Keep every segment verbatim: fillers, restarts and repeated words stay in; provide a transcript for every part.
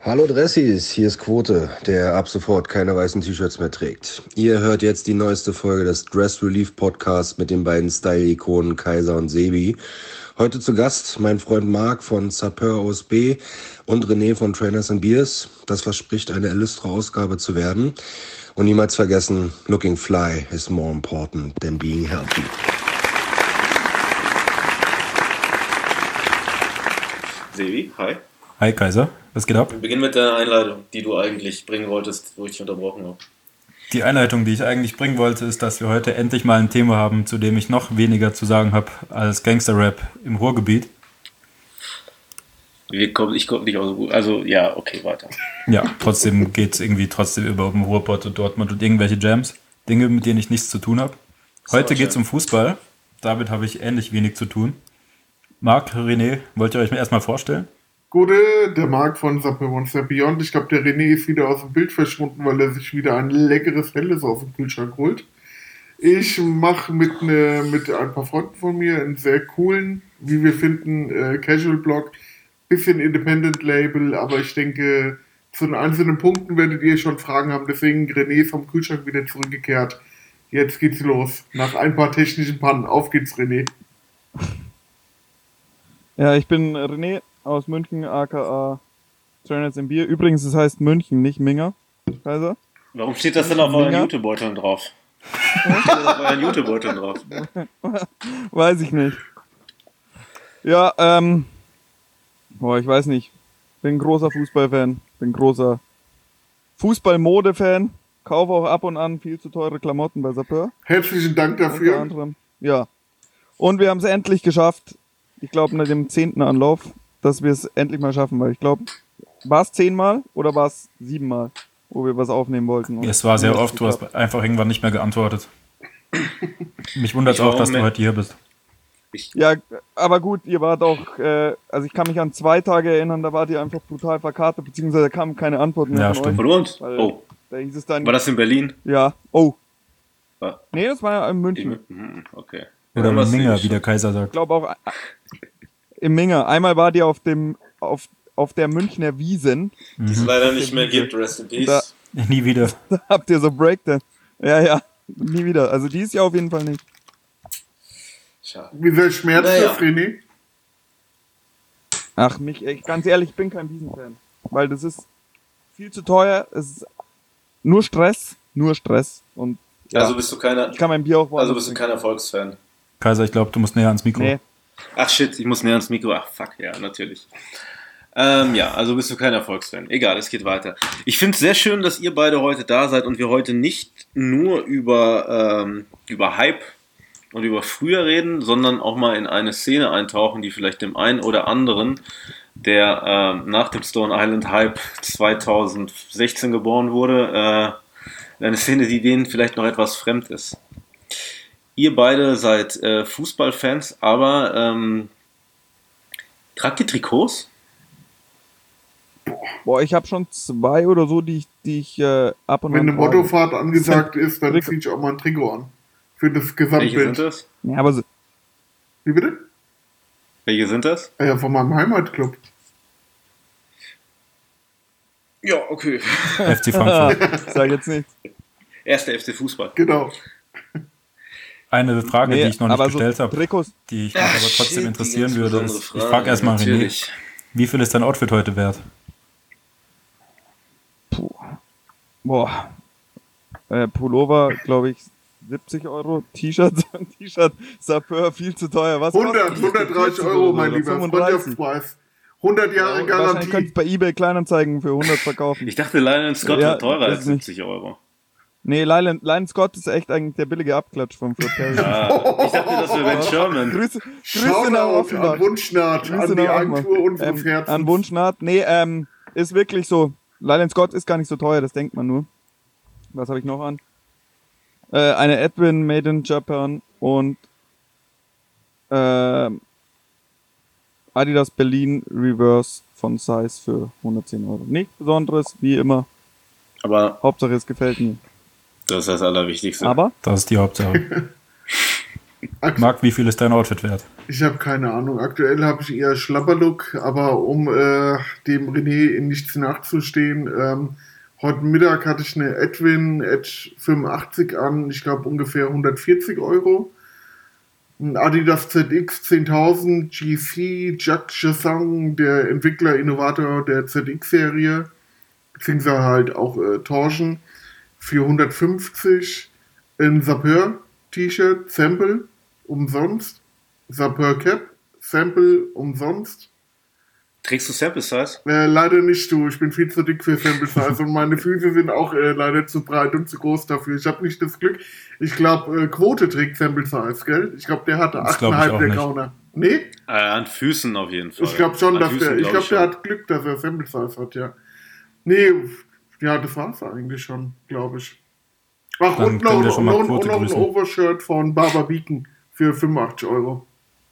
Hallo Dressis, hier ist Quote, der ab sofort keine weißen T-Shirts mehr trägt. Ihr hört jetzt die neueste Folge des Dress Relief Podcasts mit den beiden Style-Ikonen Kaiser und Sebi. Heute zu Gast mein Freund Marc von Sapeur O S B und René von Trainers and Beers. Das verspricht eine illustre Ausgabe zu werden. Und niemals vergessen, looking fly is more important than being healthy. Sebi, hi. Hi Kaiser, was geht ab? Wir beginnen mit der Einleitung, die du eigentlich bringen wolltest, wo ich dich unterbrochen habe. Die Einleitung, die ich eigentlich bringen wollte, ist, dass wir heute endlich mal ein Thema haben, zu dem ich noch weniger zu sagen habe als Gangster-Rap im Ruhrgebiet. Wir kommen, ich komme nicht aus dem Ruhr, also ja, okay, weiter. Ja, trotzdem geht es irgendwie trotzdem über den Ruhrpott und Dortmund und irgendwelche Jams. Dinge, mit denen ich nichts zu tun habe. Heute geht es um Fußball. Damit habe ich ähnlich wenig zu tun. Marc, René, wollt ihr euch mir erstmal vorstellen? Gute, der Marc von Sapeur und Beyond. Ich glaube, der René ist wieder aus dem Bild verschwunden, weil er sich wieder ein leckeres Helles aus dem Kühlschrank holt. Ich mache mit, ne, mit ein paar Freunden von mir einen sehr coolen, wie wir finden, äh, Casual-Blog. Bisschen Independent-Label, aber ich denke, zu den einzelnen Punkten werdet ihr schon Fragen haben. Deswegen, René ist vom Kühlschrank wieder zurückgekehrt. Jetzt geht's los. Nach ein paar technischen Pannen. Auf geht's, René. Ja, ich bin René aus München, aka Trainers and Beer. Übrigens, es heißt München, nicht Minga. Kaiser. Warum steht das denn auf euren Jutebeuteln drauf? Warum steht das auf euren Jutebeuteln drauf? Weiß ich nicht. Ja, ähm... Boah, ich weiß nicht. Bin großer Fußballfan. Bin großer Fußballmode-Fan. Kaufe auch ab und an viel zu teure Klamotten bei Sapeur. Herzlichen Dank dafür. Unter anderem. Ja. Und wir haben es endlich geschafft. Ich glaube, nach dem zehnten Anlauf, dass wir es endlich mal schaffen. Weil ich glaube, war es zehnmal oder war es siebenmal, wo wir was aufnehmen wollten? Und es war sehr oft. Du hast einfach irgendwann nicht mehr geantwortet. Mich wundert es auch, dass du heute hier bist. Ich Ja, aber gut, ihr wart auch, äh, also ich kann mich an zwei Tage erinnern, da wart ihr einfach brutal verkartet, beziehungsweise da kam keine Antwort mehr Ja, von stimmt. euch. Von uns? Weil Oh, Da hieß es dann, war das in Berlin? ja, oh. War- Nee, das war ja in München. Hm, Okay. Oder Ja, was Minga, sehe wie der Kaiser Ich sagt. glaube auch äh, im Minga. Einmal wart ihr auf dem, auf, auf der Münchner Wiesn. Die es leider nicht mehr gibt, rest in peace. Da- Nie wieder. Da habt ihr so Breakdance. Ja, ja, nie wieder. Also dieses Jahr auf jeden Fall nicht. Schade. Wie sehr schmerzt Naja. das, René? Ach, mich, ich, ganz ehrlich, ich bin kein Wiesn-Fan. Weil das ist viel zu teuer, es ist nur Stress, nur Stress. Und ja, Also bist du keiner, ich kann mein Bier auch woanders also bist du kein Erfolgsfan. Kaiser, ich glaube, du musst näher ans Mikro. Nee. Ach shit, ich muss näher ans Mikro. Ach fuck, ja, natürlich. Ähm, ja, also bist du kein Erfolgsfan. Egal, es geht weiter. Ich finde es sehr schön, dass ihr beide heute da seid und wir heute nicht nur über, ähm, über Hype und über früher reden, sondern auch mal in eine Szene eintauchen, die vielleicht dem einen oder anderen, der ähm, nach dem Stone Island Hype zwanzig sechzehn geboren wurde, äh, eine Szene, die denen vielleicht noch etwas fremd ist. Ihr beide seid äh, Fußballfans, aber ähm, tragt ihr Trikots? Boah, ich habe schon zwei oder so, die ich, die ich äh, ab und Wenn an eine trage. Mottofahrt angesagt ist, dann Trikot. ziehe ich auch mal ein Trikot an. Für das Welche sind Gesamtbild. das? Ja, aber so, Wie bitte? Welche sind das? Ah ja, von meinem Heimatclub. Ja, okay. F C Frankfurt. sag jetzt nicht. Erster F C Fußball. Genau. Eine Frage, Nee, die ich noch nicht aber so gestellt habe, Trikots, die ich mich aber trotzdem shit, die interessieren ganz würde, besondere ist, ich Frage, frage erstmal René, natürlich. wie viel ist dein Outfit heute wert? boah, äh, Pullover, glaube ich, siebzig Euro. T-Shirt, T-Shirt, Sapeur, viel zu teuer. Was hundert, kostet- hundertdreißig Euro, mein oder lieber. fünfunddreißig. Freundschaftspreis. hundert Jahre Ja, wahrscheinlich könnt ihr Garantie. es bei eBay Kleinanzeigen für hundert verkaufen. Ich dachte, Lionel Scott Ja, wird teurer das als nicht. siebzig Euro. Nee, Lion, Lion Scott ist echt eigentlich der billige Abklatsch vom Fred Perry. Ah, ich dachte, das wäre Ben Sherman. Grüße, Grüße Shoutout nach an Offenbach. Wunschnaht, Grüße an die nach Offenbach. Agentur unseres Ähm, Herzens. an Wunschnaht. Nee, ähm, ist wirklich so. Lion Scott ist gar nicht so teuer, das denkt man nur. Was habe ich noch an? Äh, eine Edwin Made in Japan und äh, Adidas Berlin Reverse von Size für hundertzehn Euro. Nichts Besonderes, wie immer. Aber Hauptsache es gefällt mir. das ist das Allerwichtigste. Aber Das ist die Hauptsache. Marc, wie viel ist dein Outfit wert? Ich habe keine Ahnung. Aktuell habe ich eher Schlapperlook, aber um äh, dem René in nichts nachzustehen, ähm, heute Mittag hatte ich eine Edwin Edge fünfundachtzig an, ich glaube ungefähr hundertvierzig Euro. Ein Adidas Z X zehntausend G C, Jacques Chassin, der Entwickler, Innovator der Z X-Serie, beziehungsweise halt auch äh, Torsion, für hundertfünfzig. Ein Sapeur-T-Shirt, Sample, umsonst. Sapeur Cap, Sample, umsonst. Trägst du Sample Size? Äh, leider nicht, du. Ich bin viel zu dick für Sample Size und meine Füße sind auch äh, leider zu breit und zu groß dafür. Ich habe nicht das Glück. Ich glaube, äh, Quote trägt Sample Size, gell? Ich glaube, der hatte acht Komma fünf der Gauner. Nee? Äh, an Füßen auf jeden Fall. Ich glaube schon, an dass Füßen der. Ich glaub glaube, ich der schon. hat Glück, dass er Sample Size hat, ja. Nee, ja, das war's eigentlich schon, glaube ich. Ach, Dann und können noch, wir schon mal noch, Quote noch ein grüßen. Overshirt von Barber Beacon für fünfundachtzig Euro.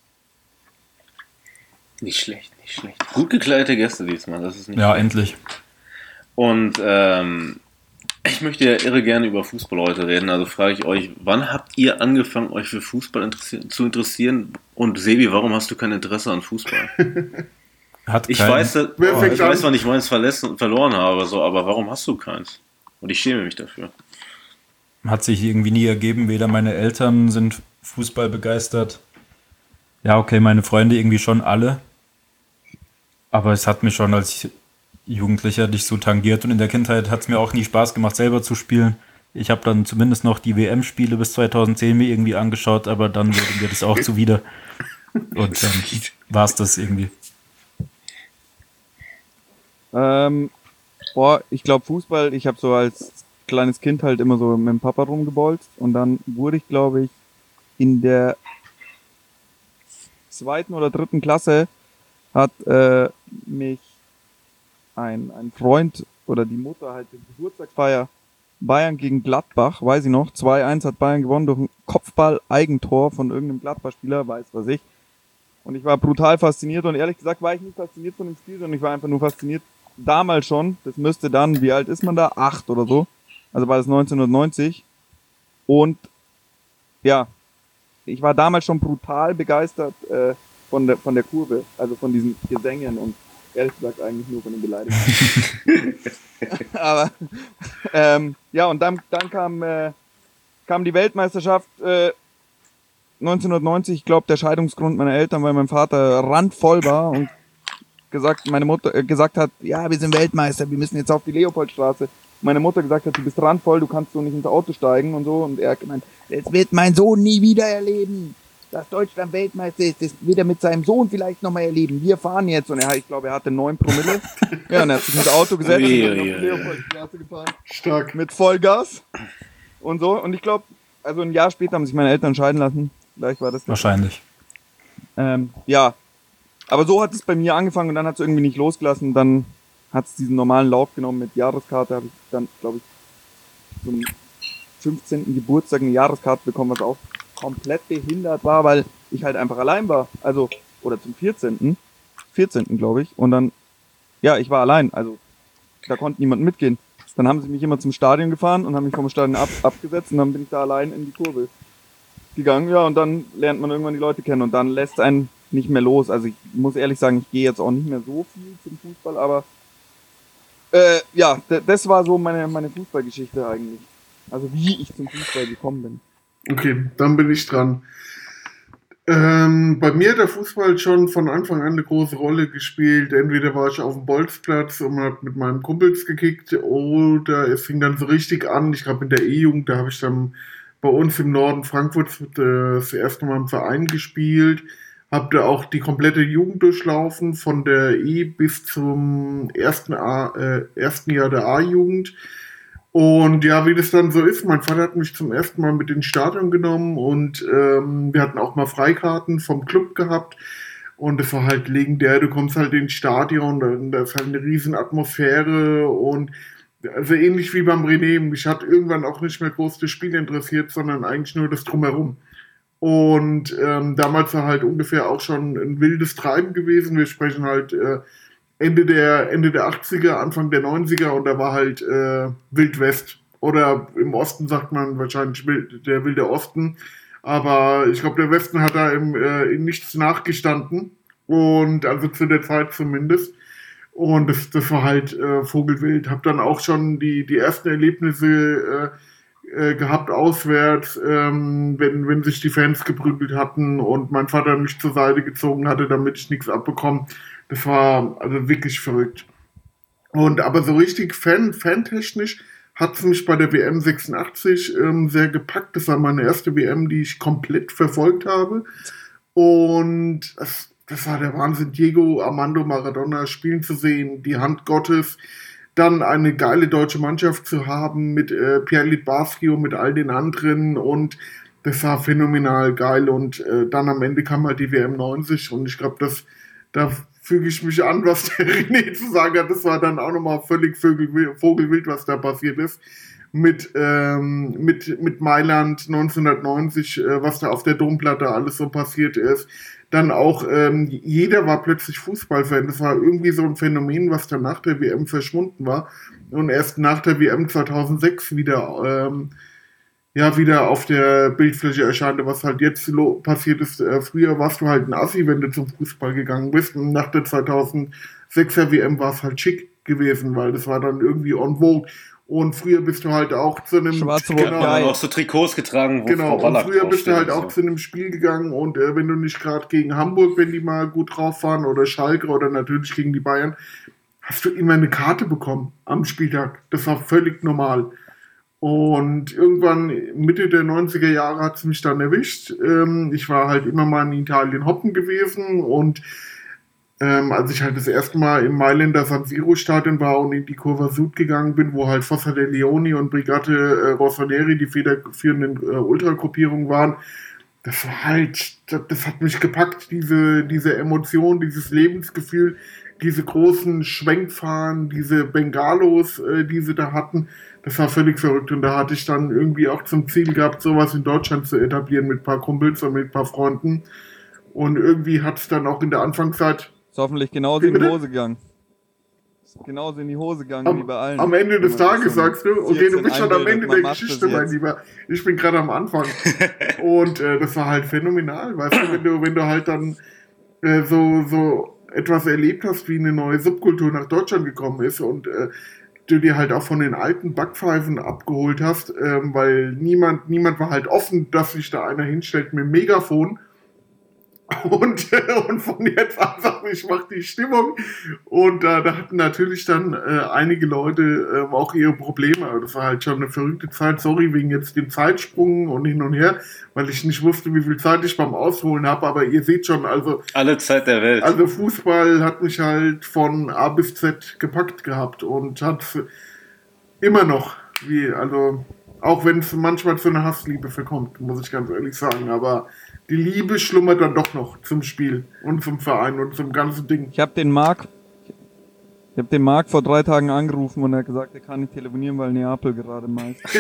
Nicht schlecht, nicht schlecht. Gut gekleidete Gäste diesmal, das ist nicht Ja, schlecht. endlich. Und ähm, ich möchte ja irre gerne über Fußball heute reden, also frage ich euch, wann habt ihr angefangen, euch für Fußball interessi- zu interessieren? Und Sebi, warum hast du kein Interesse an Fußball? Hat Ich keinen- weiß, dass, Wer oh, fängt ich an? weiß, wann ich meins verlassen, verloren habe, so, aber warum hast du keins? Und ich schäme mich dafür. Hat sich irgendwie nie ergeben. Weder meine Eltern sind Fußball begeistert. Ja, okay, meine Freunde irgendwie schon alle. Aber es hat mir schon als Jugendlicher nicht so tangiert. Und in der Kindheit hat es mir auch nie Spaß gemacht, selber zu spielen. Ich habe dann zumindest noch die W M-Spiele bis zweitausendzehn mir irgendwie angeschaut, aber dann wurde mir das auch zuwider. Und dann war es das irgendwie. Ähm, boah, ich glaube Fußball, ich habe so als kleines Kind halt immer so mit dem Papa rumgebolzt und dann wurde ich, glaube ich, in der zweiten oder dritten Klasse hat äh, mich ein, ein Freund oder die Mutter halt die Geburtstagsfeier Bayern gegen Gladbach, weiß ich noch, zwei eins hat Bayern gewonnen durch ein Kopfball-Eigentor von irgendeinem Gladbach-Spieler, weiß was ich. Und ich war brutal fasziniert und ehrlich gesagt war ich nicht fasziniert von dem Spiel, sondern ich war einfach nur fasziniert damals schon. Das müsste dann, wie alt ist man da? Acht oder so. Also war das neunzehnhundertneunzig. Und ja, ich war damals schon brutal begeistert äh, von der von der Kurve, also von diesen Gesängen und ehrlich gesagt eigentlich nur von den Beleidigungen. Aber ähm, ja, und dann, dann kam, äh, kam die Weltmeisterschaft äh, neunzehnhundertneunzig, ich glaube der Scheidungsgrund meiner Eltern, weil mein Vater randvoll war und gesagt, meine Mutter äh, gesagt hat, ja, wir sind Weltmeister, wir müssen jetzt auf die Leopoldstraße. Meine Mutter gesagt hat, du bist randvoll, du kannst so nicht ins Auto steigen und so. Und er hat gemeint, das wird mein Sohn nie wieder erleben. Dass Deutschland Weltmeister ist, das wird er mit seinem Sohn vielleicht nochmal erleben. Wir fahren jetzt. Und er, ich glaube, er hatte neun Promille. Ja, und er hat sich ins Auto gesetzt Ui, und dann ui, auf die ui. Leopoldstraße gefahren. Stark. Mit Vollgas. Und so. Und ich glaube, also ein Jahr später haben sich meine Eltern scheiden lassen. Vielleicht war das das. Wahrscheinlich. Ähm, ja. Aber so hat es bei mir angefangen und dann hat es irgendwie nicht losgelassen. Dann hat es diesen normalen Lauf genommen mit Jahreskarte. Habe ich dann, glaube ich, zum fünfzehnten Geburtstag eine Jahreskarte bekommen, was auch komplett behindert war, weil ich halt einfach allein war. Also, oder zum vierzehnten vierzehnten glaube ich. Und dann, ja, ich war allein. Also, da konnte niemand mitgehen. Dann haben sie mich immer zum Stadion gefahren und haben mich vom Stadion ab, abgesetzt und dann bin ich da allein in die Kurve gegangen. Ja, und dann lernt man irgendwann die Leute kennen und dann lässt einen nicht mehr los. Also ich muss ehrlich sagen, ich gehe jetzt auch nicht mehr so viel zum Fußball, aber äh, ja, d- das war so meine, meine Fußballgeschichte eigentlich. Also wie ich zum Fußball gekommen bin. Okay, dann bin ich dran. Ähm, bei mir hat der Fußball schon von Anfang an eine große Rolle gespielt. Entweder war ich auf dem Bolzplatz und habe mit meinen Kumpels gekickt oder es fing dann so richtig an. Ich glaube in der E-Jugend, da habe ich dann bei uns im Norden Frankfurts äh, das erste Mal im Verein gespielt. Habe da auch die komplette Jugend durchlaufen, von der E bis zum ersten, A, äh, ersten Jahr der A-Jugend. Und ja, wie das dann so ist, mein Vater hat mich zum ersten Mal mit ins Stadion genommen und ähm, wir hatten auch mal Freikarten vom Club gehabt und das war halt legendär, du kommst halt ins Stadion, da, da ist halt eine riesen Atmosphäre und also ähnlich wie beim René, mich hat irgendwann auch nicht mehr groß das Spiel interessiert, sondern eigentlich nur das Drumherum. Und ähm, damals war halt ungefähr auch schon ein wildes Treiben gewesen, wir sprechen halt äh, Ende der, Ende der achtziger, Anfang der neunziger und da war halt äh, Wild West. Oder im Osten sagt man wahrscheinlich wild, der Wilde Osten. Aber ich glaube, der Westen hat da im, äh, in nichts nachgestanden. Und also zu der Zeit zumindest. Und das, das war halt äh, Vogelwild. Hab dann auch schon die, die ersten Erlebnisse äh, äh, gehabt auswärts, ähm, wenn, wenn sich die Fans geprügelt hatten und mein Vater mich zur Seite gezogen hatte, damit ich nichts abbekomme. Das war also wirklich verrückt. Und aber so richtig fan, fantechnisch hat es mich bei der W M sechsundachtzig ähm, sehr gepackt. Das war meine erste W M, die ich komplett verfolgt habe. Und das, das war der Wahnsinn, Diego Armando Maradona spielen zu sehen, die Hand Gottes, dann eine geile deutsche Mannschaft zu haben mit äh, Pierre Littbarski und mit all den anderen und das war phänomenal geil und äh, dann am Ende kam halt die W M neunzig und ich glaube, das da füge ich mich an, was der René zu sagen hat, das war dann auch nochmal völlig Vogelwild, Vogelwild, was da passiert ist. Mit, ähm, mit, mit Mailand neunzehnhundertneunzig, äh, was da auf der Domplatte alles so passiert ist. Dann auch, ähm, jeder war plötzlich Fußballfan. Das war irgendwie so ein Phänomen, was dann nach der W M verschwunden war. Und erst nach der W M zweitausendsechs wieder, ähm, ja, wieder auf der Bildfläche erscheinte, was halt jetzt lo- passiert ist. Äh, früher warst du halt ein Assi, wenn du zum Fußball gegangen bist. Und nach der zweitausendsechser W M war es halt schick gewesen, weil das war dann irgendwie on vogue. Und früher bist du halt auch zu einem... Schwarz-Rot, Genau, geil. auch so Trikots getragen, wo Genau, Frau und Ballack früher bist du draufsteht halt und auch so. zu einem Spiel gegangen und äh, wenn du nicht gerade gegen Hamburg, wenn die mal gut drauf waren, oder Schalke oder natürlich gegen die Bayern, hast du immer eine Karte bekommen am Spieltag. Das war völlig normal. Und irgendwann Mitte der neunziger Jahre hat es mich dann erwischt. Ähm, ich war halt immer mal in Italien hoppen gewesen und ähm, als ich halt das erste Mal im Mailänder San Siro Stadion war und in die Curva Sud gegangen bin, wo halt Fossa de Leoni und Brigate äh, Rossoneri die federführenden äh, Ultragruppierungen waren, das war halt, das, das hat mich gepackt, diese, diese Emotion, dieses Lebensgefühl, diese großen Schwenkfahren, diese Bengalos, äh, die sie da hatten, das war völlig verrückt und da hatte ich dann irgendwie auch zum Ziel gehabt, sowas in Deutschland zu etablieren mit ein paar Kumpels und mit ein paar Freunden und irgendwie hat es dann auch in der Anfangszeit Ist hoffentlich genauso Wie in die bitte? Hose gegangen. Ist genauso in die Hose gegangen wie Am, bei allen. am Ende des Wenn man Tages so sagst du, okay, du vierzehn bist schon am einbildet, Ende man der macht Geschichte, das mein jetzt. Lieber. Ich bin gerade am Anfang. Und äh, das war halt phänomenal, weißt du, wenn du, wenn du halt dann äh, so, so etwas erlebt hast, wie eine neue Subkultur nach Deutschland gekommen ist und äh, du dir halt auch von den alten Backpfeifen abgeholt hast, ähm, weil niemand, niemand war halt offen, dass sich da einer hinstellt mit dem Megafon und, äh, und von jetzt an sagt, ich mach die Stimmung. Und äh, da hatten natürlich dann äh, einige Leute äh, auch ihre Probleme. Das war halt schon eine verrückte Zeit. Sorry wegen jetzt dem Zeitsprung und hin und her, weil ich nicht wusste, wie viel Zeit ich beim Ausholen habe. Aber ihr seht schon, also, Alle Zeit der Welt. also Fußball hat mich halt von A bis Z gepackt gehabt und hat immer noch, wie, also auch wenn es manchmal zu einer Hassliebe verkommt, muss ich ganz ehrlich sagen. Aber die Liebe schlummert dann doch noch zum Spiel und zum Verein und zum ganzen Ding. Ich habe den Marc, ich habe den Marc vor drei Tagen angerufen und er hat gesagt, er kann nicht telefonieren, weil Neapel gerade Meister.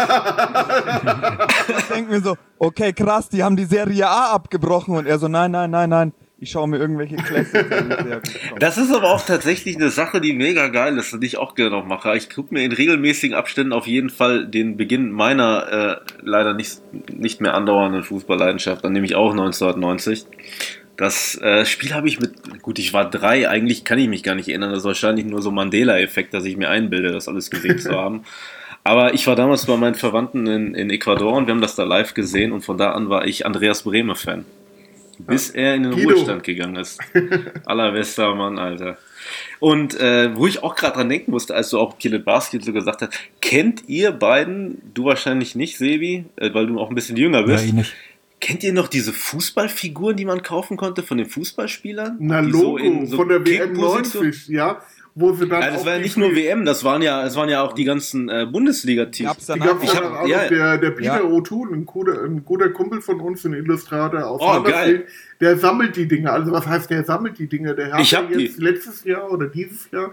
Ich denke mir so, okay, krass, die haben die Serie A abgebrochen und er so, nein, nein, nein, nein, ich schaue mir irgendwelche Classics an. Das ist aber auch tatsächlich eine Sache, die mega geil ist und die ich auch gerne noch mache. Ich gucke mir in regelmäßigen Abständen auf jeden Fall den Beginn meiner äh, leider nicht, nicht mehr andauernden Fußballleidenschaft an, nämlich auch neunzehnhundertneunzig. Das äh, Spiel habe ich mit, gut, ich war drei, eigentlich kann ich mich gar nicht erinnern, das ist wahrscheinlich nur so Mandela-Effekt, dass ich mir einbilde, das alles gesehen zu haben. Aber ich war damals bei meinen Verwandten in, in Ecuador und wir haben das da live gesehen und von da an war ich Andreas Brehme-Fan. Bis er in den Guido. Ruhestand gegangen ist. Allerbester Mann, Alter. Und äh, wo ich auch gerade dran denken musste, als du auch Kielet Basket so gesagt hast, kennt ihr beiden, du wahrscheinlich nicht, Sebi, äh, weil du auch ein bisschen jünger Ja, bist, ich nicht. kennt ihr noch diese Fußballfiguren, die man kaufen konnte von den Fußballspielern? Na Die Logo, in so von der W M Kickposition- neunzig, ja, wo sie dann Ja, das auch war ja die- nicht nur W M, das waren ja, es waren ja auch die ganzen äh, Bundesliga-Teams. Gab's Die danach gab es Ich dann hab- auch ja. noch, der, der Peter Ja. O'Toole, ein guter, ein guter Kumpel von uns, ein Illustrator aus Oh, Huddersfield, der sammelt die Dinge. Also was heißt, der sammelt die Dinge? Der hat Ich ja hab die. jetzt letztes Jahr oder dieses Jahr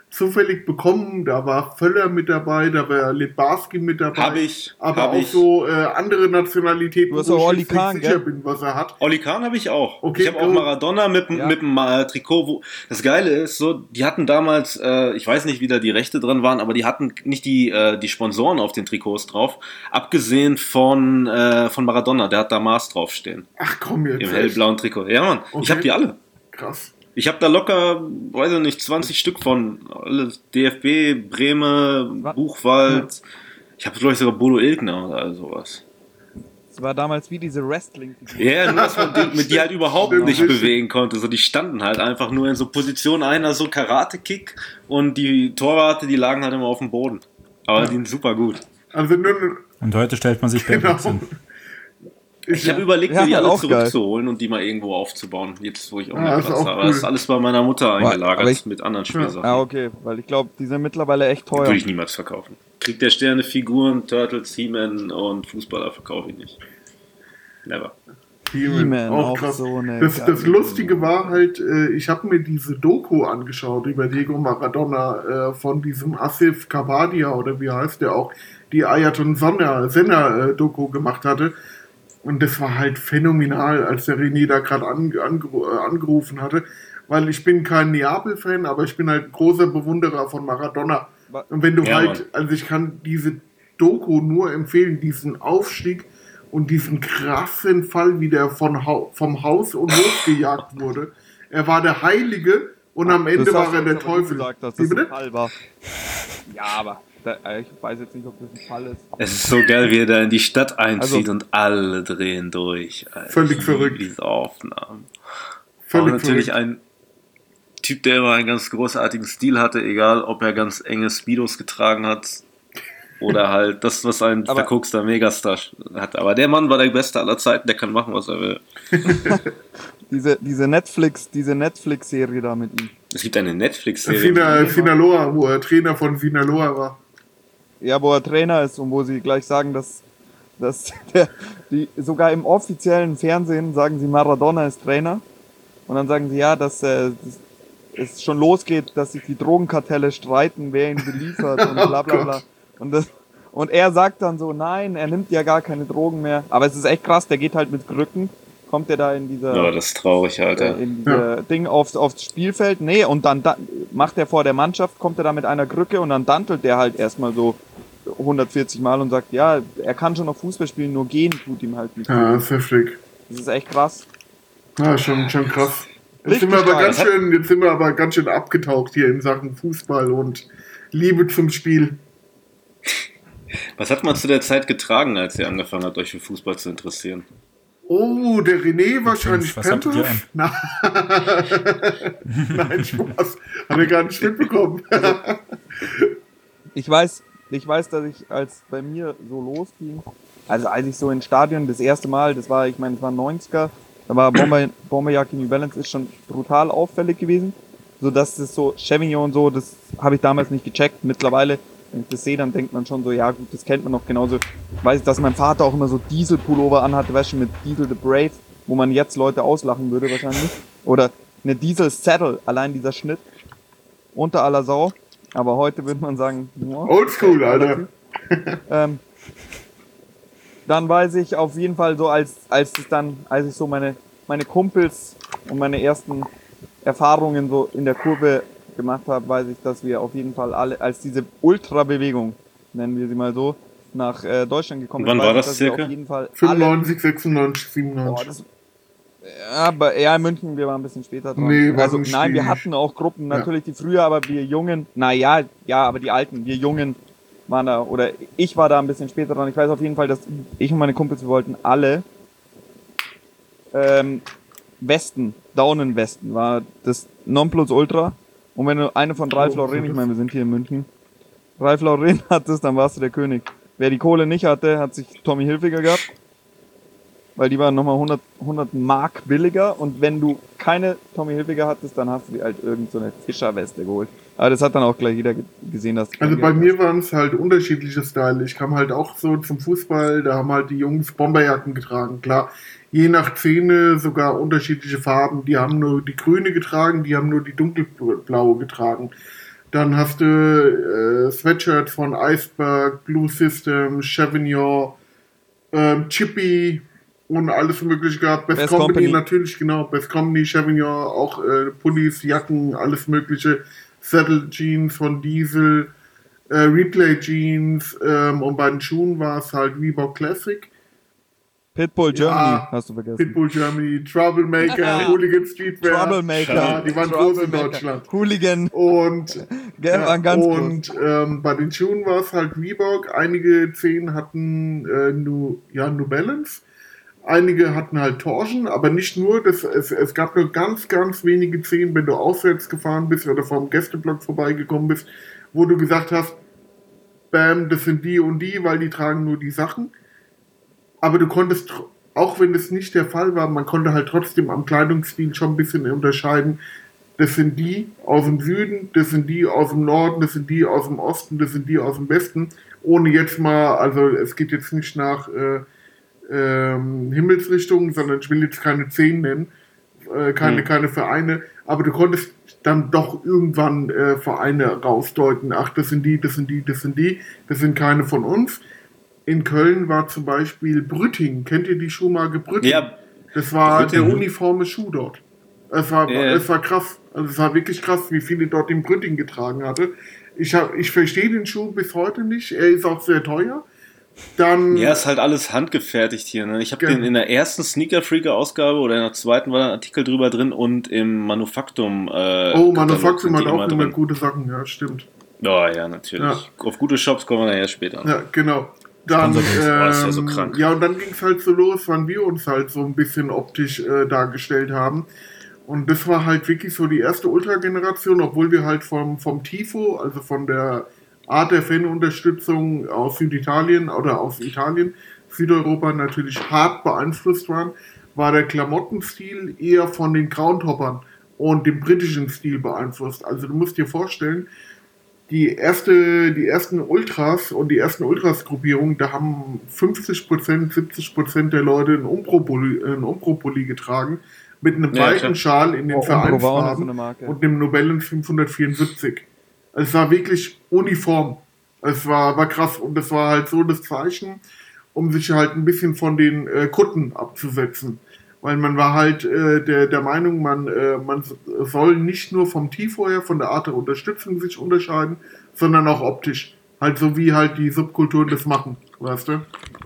zufällig bekommen. Da war Völler mit dabei, da war Lebarski mit dabei. Hab ich. Aber hab auch ich. so äh, andere Nationalitäten, Du hast wo auch ich Oli jetzt nicht Kahn, sicher gell? bin, was er hat. Oli Kahn habe ich auch. Okay, ich habe auch gut. Maradona mit, Ja. mit dem äh, Trikot. Wo, das Geile ist, so, die hatten damals, äh, ich weiß nicht, wie da die Rechte drin waren, aber die hatten nicht die, äh, die Sponsoren auf den Trikots drauf. Abgesehen von, äh, von Maradona, der hat da Mars draufstehen. Ach komm jetzt. Im echt? hellblauen Trikot. Ja, Mann. Okay. Ich habe die alle. Krass. Ich habe da locker, weiß ich nicht, zwanzig Stück von. Alle D F B, Bremen, Was? Buchwald. Ich habe, glaube ich, sogar Bodo Ilgner oder sowas. Das war damals wie diese Wrestling. Ja, nur dass man die, mit die halt überhaupt Stimmt, nicht richtig. bewegen konnte. So, die standen halt einfach nur in so Position einer so Karate-Kick und die Torwarte, die lagen halt immer auf dem Boden. Aber Ja. die sind super gut. Also nur, Und heute stellt man sich genau. Basics hin. Ich habe überlegt, Ja, mir die alle auch geil. zurückzuholen und die mal irgendwo aufzubauen. Jetzt, wo ich auch Ah, mehr ist Platz auch habe. cool. Das ist alles bei meiner Mutter eingelagert aber ich- mit anderen Spielsachen. Ja, okay, weil ich glaube, die sind mittlerweile echt teuer. Würde ich niemals verkaufen. Krieg der Sterne Figuren, Turtles, He-Man und Fußballer verkaufe ich nicht. Never. He-Man, auch auch krass. so eine das, das geile- Lustige war halt, äh, ich habe mir diese Doku angeschaut über Diego Maradona äh, von diesem Asif Kapadia oder wie heißt der auch, die Ayrton Senna, Senna äh, Doku gemacht hatte. Und das war halt phänomenal, als der René da gerade an, angru- äh, angerufen hatte. Weil ich bin kein Neapel-Fan, aber ich bin halt ein großer Bewunderer von Maradona. Wa- Und wenn du Ja, halt, Mann. also ich kann diese Doku nur empfehlen, diesen Aufstieg und diesen krassen Fall, wie der von Hau- vom Haus und Hof gejagt wurde. Er war der Heilige und am Ende Das war hast er du der jetzt aber nicht Teufel. gesagt, dass Wie das ein bitte? Fall war. Ja, aber da, äh, ich weiß jetzt nicht, ob das ein Fall ist. Es ist so geil, wie er da in die Stadt einzieht Also- und alle drehen durch. Alter. Völlig Ich liebe verrückt. Diese Aufnahmen. Auch Völlig natürlich verrückt. ein Typ, der immer einen ganz großartigen Stil hatte, egal ob er ganz enge Speedos getragen hat oder halt das, was ein Aber- verkokster Megastar hat. Aber der Mann war der Beste aller Zeiten, der kann machen, was er will. Diese, diese Netflix, diese Netflix-Serie da mit ihm. Es gibt eine Netflix-Serie. Sina, Sinaloa, wo er Trainer von Sinaloa war. Ja, wo er Trainer ist und wo sie gleich sagen, dass, dass der, die, sogar im offiziellen Fernsehen sagen sie, Maradona ist Trainer. Und dann sagen sie, ja, dass äh, das, es schon losgeht, dass sich die Drogenkartelle streiten, wer ihn beliefert und bla bla bla. Und, das, und er sagt dann so, nein, er nimmt ja gar keine Drogen mehr. Aber es ist echt krass, der geht halt mit Krücken, kommt er da in dieser... Ja, das ist traurig, Alter. äh, in diese Ding aufs, aufs Spielfeld. Nee, und dann da, macht er vor der Mannschaft, kommt er da mit einer Krücke und dann dantelt der halt erstmal so hundertvierzig Mal und sagt, ja, er kann schon noch Fußball spielen, nur gehen tut ihm halt nicht. Ja, das ist heftig. Das ist echt krass. Ja, schon, schon krass. Jetzt Richtig sind, wir aber geil. ganz schön, jetzt sind wir aber ganz schön abgetaucht hier in Sachen Fußball und Liebe zum Spiel. Was hat man zu der Zeit getragen, als ihr angefangen habt, euch für Fußball zu interessieren? Oh, der René wahrscheinlich Was hattet ihr an? Na, Nein, Spaß. Hat er gar nicht mitbekommen. Ich weiß, ich weiß, dass ich, als bei mir so losging, also als ich so ins Stadion das erste Mal, das war, ich meine, es war neunziger, da war Bomber, Bomberjacke New Balance ist schon brutal auffällig gewesen, so dass es so Chevignon und so, das habe ich damals nicht gecheckt. Mittlerweile, wenn ich das sehe, dann denkt man schon so, ja gut, das kennt man noch genauso. Ich weiß, dass mein Vater auch immer so Diesel-Pullover anhatte, weißt du, mit Diesel the Brave, wo man jetzt Leute auslachen würde wahrscheinlich. Oder eine Diesel Saddle, allein dieser Schnitt, unter aller Sau. Aber heute würde man sagen, ja, Oldschool, Alter. ähm, dann weiß ich auf jeden Fall so, als, als es dann, als ich so meine, meine Kumpels und meine ersten Erfahrungen so in der Kurve gemacht habe, weiß ich, dass wir auf jeden Fall alle, als diese Ultra-Bewegung, nennen wir sie mal so, nach äh, Deutschland gekommen Und wann ist, war weiß das ich, dass wir circa? auf jeden Fall alle, fünfundneunzig, sechsundneunzig, boah, siebenundneunzig. das, ja, aber ja, in München, wir waren ein bisschen später dran. Nee, war also, nicht nein, wir die- hatten auch Gruppen, Ja. natürlich die früher, aber wir Jungen, na ja, ja, aber die Alten, wir Jungen waren da, oder ich war da ein bisschen später dran. Ich weiß auf jeden Fall, dass ich und meine Kumpels, wir wollten alle ähm, Westen, Daunenwesten, war das Nonplusultra. Und wenn du eine von Ralf Oh, Lauren, so ich das- meine, wir sind hier in München, Ralf Lauren hattest, dann warst du der König. Wer die Kohle nicht hatte, hat sich Tommy Hilfiger gehabt. Weil die waren nochmal hundert, hundert Mark billiger. Und wenn du keine Tommy Hilfiger hattest, dann hast du dir halt irgend so eine Fischerweste geholt. Aber das hat dann auch gleich jeder ge- gesehen, dass... Also bei mir waren es halt unterschiedliche Style. Ich kam halt auch so zum Fußball, da haben halt die Jungs Bomberjacken getragen. Klar, je nach Szene sogar unterschiedliche Farben. Die haben nur die grüne getragen, die haben nur die dunkelblaue getragen. Dann hast du äh, Sweatshirt von Iceberg, Blue System, Chevignon, ähm, Chippy und alles mögliche gehabt. Best, Best Company, Company natürlich, genau. Best Company, Chevignon, auch äh, Pullis, Jacken, alles mögliche. Saddle Jeans von Diesel, äh, Replay Jeans ähm, und bei den Schuhen war es halt Reebok Classic. Pitbull Germany, Ja, hast du vergessen. Pitbull Germany, Troublemaker, Hooligan Streetwear. Troublemaker. Ja, die waren groß in Deutschland. Hooligan. Und, Gell, ja, waren ganz und ähm, bei den Schuhen war es halt Reebok. Einige Zehen hatten äh, New, ja, New Balance. Einige hatten halt Torsion, aber nicht nur. Das, es, es gab nur ganz, ganz wenige Zehen, wenn du auswärts gefahren bist oder vom Gästeblock vorbeigekommen bist, wo du gesagt hast, bam, das sind die und die, weil die tragen nur die Sachen. Aber du konntest, auch wenn das nicht der Fall war, man konnte halt trotzdem am Kleidungsstil schon ein bisschen unterscheiden. Das sind die aus dem Süden, das sind die aus dem Norden, das sind die aus dem Osten, das sind die aus dem Westen. Ohne jetzt mal, also es geht jetzt nicht nach äh, ähm, Himmelsrichtungen, sondern ich will jetzt keine Zehn nennen, äh, keine, mhm. keine Vereine, aber du konntest dann doch irgendwann äh, Vereine rausdeuten. Ach, das sind die, das sind die, das sind die, das sind keine von uns. In Köln war zum Beispiel Brütting. Kennt ihr die Schuhmarke Brütting? Ja. Das war Brütting. Der uniforme Schuh dort. Es war, yeah. es war krass. Also es war wirklich krass, wie viele dort den Brütting getragen hatte. Ich, hab, ich verstehe den Schuh bis heute nicht. Er ist auch sehr teuer. Dann, ja, ist halt alles handgefertigt hier. Ne? Ich habe den in der ersten Sneaker Freaker Ausgabe oder in der zweiten war ein Artikel drüber drin und im Manufaktum. Äh, oh, Manufaktum hat auch immer gute Sachen, ja, stimmt. Oh, ja, natürlich. Ja. Auf gute Shops kommen wir nachher später. Ja, genau. Dann, ähm, oh, ist ja, so krank. Ja, und dann ging es halt so los, wann wir uns halt so ein bisschen optisch äh, dargestellt haben. Und das war halt wirklich so die erste Ultra-Generation, obwohl wir halt vom, vom Tifo, also von der Art der Fanunterstützung aus Süditalien oder aus Italien, Südeuropa natürlich hart beeinflusst waren, war der Klamottenstil eher von den Groundhoppern und dem britischen Stil beeinflusst. Also du musst dir vorstellen, die erste, die ersten Ultras und die ersten Ultras-Gruppierungen, da haben fünfzig Prozent, siebzig Prozent der Leute einen Umpro-Pulli, einen Umpro-Pulli getragen, mit einem ja, weiten Schal in den oh, Vereinsfarben und einem Nobelens fünfhundertvierundsiebzig. Es war wirklich uniform. Es war, war krass und es war halt so das Zeichen, um sich halt ein bisschen von den äh, Kutten abzusetzen. Weil man war halt äh, der, der Meinung, man, äh, man soll nicht nur vom Tifo her, von der Art der Unterstützung sich unterscheiden, sondern auch optisch. Halt so wie halt die Subkulturen das machen, weißt du?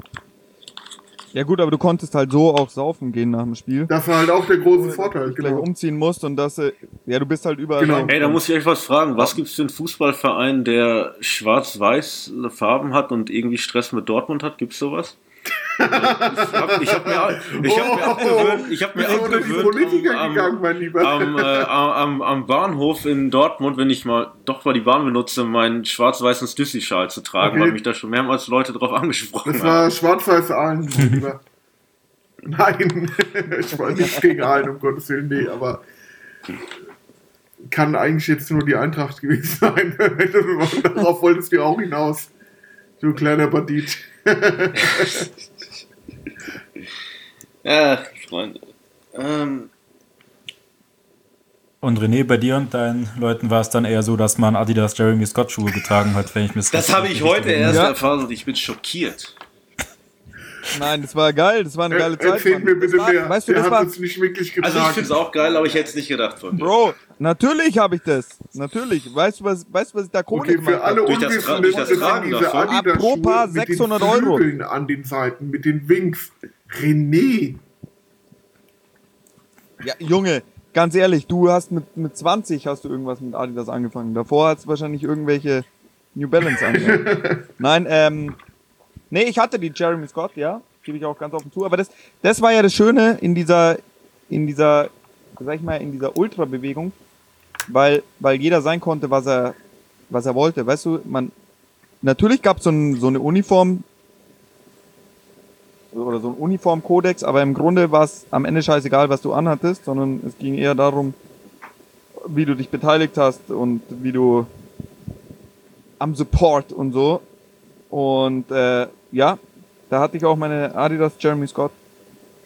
Ja gut, aber du konntest halt so auch saufen gehen nach dem Spiel. Das war halt auch der große Vorteil, genau. Gleich umziehen musst und dass, ja, du bist halt überall. Genau. Ey, da muss ich euch was fragen. Was gibt's für einen Fußballverein, der schwarz-weiß Farben hat und irgendwie Stress mit Dortmund hat? Gibt's sowas? Ich habe hab mir, ich hab mir abgewöhnt, ich hab mir abgewöhnt am, am, mein Lieber. Am, äh, am, am Bahnhof in Dortmund, wenn ich mal doch mal die Bahn benutze, meinen schwarz-weißen Stüssi-Schal zu tragen, okay. Weil mich da schon mehrmals Leute drauf angesprochen haben. Das war schwarz-weiß Aalen, lieber. Nein, ich war nicht gegen Aalen, um Gottes Willen, nee, aber kann eigentlich jetzt nur die Eintracht gewesen sein. Darauf wolltest du auch hinaus, du kleiner Bandit. Ja, Freunde. Ähm. Und René, bei dir und deinen Leuten war es dann eher so, dass man Adidas Jeremy Scott Schuhe getragen hat, wenn ich mir das Das habe ich heute erst ja. erfahren und ich bin schockiert. Nein, das war geil, das war eine geile Zeit. Erzähl mir bitte war, mehr. Weißt du, Der das hat war, uns nicht wirklich getragen. Also ich finde es auch geil, aber ich hätte es nicht gedacht von dir. Bro, natürlich habe ich das. Natürlich. Weißt du, was, weißt, was ich da Kohle okay, gemacht habe? Für alle Unwissenden, das, das sind diese Adidas pro Paar sechshundert Euro. Mit den an den Seiten, mit den Wings. René. Ja, Junge, ganz ehrlich, du hast mit, mit zwanzig hast du irgendwas mit Adidas angefangen. Davor hat es wahrscheinlich irgendwelche New Balance angefangen. Nein, ähm, nee, ich hatte die Jeremy Scott, ja. Gebe ich auch ganz offen zu. Aber das, das war ja das Schöne in dieser, in dieser, sag ich mal, in dieser Ultra-Bewegung, weil, weil jeder sein konnte, was er, was er wollte. Weißt du, man, natürlich gab es so, ein, so eine Uniform, oder so ein Uniformkodex, aber im Grunde war es am Ende scheißegal, was du anhattest, sondern es ging eher darum, wie du dich beteiligt hast und wie du am Support und so. Und, äh, ja, da hatte ich auch meine Adidas Jeremy Scott.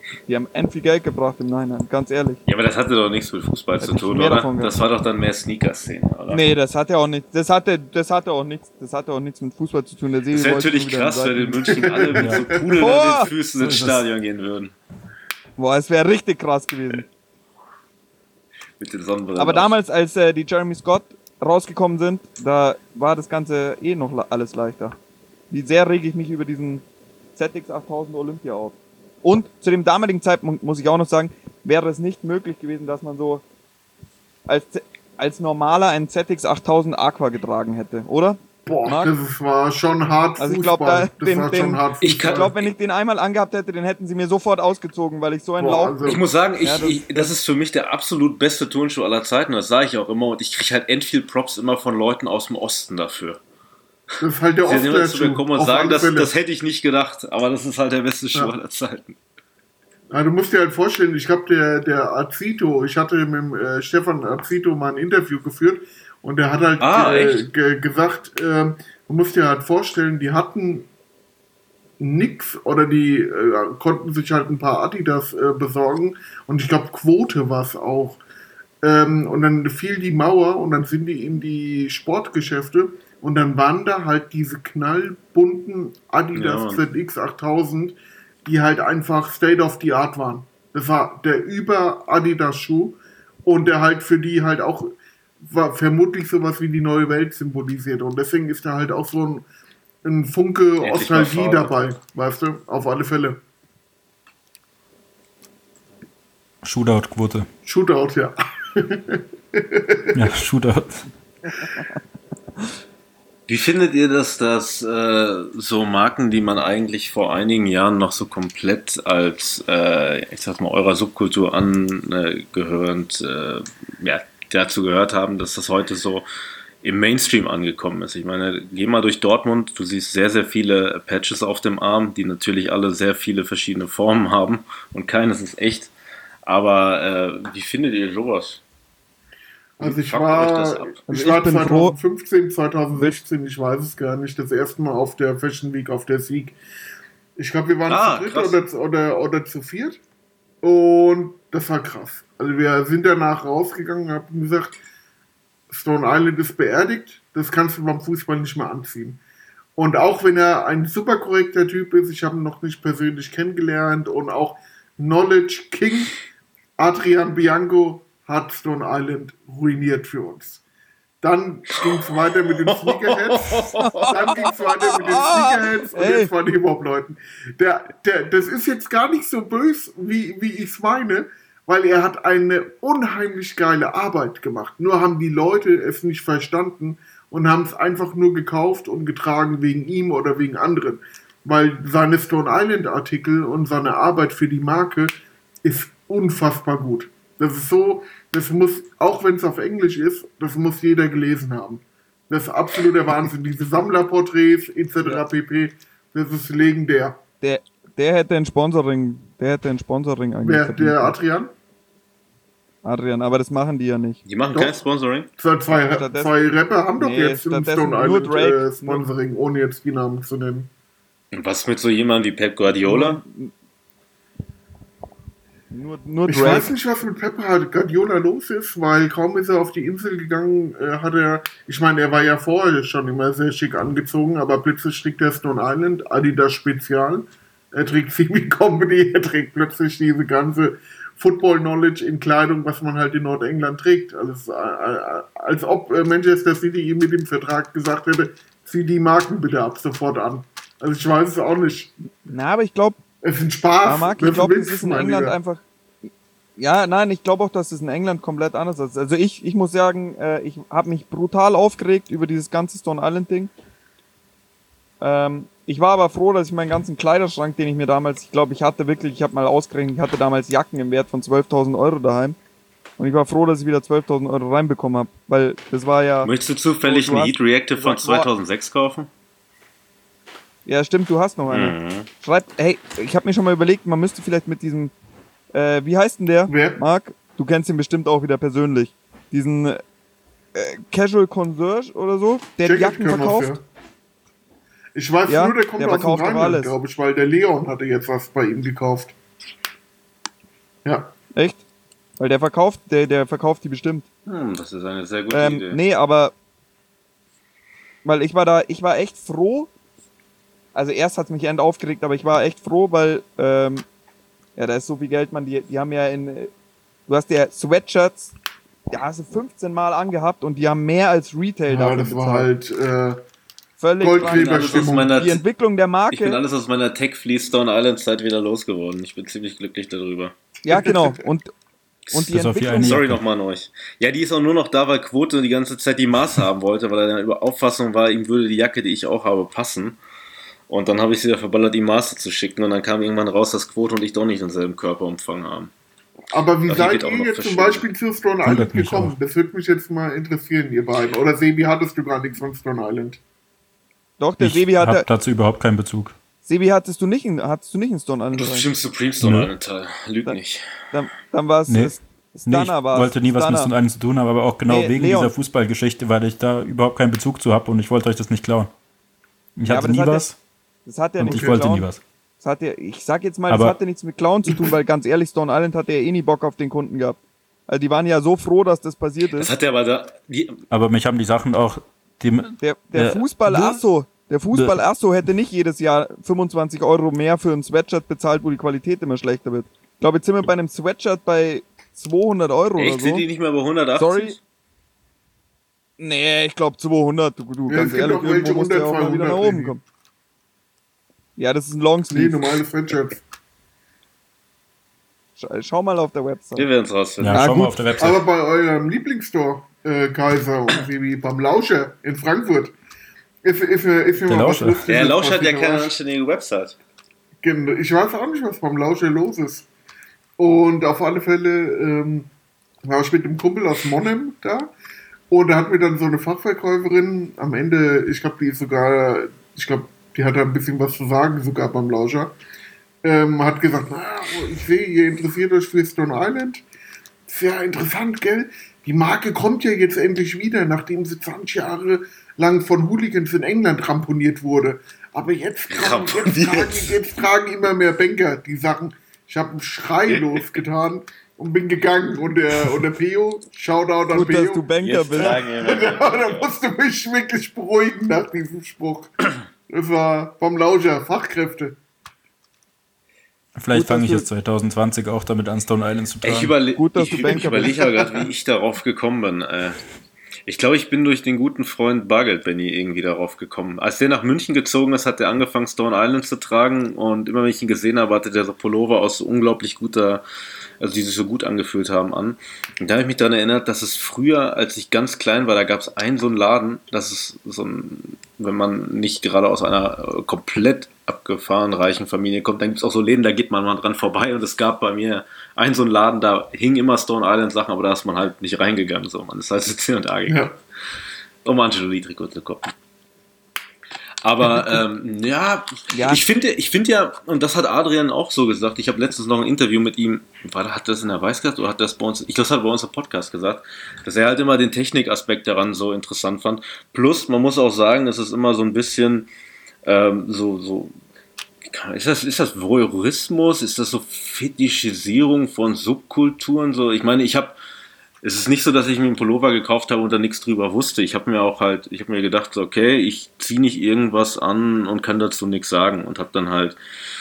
Die haben end viel Geld gebracht im Nachhinein, ganz ehrlich. Ja, aber das hatte doch nichts mit Fußball zu tun, oder? Das war doch dann mehr Sneaker-Szene, oder? Nee, das hatte auch nichts, das hatte, das hatte auch nichts, das hatte auch nichts mit Fußball zu tun. Der das wäre natürlich krass, wenn in München alle mit so Pudeln an den Füßen ins Stadion gehen würden. Boah, es wäre richtig krass gewesen. Mit den Sonnenbrillen. Aber damals, als äh, die Jeremy Scott rausgekommen sind, da war das Ganze eh noch alles leichter. Wie sehr rege ich mich über diesen Z X achttausend Olympia auf. Und zu dem damaligen Zeitpunkt, muss ich auch noch sagen, wäre es nicht möglich gewesen, dass man so als, als normaler einen Z X achttausend Aqua getragen hätte, oder? Boah, Marc? das war schon hart Also ich glaube, Fußball. da, den, das war den, schon hart ich glaube, wenn ich den einmal angehabt hätte, den hätten sie mir sofort ausgezogen, weil ich so ein Boah, Lauch... also- Ich muss sagen, ich, Ja, das- ich, das ist für mich der absolut beste Turnschuh aller Zeiten, das sage ich auch immer, und ich kriege halt end viel Props immer von Leuten aus dem Osten dafür. Das ist halt der Sie sind immer zu mir Ostler-Schuh. kommen und auf sagen, alle das, Fälle. das hätte ich nicht gedacht, aber das ist halt der beste Schuh Ja. aller Zeiten. Ja, du musst dir halt vorstellen, ich glaube, der, der Azito, ich hatte mit dem äh, Stefan Azito mal ein Interview geführt und der hat halt Ah, äh, echt? ge gesagt, äh, du musst dir halt vorstellen, die hatten nix oder die äh, konnten sich halt ein paar Adidas äh, besorgen und ich glaube, Quote war es auch. Ähm, und dann fiel die Mauer und dann sind die in die Sportgeschäfte und dann waren da halt diese knallbunten Adidas Ja. Z X achttausend, die halt einfach State of the Art waren. Das war der Über-Adidas-Schuh und der halt für die halt auch war vermutlich sowas wie die neue Welt symbolisiert und deswegen ist da halt auch so ein, ein Funke Endlich Nostalgie mal Farbe. dabei, weißt du, auf alle Fälle. Shootout-Quote. Shootout, ja. Ja, Shootout. Wie findet ihr das, dass äh, so Marken, die man eigentlich vor einigen Jahren noch so komplett als, äh, ich sag mal, eurer Subkultur angehörend, äh, ja, dazu gehört haben, dass das heute so im Mainstream angekommen ist? Ich meine, geh mal durch Dortmund, du siehst sehr, sehr viele Patches auf dem Arm, die natürlich alle sehr viele verschiedene Formen haben und keines ist echt. Aber äh, wie findet ihr sowas? Also ich Fuckt euch das war, ab? ich Also war ich bin zwanzig fünfzehn, zwanzig sechzehn, ich weiß es gar nicht, das erste Mal auf der Fashion Week auf der Sieg. Ich glaube, wir waren Ah, zu dritt krass. oder, zu- oder, oder zu viert und das war krass. Also wir sind danach rausgegangen und haben gesagt, Stone Island ist beerdigt, das kannst du beim Fußball nicht mehr anziehen. Und auch wenn er ein super korrekter Typ ist, ich habe ihn noch nicht persönlich kennengelernt und auch Knowledge King, Adrian Bianco, hat Stone Island ruiniert für uns. Dann ging es weiter mit den Sneakerheads. Dann ging es weiter mit den Sneakerheads und Ey. jetzt von den Hip-Hop-Leuten. Der, der, das ist jetzt gar nicht so böse, wie, wie ich es meine, weil er hat eine unheimlich geile Arbeit gemacht. Nur haben die Leute es nicht verstanden und haben es einfach nur gekauft und getragen wegen ihm oder wegen anderen. Weil seine Stone Island-Artikel und seine Arbeit für die Marke ist unfassbar gut. Das ist so, das muss, auch wenn es auf Englisch ist, das muss jeder gelesen haben. Das ist absoluter Wahnsinn. Diese Sammlerporträts et cetera pp. Das ist legendär. Der, der hätte ein Sponsoring, der hätte ein Sponsoring eigentlich Wer, verdient. der Adrian? Adrian, aber das machen die ja nicht. Die machen Doch. kein Sponsoring? Zwei, zwei, Stattdessen- zwei Rapper haben doch Nee, jetzt ein stattdessen Stone nur Island Drake. äh, Sponsoring, ohne jetzt die Namen zu nennen. Und was mit so jemandem wie Pep Guardiola? Nur, nur Ich Drake. weiß nicht, was mit Pep Guardiola los ist, weil kaum ist er auf die Insel gegangen, äh, hat er, ich meine, er war ja vorher schon immer sehr schick angezogen, aber plötzlich trägt er Stone Island, Adidas Spezial, er trägt C B Company, er trägt plötzlich diese ganze Football-Knowledge in Kleidung, was man halt in Nordengland trägt. Also, äh, als ob äh, Manchester City ihm mit dem Vertrag gesagt hätte, zieh die Marken bitte ab sofort an. Also ich weiß es auch nicht. Na, aber ich glaube, Es ist ein Spaß. Ja, Marc, ich Das glaube, ein das Witz, ist in mein England Lieber. einfach. Ja, nein, ich glaube auch, dass es in England komplett anders ist. Also ich, ich muss sagen, äh, ich habe mich brutal aufgeregt über dieses ganze Stone Island Ding. Ähm, ich war aber froh, dass ich meinen ganzen Kleiderschrank, den ich mir damals, ich glaube, ich hatte wirklich, ich habe mal ausgerechnet, ich hatte damals Jacken im Wert von zwölftausend Euro daheim. Und ich war froh, dass ich wieder zwölftausend Euro reinbekommen habe, weil das war ja. Möchtest du zufällig Du einen hast Heat Reactive von gesagt, boah. zweitausendsechs kaufen? Ja, stimmt, du hast noch eine. Mhm. Schreib, hey, ich habe mir schon mal überlegt, man müsste vielleicht mit diesem, äh, wie heißt denn der? Wer? Marc, du kennst ihn bestimmt auch wieder persönlich. Diesen äh, Casual Concierge oder so, der die Jacket Jacken können wir verkauft. für. Ich weiß Ja, nur, der kommt der aus dem verkauft doch Rheinland, alles. glaube ich, weil der Leon hatte jetzt was bei ihm gekauft. Ja. Echt? Weil der verkauft, der, der verkauft die bestimmt. Hm, das ist eine sehr gute Ähm, Idee. nee, aber weil ich war da, ich war echt froh. Also erst hat es mich end aufgeregt, aber ich war echt froh, weil ähm, ja, da ist so viel Geld, man, die, die haben ja in, du hast ja Sweatshirts, da hast du fünfzehn Mal angehabt und die haben mehr als Retail Ja, dafür das bezahlt. war halt äh, Völlig Goldgräberstimmung. meiner- Die Entwicklung der Ich bin Marke. alles aus meiner Tech-Fleece Stone Island Zeit wieder losgeworden. Ich bin ziemlich glücklich darüber. Ja, genau. Und, und die Bis auf die Entwicklung. eine Sorry Jacke. nochmal an euch. Ja, die ist auch nur noch da, weil Quote die ganze Zeit die Maße haben wollte, weil er dann über Auffassung war, ihm würde die Jacke, die ich auch habe, passen. Und dann habe ich sie wieder verballert, die Maße zu schicken. Und dann kam irgendwann raus, dass Quote und ich doch nicht denselben Körperumfang haben. Aber wie Die seid wird auch ihr noch jetzt zum verschoben. Beispiel zu Stone Wundert Island mich gekommen? auch. Das würde mich jetzt mal interessieren, ihr beiden. Oder Sebi, hattest du gar nichts von Stone Island? Doch, der Ich Sebi habe hatte. dazu überhaupt keinen Bezug. Sebi hattest du nicht in, hattest du nicht in Stone Island Das ist rein? bestimmt Supreme Stone Nö. Island Teil. Lüg nicht. Dann, dann war es Nee. Stunner, Nee, ich war's. wollte nie was mit Stunner. Stone Island zu tun haben, aber auch genau Nee, wegen Leon. dieser Fußballgeschichte, weil ich da überhaupt keinen Bezug zu habe und ich wollte euch das nicht klauen. Ich Ja, hatte aber das nie hat ja- was Das hat ja und nichts ich mit wollte Clown. nie was. Das hat ja, ich sag jetzt mal, Aber- das hatte nichts mit Clown zu tun, weil ganz ehrlich, Stone Island hatte ja eh nie Bock auf den Kunden gehabt. Also die waren ja so froh, dass das passiert Das ist. hat er aber da. Die, Aber mich haben die Sachen auch... Die, Der, der Äh, Fußball-Asso, der Fußball-Asso hätte nicht jedes Jahr fünfundzwanzig Euro mehr für ein Sweatshirt bezahlt, wo die Qualität immer schlechter wird. Ich glaube, jetzt sind wir bei einem Sweatshirt bei zweihundert Euro echt, oder sind so. die nicht mehr bei hundertachtzig? Sorry. Nee, ich glaube zweihundert. Du, du Ja, ganz es gibt ehrlich, auch welche irgendwo musst du ja auch unter mal wieder nach zweihundert, oben kommen. Ja, das ist ein Longsleeve. Nee, normale Sweatshirts. Schau, schau mal auf der Website. Wir werden es rausfinden. ja, Na schau gut. mal auf der Website. Aber bei eurem Lieblingsstore, äh, Kaiser und Sebi, beim Lauscher in Frankfurt, ist, ist, ist mir Der mal was Lauscher. Lustiges Der Lausch hat ja passiert. keine anständige Website. Genau, ich weiß auch nicht, was beim Lauscher los ist. Und auf alle Fälle ähm, war ich mit dem Kumpel aus Monnem da. Und da hat mir dann so eine Fachverkäuferin am Ende, ich glaube, die ist sogar, ich glaube, die hat da ein bisschen was zu sagen, sogar beim Lauscher, ähm, hat gesagt, na, ich sehe, ihr interessiert euch für Stone Island. Sehr interessant, gell? Die Marke kommt ja jetzt endlich wieder, nachdem sie zwanzig Jahre lang von Hooligans in England ramponiert wurde. Aber jetzt, tragen, jetzt, Ramponiert. tragen, jetzt tragen immer mehr Banker die Sachen. Ich habe einen Schrei losgetan und bin gegangen. Und der, und der Peo, Shoutout an Gut, dass du Peo, Banker Jetzt bist. tragen wir mal. da musste mich wirklich beruhigen nach diesem Spruch. Das war vom Lauscher, Fachkräfte. Vielleicht Gut, fange dass ich du- jetzt zwanzig zwanzig auch damit an, Stone Island zu tragen. Ich, überle Gut, dass ich, du ich Banker überlege aber gerade, wie ich darauf gekommen bin. Äh, ich glaube, ich bin durch den guten Freund Bargeld Benny irgendwie darauf gekommen. Als der nach München gezogen ist, hat er angefangen, Stone Island zu tragen. Und immer wenn ich ihn gesehen habe, hatte der so Pullover aus so unglaublich guter, also die sich so gut angefühlt haben, an. Und da habe ich mich daran erinnert, dass es früher, als ich ganz klein war, da gab es einen so einen Laden, das ist so ein, wenn man nicht gerade aus einer äh, komplett abgefahren reichen Familie kommt, dann gibt es auch so Läden, da geht man mal dran vorbei und es gab bei mir einen so einen Laden, da hingen immer Stone Island Sachen, aber da ist man halt nicht reingegangen, so, man ist halt zu C und A gegangen, Ja. um Angelolie-Trikot zu gucken. Aber ähm, ja, Ja. ich finde ich finde ja, und das hat Adrian auch so gesagt, ich habe letztens noch ein Interview mit ihm, war, hat das in der Weiß gesagt oder hat das bei uns, ich glaube, das hat er bei uns im Podcast gesagt, dass er halt immer den Technikaspekt daran so interessant fand. Plus, man muss auch sagen, es ist immer so ein bisschen ähm, so, so, ist das, ist das Voyeurismus? Ist das so Fetischisierung von Subkulturen? So, ich meine, ich habe, es ist nicht so, dass ich mir einen Pullover gekauft habe und da nichts drüber wusste. Ich habe mir auch halt, ich habe mir gedacht, so, okay, ich ziehe nicht irgendwas an und kann dazu nichts sagen und habe dann halt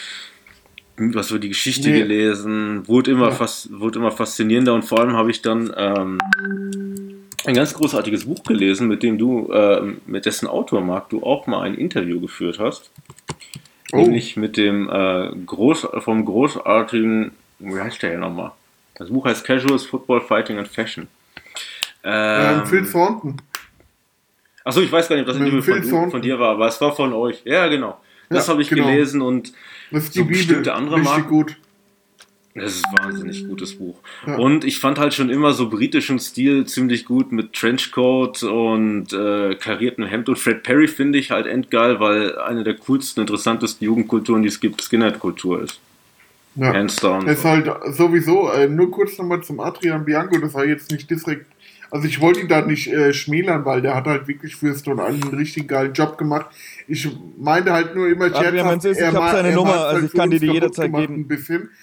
was für die Geschichte Nee. gelesen, wurde immer, Ja. fas, wurde immer faszinierender und vor allem habe ich dann ähm, ein ganz großartiges Buch gelesen, mit dem du, äh, mit dessen Autor, Marc, du auch mal ein Interview geführt hast. Oh. Nämlich mit dem äh, groß, vom großartigen, wie heißt der hier nochmal? Das Buch heißt Casuals, Football, Fighting and Fashion. Ähm, Ähm, Phil Thornton. Achso, ich weiß gar nicht, ob das mit Interview Phil von, du- Thornton. von dir war, aber es war von euch. Ja, genau. Das Ja, habe ich genau. gelesen und Das ist die so Bibel. bestimmte andere Richtig Marken. gut. das ist ein wahnsinnig gutes Buch. Ja. Und ich fand halt schon immer so britischen Stil ziemlich gut mit Trenchcoat und äh, kariertem Hemd. Und Fred Perry finde ich halt endgeil, weil eine der coolsten, interessantesten Jugendkulturen, die es gibt, Skinhead-Kultur ist. Ja. Hands down. Es ist halt sowieso, äh, nur kurz nochmal zum Adrian Bianco, das war jetzt nicht direkt, also ich wollte ihn da nicht äh, schmälern, weil der hat halt wirklich für Stone Island einen richtig geilen Job gemacht. Ich meinte halt nur immer Adrian, wenn's ist, ich hab ma- seine er Nummer, macht's also halt ich kann für dir die uns jederzeit kaputt gemacht geben. Ein bisschen.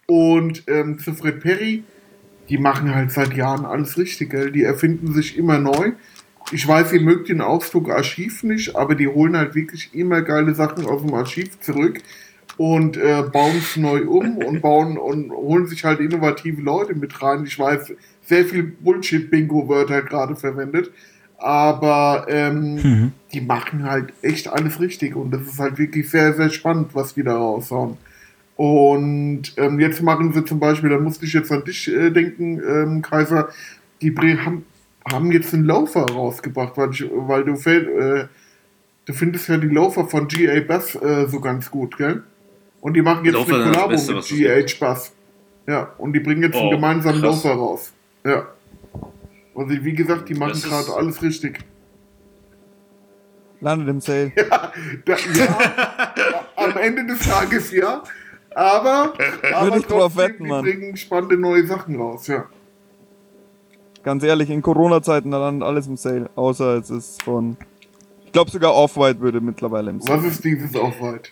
Und ähm, zu Fred Perry, die machen halt seit Jahren alles richtig, gell? Die erfinden sich immer neu. Ich weiß, ihr mögt den Ausdruck Archiv nicht, aber die holen halt wirklich immer geile Sachen aus dem Archiv zurück und äh, bauen es neu um und bauen und holen sich halt innovative Leute mit rein. Ich weiß, sehr viel Bullshit-Bingo-Wörter gerade verwendet, aber ähm, mhm. die machen halt echt alles richtig und das ist halt wirklich sehr, sehr spannend, was die da raushauen. Und ähm, jetzt machen sie zum Beispiel, da musste ich jetzt an dich äh, denken, ähm, Kaiser, die haben haben jetzt einen Laufer rausgebracht, weil, ich, weil du, äh, du findest ja die Laufer von G A Bass äh, so ganz gut, gell? Und die machen jetzt Laufer eine Kollabo Beste, mit G H Bass. Ja, und die bringen jetzt oh, einen gemeinsamen krass. Laufer raus. Ja. Also wie gesagt, die machen gerade alles richtig. Landet im Sale. Ja, da, ja am Ende des Tages ja. Aber, aber ich drauf wetten, die Mann. bringen spannende neue Sachen raus, ja. Ganz ehrlich, in Corona-Zeiten, da landet alles im Sale. Außer es ist von... Ich glaube sogar Off-White würde mittlerweile im Sale. Was ist dieses Off-White?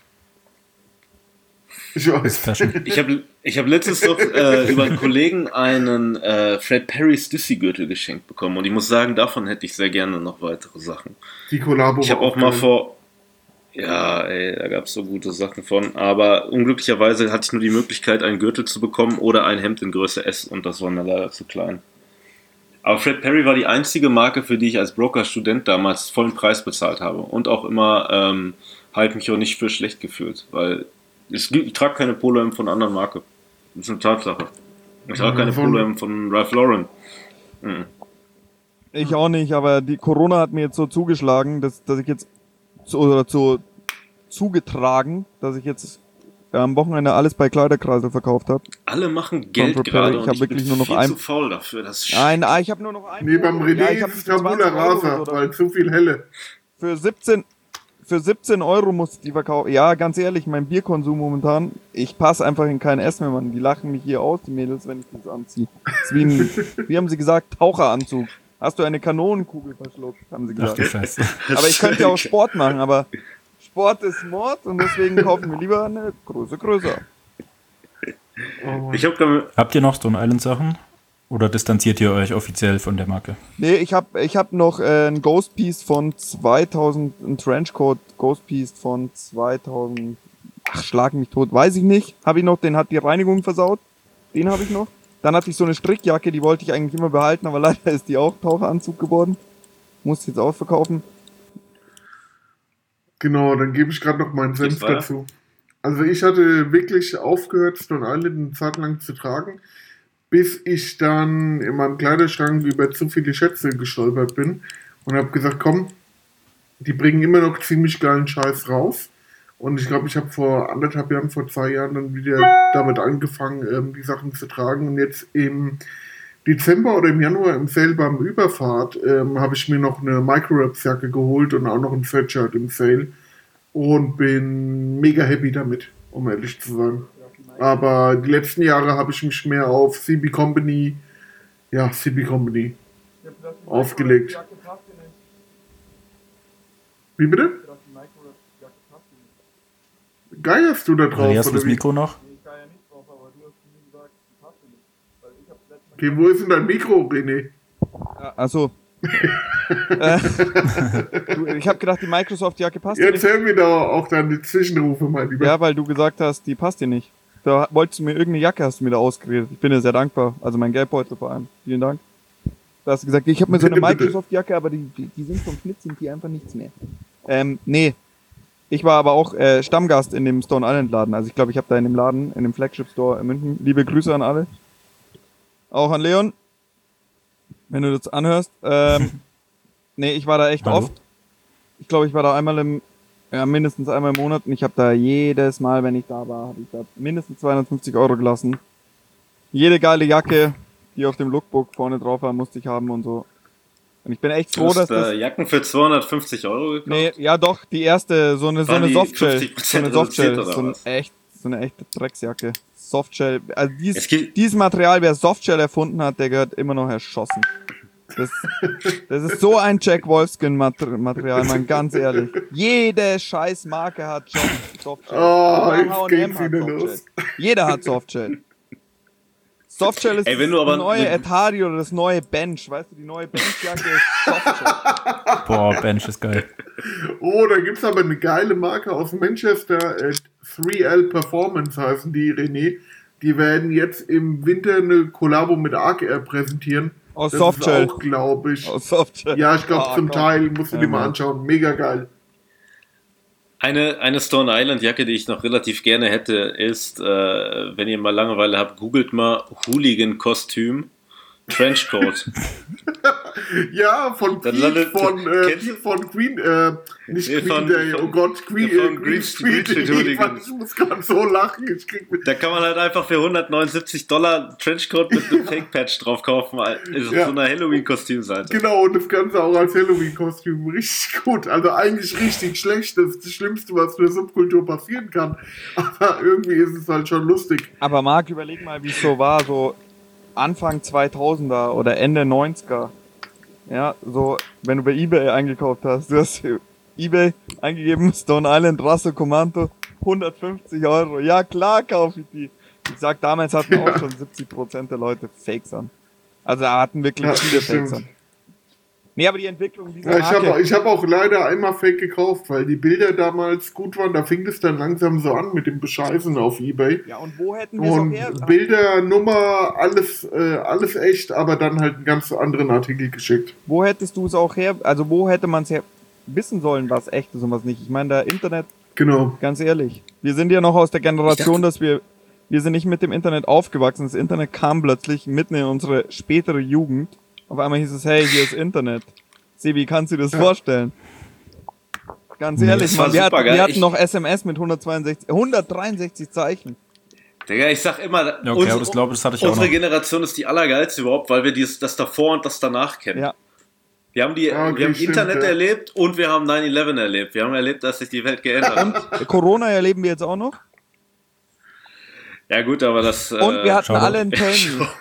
Ich weiß. Ich habe ich hab letztens noch äh, über einen Kollegen einen äh, Fred Perry Stussy-Gürtel geschenkt bekommen. Und ich muss sagen, davon hätte ich sehr gerne noch weitere Sachen. Die Kollabo. Ich habe auch mal vor... Ja, ey, da gab es so gute Sachen von. Aber unglücklicherweise hatte ich nur die Möglichkeit, einen Gürtel zu bekommen oder ein Hemd in Größe S. Und das war mir leider zu klein. Aber Fred Perry war die einzige Marke, für die ich als Broker-Student damals vollen Preis bezahlt habe. Und auch immer ähm, halt mich auch nicht für schlecht gefühlt. Weil es gibt, ich trage keine Polo-Hemd von anderen Marken. Das ist eine Tatsache. Ich trage keine Polo-Hemd von Ralph Lauren. Mhm. Ich auch nicht, aber die Corona hat mir jetzt so zugeschlagen, dass, dass ich jetzt so, oder so zugetragen, dass ich jetzt am Wochenende alles bei Kleiderkreisel verkauft habe. Alle machen Geld gerade und ich, hab ich wirklich bin nur noch viel ein... zu faul dafür. Das Nein, ah, ich habe nur noch ein... Nee, beim René ja, ist es Tabula Rasa, weil zu viel Helle. Für siebzehn, für siebzehn Euro muss ich die verkaufen. Ja, ganz ehrlich, mein Bierkonsum momentan, ich passe einfach in kein S mehr, Mann. Die lachen mich hier aus, die Mädels, wenn ich das anziehe. Das ist wie ein, wie haben sie gesagt, Taucheranzug. Hast du eine Kanonenkugel verschluckt, haben sie gesagt. Ach, Scheiße. Aber ich könnte ja auch Sport machen, aber Sport ist Mord und deswegen kaufen wir lieber eine Größe größer. Oh ich hab damit Habt ihr noch Stone Island Sachen? Oder distanziert ihr euch offiziell von der Marke? Nee, ich hab, ich hab noch äh, ein Ghost Piece von zweitausend, ein Trenchcoat Ghost Piece von zweitausend, ach, schlag mich tot, weiß ich nicht. Hab ich noch, den hat die Reinigung versaut. Den habe ich noch. Dann hatte ich so eine Strickjacke, die wollte ich eigentlich immer behalten, aber leider ist die auch Taucheranzug geworden. Muss jetzt ausverkaufen. Genau, dann gebe ich gerade noch meinen Senf dazu. Also ich hatte wirklich aufgehört, Stone Island eine Zeit lang zu tragen, bis ich dann in meinem Kleiderschrank über zu viele Schätze gestolpert bin und habe gesagt, komm, die bringen immer noch ziemlich geilen Scheiß raus. Und ich glaube, ich habe vor anderthalb Jahren, vor zwei Jahren dann wieder damit angefangen, ähm, die Sachen zu tragen. Und jetzt im Dezember oder im Januar im Sale beim Überfahrt ähm, habe ich mir noch eine Micro-Wraps-Jacke geholt und auch noch ein Sweatshirt im Sale. Und bin mega happy damit, um ehrlich zu sein. Aber die letzten Jahre habe ich mich mehr auf C B Company, ja, C B Company aufgelegt. Wie bitte? Geierst du da drauf? Hast du das Mikro noch? Okay, wo ist denn dein Mikro, René? Also. äh, du, ich habe gedacht, die Microsoft-Jacke passt dir nicht. Jetzt hören wir da auch dann die Zwischenrufe mal lieber. Ja, weil du gesagt hast, die passt dir nicht. Da wolltest du mir irgendeine Jacke, hast du mir da ausgeredet. Ich bin dir sehr dankbar. Also mein Geldbeutel vor allem. Vielen Dank. Da hast du gesagt, ich habe mir so eine Microsoft-Jacke, aber die, die, die sind vom Schnitt, sind die einfach nichts mehr. Ähm, nee. Ich war aber auch äh, Stammgast in dem Stone Island Laden. Also ich glaube, ich habe da in dem Laden, in dem Flagship Store in München. Liebe Grüße an alle. Auch an Leon. Wenn du das anhörst. Ähm, nee, ich war da echt Hallo. oft. Ich glaube, ich war da einmal im, ja, mindestens einmal im Monat und ich habe da jedes Mal, wenn ich da war, habe ich da mindestens zweihundertfünfzig Euro gelassen. Jede geile Jacke, die auf dem Lookbook vorne drauf war, musste ich haben und so. Und ich bin echt froh, du hast, dass das... Äh, Jacken für zweihundertfünfzig Euro gekauft? Nee, ja doch, die erste, so eine, so eine Softshell. So eine Softshell, so, ein echt, so eine echte Drecksjacke. Softshell, also dies, dieses Material, wer Softshell erfunden hat, der gehört immer noch erschossen. Das, das ist so ein Jack Wolfskin Material, man, ganz ehrlich. Jede scheiß Marke hat Softshell. Oh, jetzt geht's wieder los. Jeder hat Softshell. Softshell ist Ey, wenn du aber das neue mit- Atari oder das neue Bench. Weißt du, die neue Benchjacke ist Softshell. Boah, Bench ist geil. Oh, da gibt's aber eine geile Marke aus Manchester, äh, drei L Performance heißen die, René. Die werden jetzt im Winter eine Kollabo mit Arc Air präsentieren. Aus das Softshell. ist auch, glaube ich. Aus Softshell. Ja, ich glaube Ah, zum komm. Teil, musst du Ja, dir mal Mann. anschauen. Mega geil. Eine, eine Stone Island Jacke, die ich noch relativ gerne hätte, ist, äh, wenn ihr mal Langeweile habt, googelt mal Hooligan-Kostüm, Trenchcoat. Ja, von Dann Pete, landet- von, äh, kennt- Pete von Queen, äh, nicht Nee, Green von- Day, von- oh Gott, Queen, von äh, Green Green Street Street, Hooligans. ich muss gerade so lachen, ich krieg mit. Da kann man halt einfach für hundertneunundsiebzig Dollar Trenchcoat mit einem Fake-Patch drauf kaufen. Ist Ja. so eine Halloween-Kostümseite. Genau, und das Ganze auch als Halloween-Kostüm. Richtig gut. Also eigentlich richtig schlecht. Das ist das Schlimmste, was für eine Subkultur passieren kann. Aber irgendwie ist es halt schon lustig. Aber Marc, überleg mal, wie es so war, so Anfang zweitausender oder Ende neunziger. Ja, so, wenn du bei eBay eingekauft hast, du hast eBay eingegeben, Stone Island Rasso Commando, hundertfünfzig Euro. Ja, klar kaufe ich die. Ich sag, damals hatten auch schon siebzig Prozent der Leute Fakes an. Also da hatten wirklich Ja, viele das Fakes stimmt. an. Nee, aber die Entwicklung dieser Ja, ich Marke... habe ich hab auch leider einmal Fake gekauft, weil die Bilder damals gut waren. Da fing es dann langsam so an mit dem Bescheißen auf eBay. ja, und wo hätten wir es auch Und her... Bilder, Nummer, alles, äh, alles echt, aber dann halt einen ganz anderen Artikel geschickt. Wo hättest du es auch her... Also wo hätte man es her wissen sollen, was echt ist und was nicht? Ich meine, der Internet... Genau. Ganz ehrlich. Wir sind ja noch aus der Generation, dass wir, wir sind nicht mit dem Internet aufgewachsen. Das Internet kam plötzlich mitten in unsere spätere Jugend. Auf einmal hieß es, hey, hier ist Internet. Sebi, kannst du dir das vorstellen? Ganz ehrlich, das war man, wir, hatten, supergeil. wir hatten Ich- noch S M S mit hundertzweiundsechzig, hundertdreiundsechzig Zeichen. Digga, ich sag immer, Ja, okay, aber das glaube ich, das hatte ich auch unsere noch. Generation ist die allergeilste überhaupt, weil wir dieses, das davor und das danach kennen. Ja. Wir haben, die, Ja, okay, wir haben stimmt, Internet ja. erlebt und wir haben nine eleven erlebt. Wir haben erlebt, dass sich die Welt geändert hat. Corona erleben wir jetzt auch noch. Ja gut, aber das... Und wir hatten schau doch. alle einen Tell Me.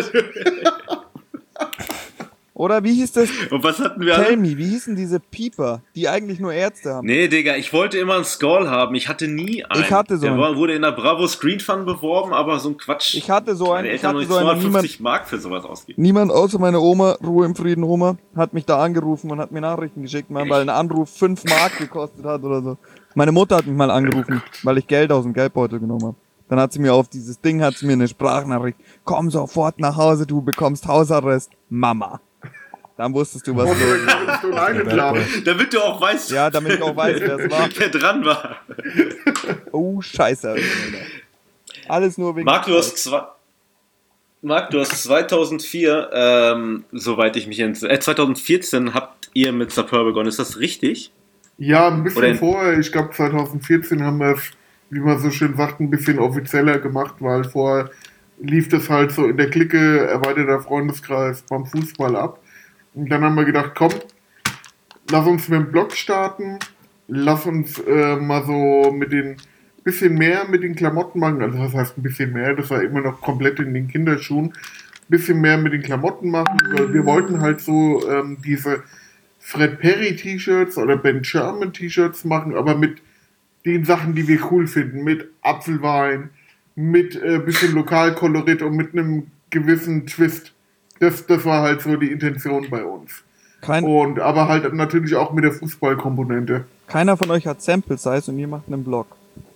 Oder wie hieß das? Und was hatten wir Tell alle? Me, wie hießen diese Pieper, die eigentlich nur Ärzte haben? Nee, Digga, ich wollte immer einen Skull haben. Ich hatte nie einen. Ich hatte so Der einen. war, wurde in der Bravo Screen Fun beworben, aber so ein Quatsch. Ich hatte so einen, Meine ich Eltern hatte noch so einen, niemand, zweihundertfünfzig Mark für sowas ausgeben. Niemand außer meine Oma, Ruhe im Frieden Oma, hat mich da angerufen und hat mir Nachrichten geschickt, Mann, weil ein Anruf fünf Mark gekostet hat oder so. Meine Mutter hat mich mal angerufen, weil ich Geld aus dem Geldbeutel genommen habe. Dann hat sie mir auf dieses Ding, hat sie mir eine Sprachnachricht, komm sofort nach Hause, du bekommst Hausarrest, Mama. Dann wusstest du, was Und los wir ist. können Stone Island laden. Damit du auch weißt, Ja, damit ich auch weiß, wer es war. wer dran war. Oh, scheiße. Alter. Alles nur wegen... Marc, du hast zwei... Marc, du hast zweitausendvier, ähm, soweit ich mich entsinne, äh, zweitausendvierzehn habt ihr mit Sapeur begonnen, ist das richtig? Ja, ein bisschen Oder in- vorher. Ich glaube, zweitausendvierzehn haben wir es, wie man so schön sagt, ein bisschen offizieller gemacht, weil vorher lief das halt so in der Clique, erweiterter Freundeskreis beim Fußball ab. Und dann haben wir gedacht, komm, lass uns mit dem Blog starten, lass uns äh, mal so mit den bisschen mehr mit den Klamotten machen, also das heißt ein bisschen mehr, das war immer noch komplett in den Kinderschuhen, bisschen mehr mit den Klamotten machen, weil wir wollten halt so ähm, diese Fred Perry T-Shirts oder Ben Sherman T-Shirts machen, aber mit den Sachen, die wir cool finden, mit Apfelwein, mit äh, bisschen Lokalkolorit und mit einem gewissen Twist. Das, das war halt so die Intention bei uns. Kein, Und aber halt natürlich auch mit der Fußballkomponente. keiner von euch hat Sample Size und ihr macht einen Blog.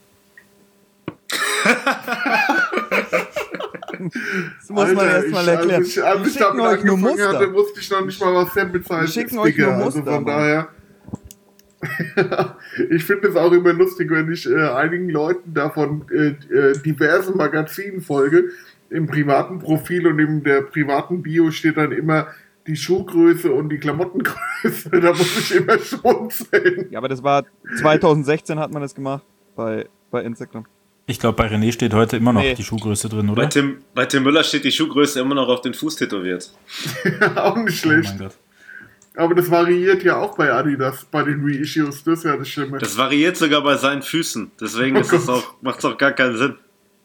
Das muss man erst mal ich, erklären. Als ich, als Wir ich schicken damit euch nur angefangen Muster. hatte, wusste ich noch nicht mal, was Sample Size Wir ist, schicken euch nur Digga. Muster, Also von Mann. daher... Ich finde es auch immer lustig, wenn ich äh, einigen Leuten davon äh, äh, diversen Magazinen folge. Im privaten Profil und in der privaten Bio steht dann immer die Schuhgröße und die Klamottengröße. Da muss ich immer schmunzeln. Ja, aber das war zweitausendsechzehn hat man das gemacht bei, bei Instagram. Ich glaube, bei René steht heute immer noch Nee. die Schuhgröße drin, Bei oder? Tim, bei Tim Müller steht die Schuhgröße immer noch auf den Fuß tätowiert. Auch nicht Oh schlecht. mein Gott. Aber das variiert ja auch bei Adidas, bei den Reissues. Das ist ja das Schlimme. Das variiert sogar bei seinen Füßen. Deswegen Oh ist das Gott. auch, macht es auch gar keinen Sinn.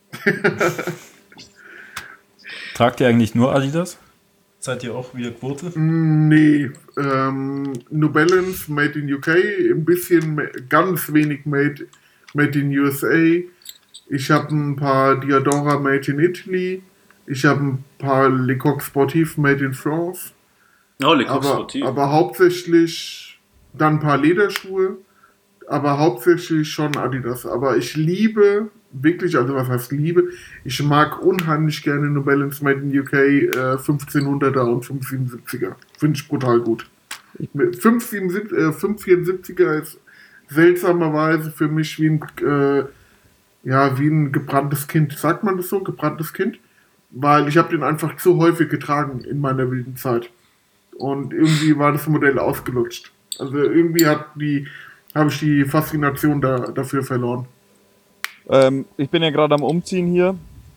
Tragt ihr eigentlich nur Adidas? Seid ihr auch wieder Quote? Nee, ähm, New Balance made in U K, ein bisschen, ma- ganz wenig made, made in U S A. Ich habe ein paar Diadora made in Italy. Ich habe ein paar Le Coq Sportif Made in France. Oh, Le Coq aber, Sportif. aber hauptsächlich dann ein paar Lederschuhe. Aber hauptsächlich schon Adidas. Aber ich liebe wirklich, also was heißt Liebe? Ich mag unheimlich gerne New Balance Made in U K äh, fünfzehnhunderter und fünfhundertsiebenundsiebziger. Finde ich brutal gut. fünfhundertvierundsiebziger ist seltsamerweise für mich wie ein, äh, ja, wie ein gebranntes Kind. Sagt man das so? Gebranntes Kind? Weil ich habe den einfach zu häufig getragen in meiner wilden Zeit. Und irgendwie war das Modell ausgelutscht. Also irgendwie hat die habe ich die Faszination da, dafür verloren. Ähm, ich bin ja gerade am Umziehen hier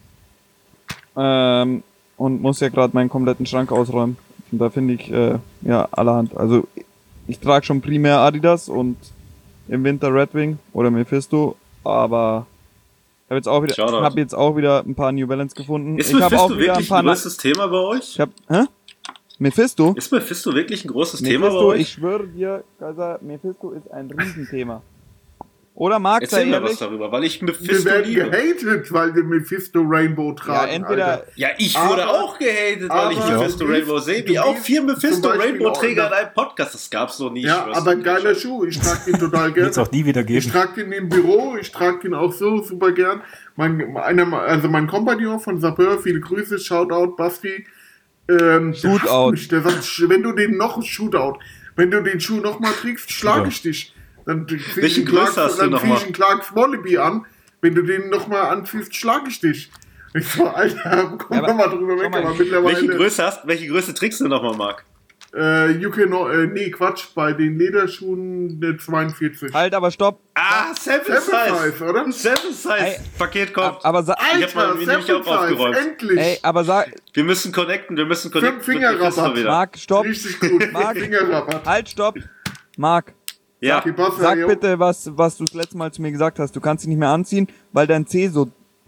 ähm, und muss ja gerade meinen kompletten Schrank ausräumen. Und da finde ich äh, ja allerhand. Also ich trage schon primär Adidas und im Winter Red Wing oder Mephisto, aber ich habe jetzt auch wieder, Shoutout. hab jetzt auch wieder ein paar New Balance gefunden. Ist ich habe Mephisto auch wieder wirklich ein paar ein größtes Thema bei euch? Ich hab, hä? Mephisto? Ist Mephisto wirklich ein großes Thema bei Mephisto, euch? ich schwöre dir, Kaiser, Mephisto ist ein Riesenthema. Oder Marc, sei Erzähl mir ehrlich? was darüber, weil ich Wir Mephisto werden liebe. gehatet, weil wir Mephisto Rainbow Ja, tragen. entweder, Alter. Ja, ich wurde Aber- auch gehatet, weil ich aber Mephisto du Rainbow gehst- sehe. du Wie auch gehst vier zum Mephisto Beispiel Rainbow-Träger auch in einem Podcast. Das gab's noch nie. Ja, ich schwör's aber dir. geiler Schuh. Ich trage den total Wird es gerne. auch nie wieder Ich geben. trage den im Büro, ich trage den auch so super gern. Mein, einer, also mein Kompagnon von Sapeur, viele Grüße, Shoutout, Basti. Ähm, der Shootout. hasst mich, der sagt, wenn du den noch, Shootout, wenn du den Schuh nochmal trägst, schlage ich dich. Dann zieh ich Welche einen Clarks- Größe hast du dann noch zieh ich mal? einen Clarks Wallaby an. Wenn du den nochmal anziehst, schlage ich dich. Ich so, Alter, komm Ja, aber- doch mal drüber weg, schau mal, aber mittlerweile. Welche Größe hast, welche Größe trägst du nochmal, Marc? Äh, U K no, äh, nee, Quatsch, bei den Lederschuhen eine zweiundvierzig. halt, aber stopp. Ah, Seven Seven Size. Size, oder? Seven Size. Ey, Paket kommt. Aber sa Ich hab mal- Alter, mir Seven nämlich auch Size, aufgeräumt. endlich. ey, aber sag, Wir müssen connecten, wir müssen connecten. Fünf Finger mit Mephisto Rabatt. wieder. Marc, stopp. Richtig gut. Marc. Fingerrabatt. Halt, stopp. Marc, Ja. Okay, pass sag auf, bitte, was, was du das letzte Mal zu mir gesagt hast. Du kannst dich nicht mehr anziehen, weil dein Zeh so...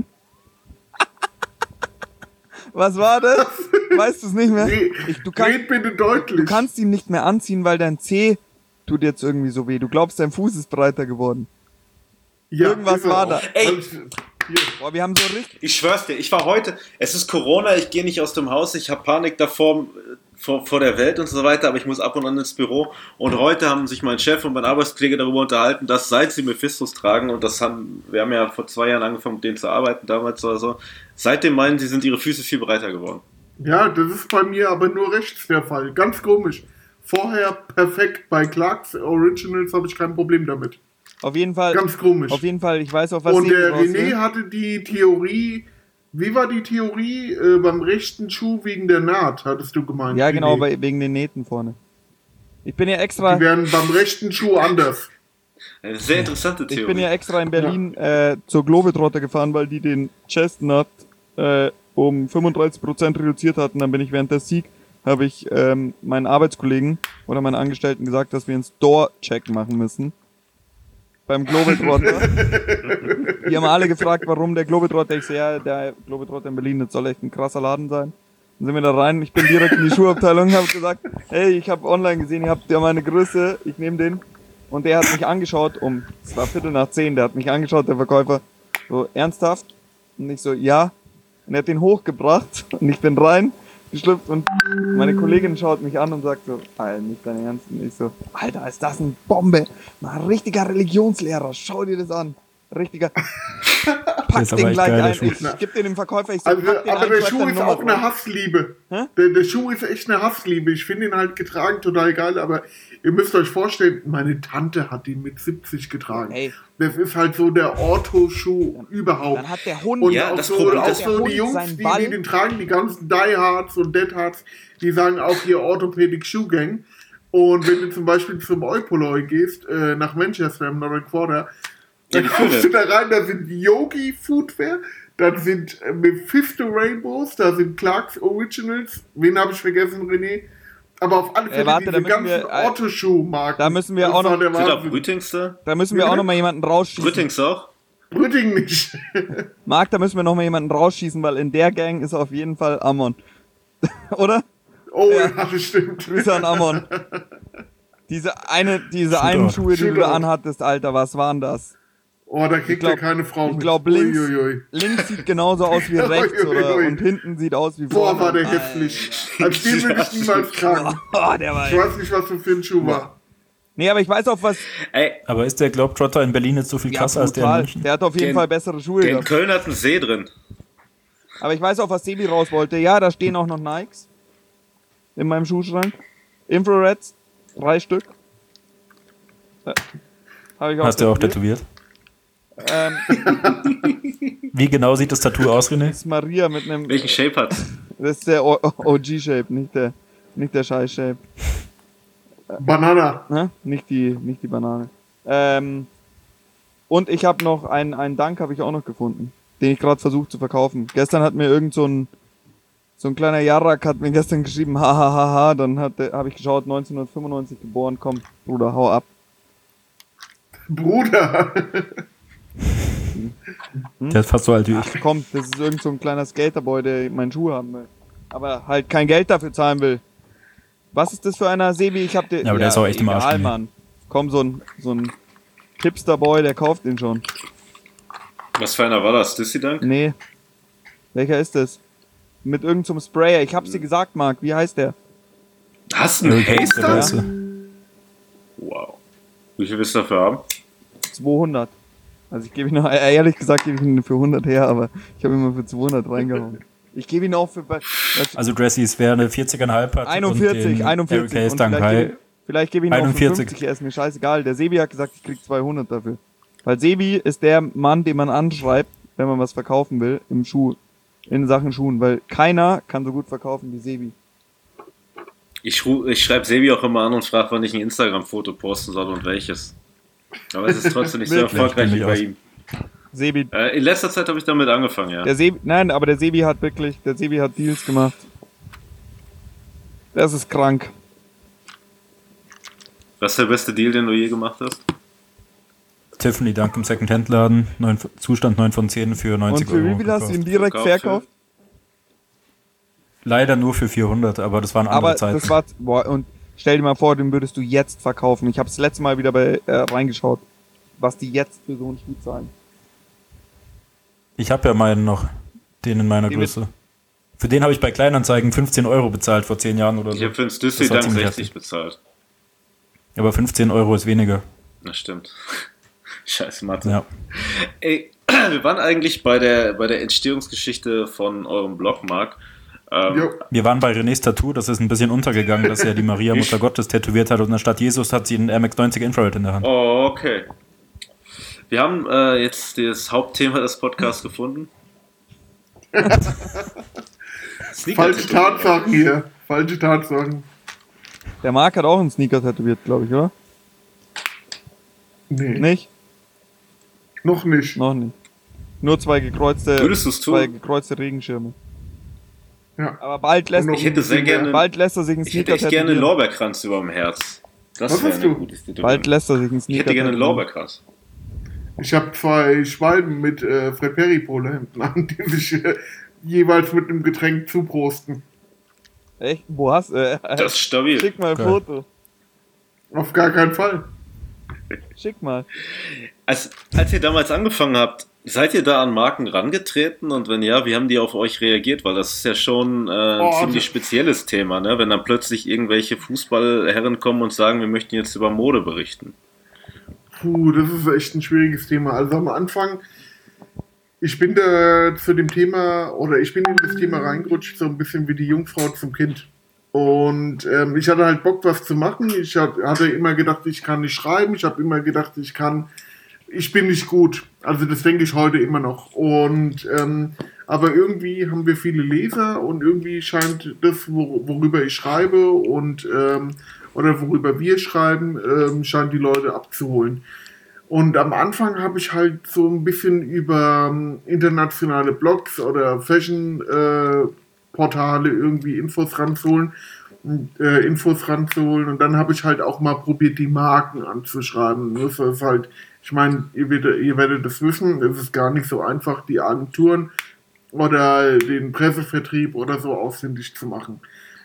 Was war das? Weißt du es nicht mehr? Nee, Ich, du, kann, red bitte deutlich. du kannst ihn nicht mehr anziehen, weil dein Zeh tut jetzt irgendwie so weh. Du glaubst, dein Fuß ist breiter geworden. ja, irgendwas ist er war auch. da. Ey. Also, hier. Boah, wir haben so richtig... Ich schwör's dir, ich war heute, es ist Corona, ich gehe nicht aus dem Haus, ich habe Panik davor, äh, vor, vor der Welt und so weiter, aber ich muss ab und an ins Büro. Und heute haben sich mein Chef und mein Arbeitskollege darüber unterhalten, dass seit sie Mephistos tragen, und das haben, wir haben ja vor zwei Jahren angefangen mit denen zu arbeiten, damals oder so, seitdem meinen sie, sind ihre Füße viel breiter geworden. Ja, das ist bei mir aber nur rechts der Fall. Ganz komisch. Vorher perfekt. Bei Clarks Originals habe ich kein Problem damit. Auf jeden Fall... Ganz komisch. Auf jeden Fall, ich weiß auf was Und Sebi der raus will. René hatte die Theorie, wie war die Theorie äh, beim rechten Schuh wegen der Naht, hattest du gemeint? Ja, genau, René? bei, wegen den Nähten vorne. Ich bin ja extra... Die werden beim rechten Schuh anders. Eine sehr interessante Theorie. Ich bin ja extra in Berlin äh, zur Globetrotter gefahren, weil die den Chestnut äh, um fünfunddreißig Prozent reduziert hatten. Dann bin ich während der Sieg, habe ich ähm, meinen Arbeitskollegen oder meinen Angestellten gesagt, dass wir einen Store-Check machen müssen. Beim Globetrotter. Die haben alle gefragt, warum der Globetrotter. Ich so, ja, der Globetrotter in Berlin, das soll echt ein krasser Laden sein. Dann sind wir da rein, ich bin direkt in die Schuhabteilung und habe gesagt, hey, ich habe online gesehen, ihr habt ja meine Größe, ich nehme den. Und der hat mich angeschaut um, es war Viertel nach zehn, der hat mich angeschaut, der Verkäufer, so ernsthaft. Und ich so, ja. Und er hat den hochgebracht und ich bin rein, geschlüpft und meine Kollegin schaut mich an und sagt so, Alter, nicht dein Ernst. Und ich so, Alter, ist das eine Bombe. Mal ein richtiger Religionslehrer, schau dir das an. Richtiger. Pack ist aber den echt gleich geil, der ein. Schuh. Ich geb den dem Verkäufer, ich so, Also, pack den aber ein, der schreib Schuh deine ist Nummer auch eine drauf. Hassliebe. Hä? Der, der Schuh ist echt eine Hassliebe. Ich finde ihn halt getragen total geil, aber ihr müsst euch vorstellen, meine Tante hat ihn mit siebzig getragen. Ey. Das ist halt so der Ortho-Schuh überhaupt. Dann hat der Hund, Und Ja, auch das so, Problem auch ist, der so Hund die Jungs, seinen die, Ball- die den tragen, die ganzen Diehards und Deadhards, die sagen auch hier Orthopädik Shoe Gang. Und wenn du zum Beispiel zum Eupoloi gehst, äh, nach Manchester im Northern Quarter, dann die kommst Fülle. du da rein, da sind Yogi Footwear, dann sind äh, Mephisto Rainbows, da sind Clarks Originals, wen habe ich vergessen, René? Aber auf alle Fälle warte, da diese müssen ganzen wir, äh, Ortho-Schuh-Marken. da müssen wir Das auch war noch- der Sind auch Wahnsinn. Brütings da? da müssen wir Wie auch bitte? noch mal jemanden rausschießen. Brütings auch? Brütting nicht. Marc, da müssen wir noch mal jemanden rausschießen, weil in der Gang ist auf jeden Fall Amon. Oder? Oh, Ja. ja, das stimmt. Grüße an Amon. Diese eine, diese Shootout. einen Schuhe, die du da Shootout. anhattest, Alter, was waren das? Oh, da kriegt glaub, er keine Frau Ich mit. glaube, links, Uiuiui. links sieht genauso aus wie rechts oder, Uiuiui. und hinten sieht aus wie Boah, vorne. war der Alter. hässlich. Als den würde ich niemals tragen. Oh, der war Ich weiß nicht, was das für ein Schuh war. Nee, aber ich weiß auch was. Ey, Aber ist der Globetrotter in Berlin jetzt so viel Ja, krasser als der in brutal. München? Der hat auf jeden Den- Fall bessere Schuhe. der in gehabt. Köln hat einen See drin. Aber ich weiß auch, was Sebi raus wollte. Ja, da stehen auch noch Nikes in meinem Schuhschrank. Infrareds, drei Stück. Ja. Hab ich auch Hast du auch tätowiert. tätowiert? Ähm, Wie genau sieht das Tattoo aus, René? das ist Maria mit einem. Welchen Shape hat? Das ist der O G-Shape, nicht der, nicht der Scheiß-Shape. Banana. Ne? Nicht die, nicht die Banane. Ähm, und ich habe noch einen, einen Dank habe ich auch noch gefunden, den ich gerade versucht zu verkaufen. Gestern hat mir irgend so ein so ein kleiner Jarak hat mir gestern geschrieben, ha ha ha ha, dann habe ich geschaut, neunzehnhundertfünfundneunzig geboren, komm, Bruder, hau ab. Bruder. Hm? Der ist fast so alt wie Ach ich. komm, das ist irgend so ein kleiner Skaterboy, der meinen Schuh haben will. Aber halt kein Geld dafür zahlen will. Was ist das für einer, Sebi? Ich hab dir. Ja, aber der ist auch echt im Arsch, egal, René. Mann. Komm, so ein, so ein Hipsterboy, der kauft den schon. Was für einer war das? Dissy Dank? Nee. Welcher ist das? Mit irgendeinem so Sprayer. Ich hab's dir gesagt, Marc. Wie heißt der? Hast du einen Okay, ist der Haster? Weiße. Wow. Wie viel willst du dafür haben? zweihundert. Also ich gebe ihn noch, äh, ehrlich gesagt gebe ich ihn für hundert her, aber ich habe ihn mal für zweihundert reingehauen. Ich gebe ihn auch für bei- Also Dressy, es wäre eine vierzig Komma fünf hat. einundvierzig, und den einundvierzig. Eric Hayes Und Dank vielleicht, High. gebe, vielleicht gebe ich ihn auch für einundvierzig. fünfzig, er ist mir scheißegal. Der Sebi hat gesagt, ich krieg zweihundert dafür. Weil Sebi ist der Mann, den man anschreibt, wenn man was verkaufen will, im Schuh, in Sachen Schuhen, weil keiner kann so gut verkaufen wie Sebi. Ich, ru- ich schreibe Sebi auch immer an und frage, wann ich ein Instagram-Foto posten soll und welches. Aber es ist trotzdem nicht so Wirklich? erfolgreich wie Kenn ich bei aus. ihm. Sebi, Äh, in letzter Zeit habe ich damit angefangen, ja. der Sebi, nein, aber der Sebi hat wirklich, der Sebi hat Deals gemacht. Das ist krank. Was ist der beste Deal, den du je gemacht hast? Tiffany Dank im Second-Hand-Laden. neun Zustand neun von zehn für Und neunzig für Euro. wie viel hast du ihn gekauft. direkt Verkauft, verkauft? Leider nur für vierhundert, aber das waren andere Aber Zeiten. das war, boah, und stell dir mal vor, den würdest du jetzt verkaufen. Ich habe das letzte Mal wieder bei äh, reingeschaut, was die jetzt für so einen Schuh zahlen. Ich habe ja meinen noch, den in meiner Den mit- Größe. Für den habe ich bei Kleinanzeigen fünfzehn Euro bezahlt vor zehn Jahren oder so. Ich habe für den Dissy Das war Dank ziemlich sechzig heftig. bezahlt. Aber fünfzehn Euro ist weniger. Das stimmt. Scheiß Mathe. Ja. Ey, wir waren eigentlich bei der, bei der Entstehungsgeschichte von eurem Blog, Marc. Ähm, Jo. Wir waren bei Renés Tattoo, das ist ein bisschen untergegangen, dass er die Maria Mutter Gottes tätowiert hat und anstatt Jesus hat sie einen M X neunzig Infrared in der Hand. Oh, okay. Wir haben äh, jetzt das Hauptthema des Podcasts gefunden. Falsche Tatsachen hier. Falsche Tatsachen. Der Marc hat auch einen Sneaker tätowiert, glaube ich, oder? Nee, Nicht? noch nicht. Noch nicht. Nur zwei gekreuzte, Würdest du's tun? zwei gekreuzte Regenschirme. Ja. Aber bald lässt, Und noch Ich hätte sehr gerne, bald lässt er sich einen ich hätte Sneaker echt gerne einen tätowieren. Lorbeerkranz über dem Herz. Das Was wäre hast eine du? gute Tätowierung. Bald lässt er sich einen Ich Sneaker hätte gerne einen tätowieren. Lorbeerkranz. Ich habe zwei Schwalben mit äh, Fred Perry Polohemden an, die sich äh, jeweils mit einem Getränk zuprosten. Echt? Wo hast du? Äh, Das ist stabil. Schick mal ein Geil. Foto. Auf gar keinen Fall. Schick mal. Als, als ihr damals angefangen habt, seid ihr da an Marken rangetreten? Und wenn ja, wie haben die auf euch reagiert? Weil das ist ja schon äh, ein Oh, ziemlich also- spezielles Thema, ne? Wenn dann plötzlich irgendwelche Fußballherren kommen und sagen, wir möchten jetzt über Mode berichten. Puh, das ist echt ein schwieriges Thema. Also am Anfang, ich bin da zu dem Thema, oder ich bin in das Thema reingerutscht, so ein bisschen wie die Jungfrau zum Kind. Und ähm, ich hatte halt Bock, was zu machen. Ich hat, hatte immer gedacht, ich kann nicht schreiben. Ich habe immer gedacht, ich kann, ich bin nicht gut. Also das denke ich heute immer noch. Und ähm, aber irgendwie haben wir viele Leser und irgendwie scheint das, wor worüber ich schreibe und ähm, oder worüber wir schreiben, ähm, scheint die Leute abzuholen. Und am Anfang habe ich halt so ein bisschen über ähm, internationale Blogs oder Fashion-Portale irgendwie Infos ranzuholen, und, äh, Infos ranzuholen. Und dann habe ich halt auch mal probiert, die Marken anzuschreiben. Das ist halt, ich meine, ihr werdet, ihr werdet das wissen, es ist gar nicht so einfach, die Agenturen oder den Pressevertrieb oder so ausfindig zu machen.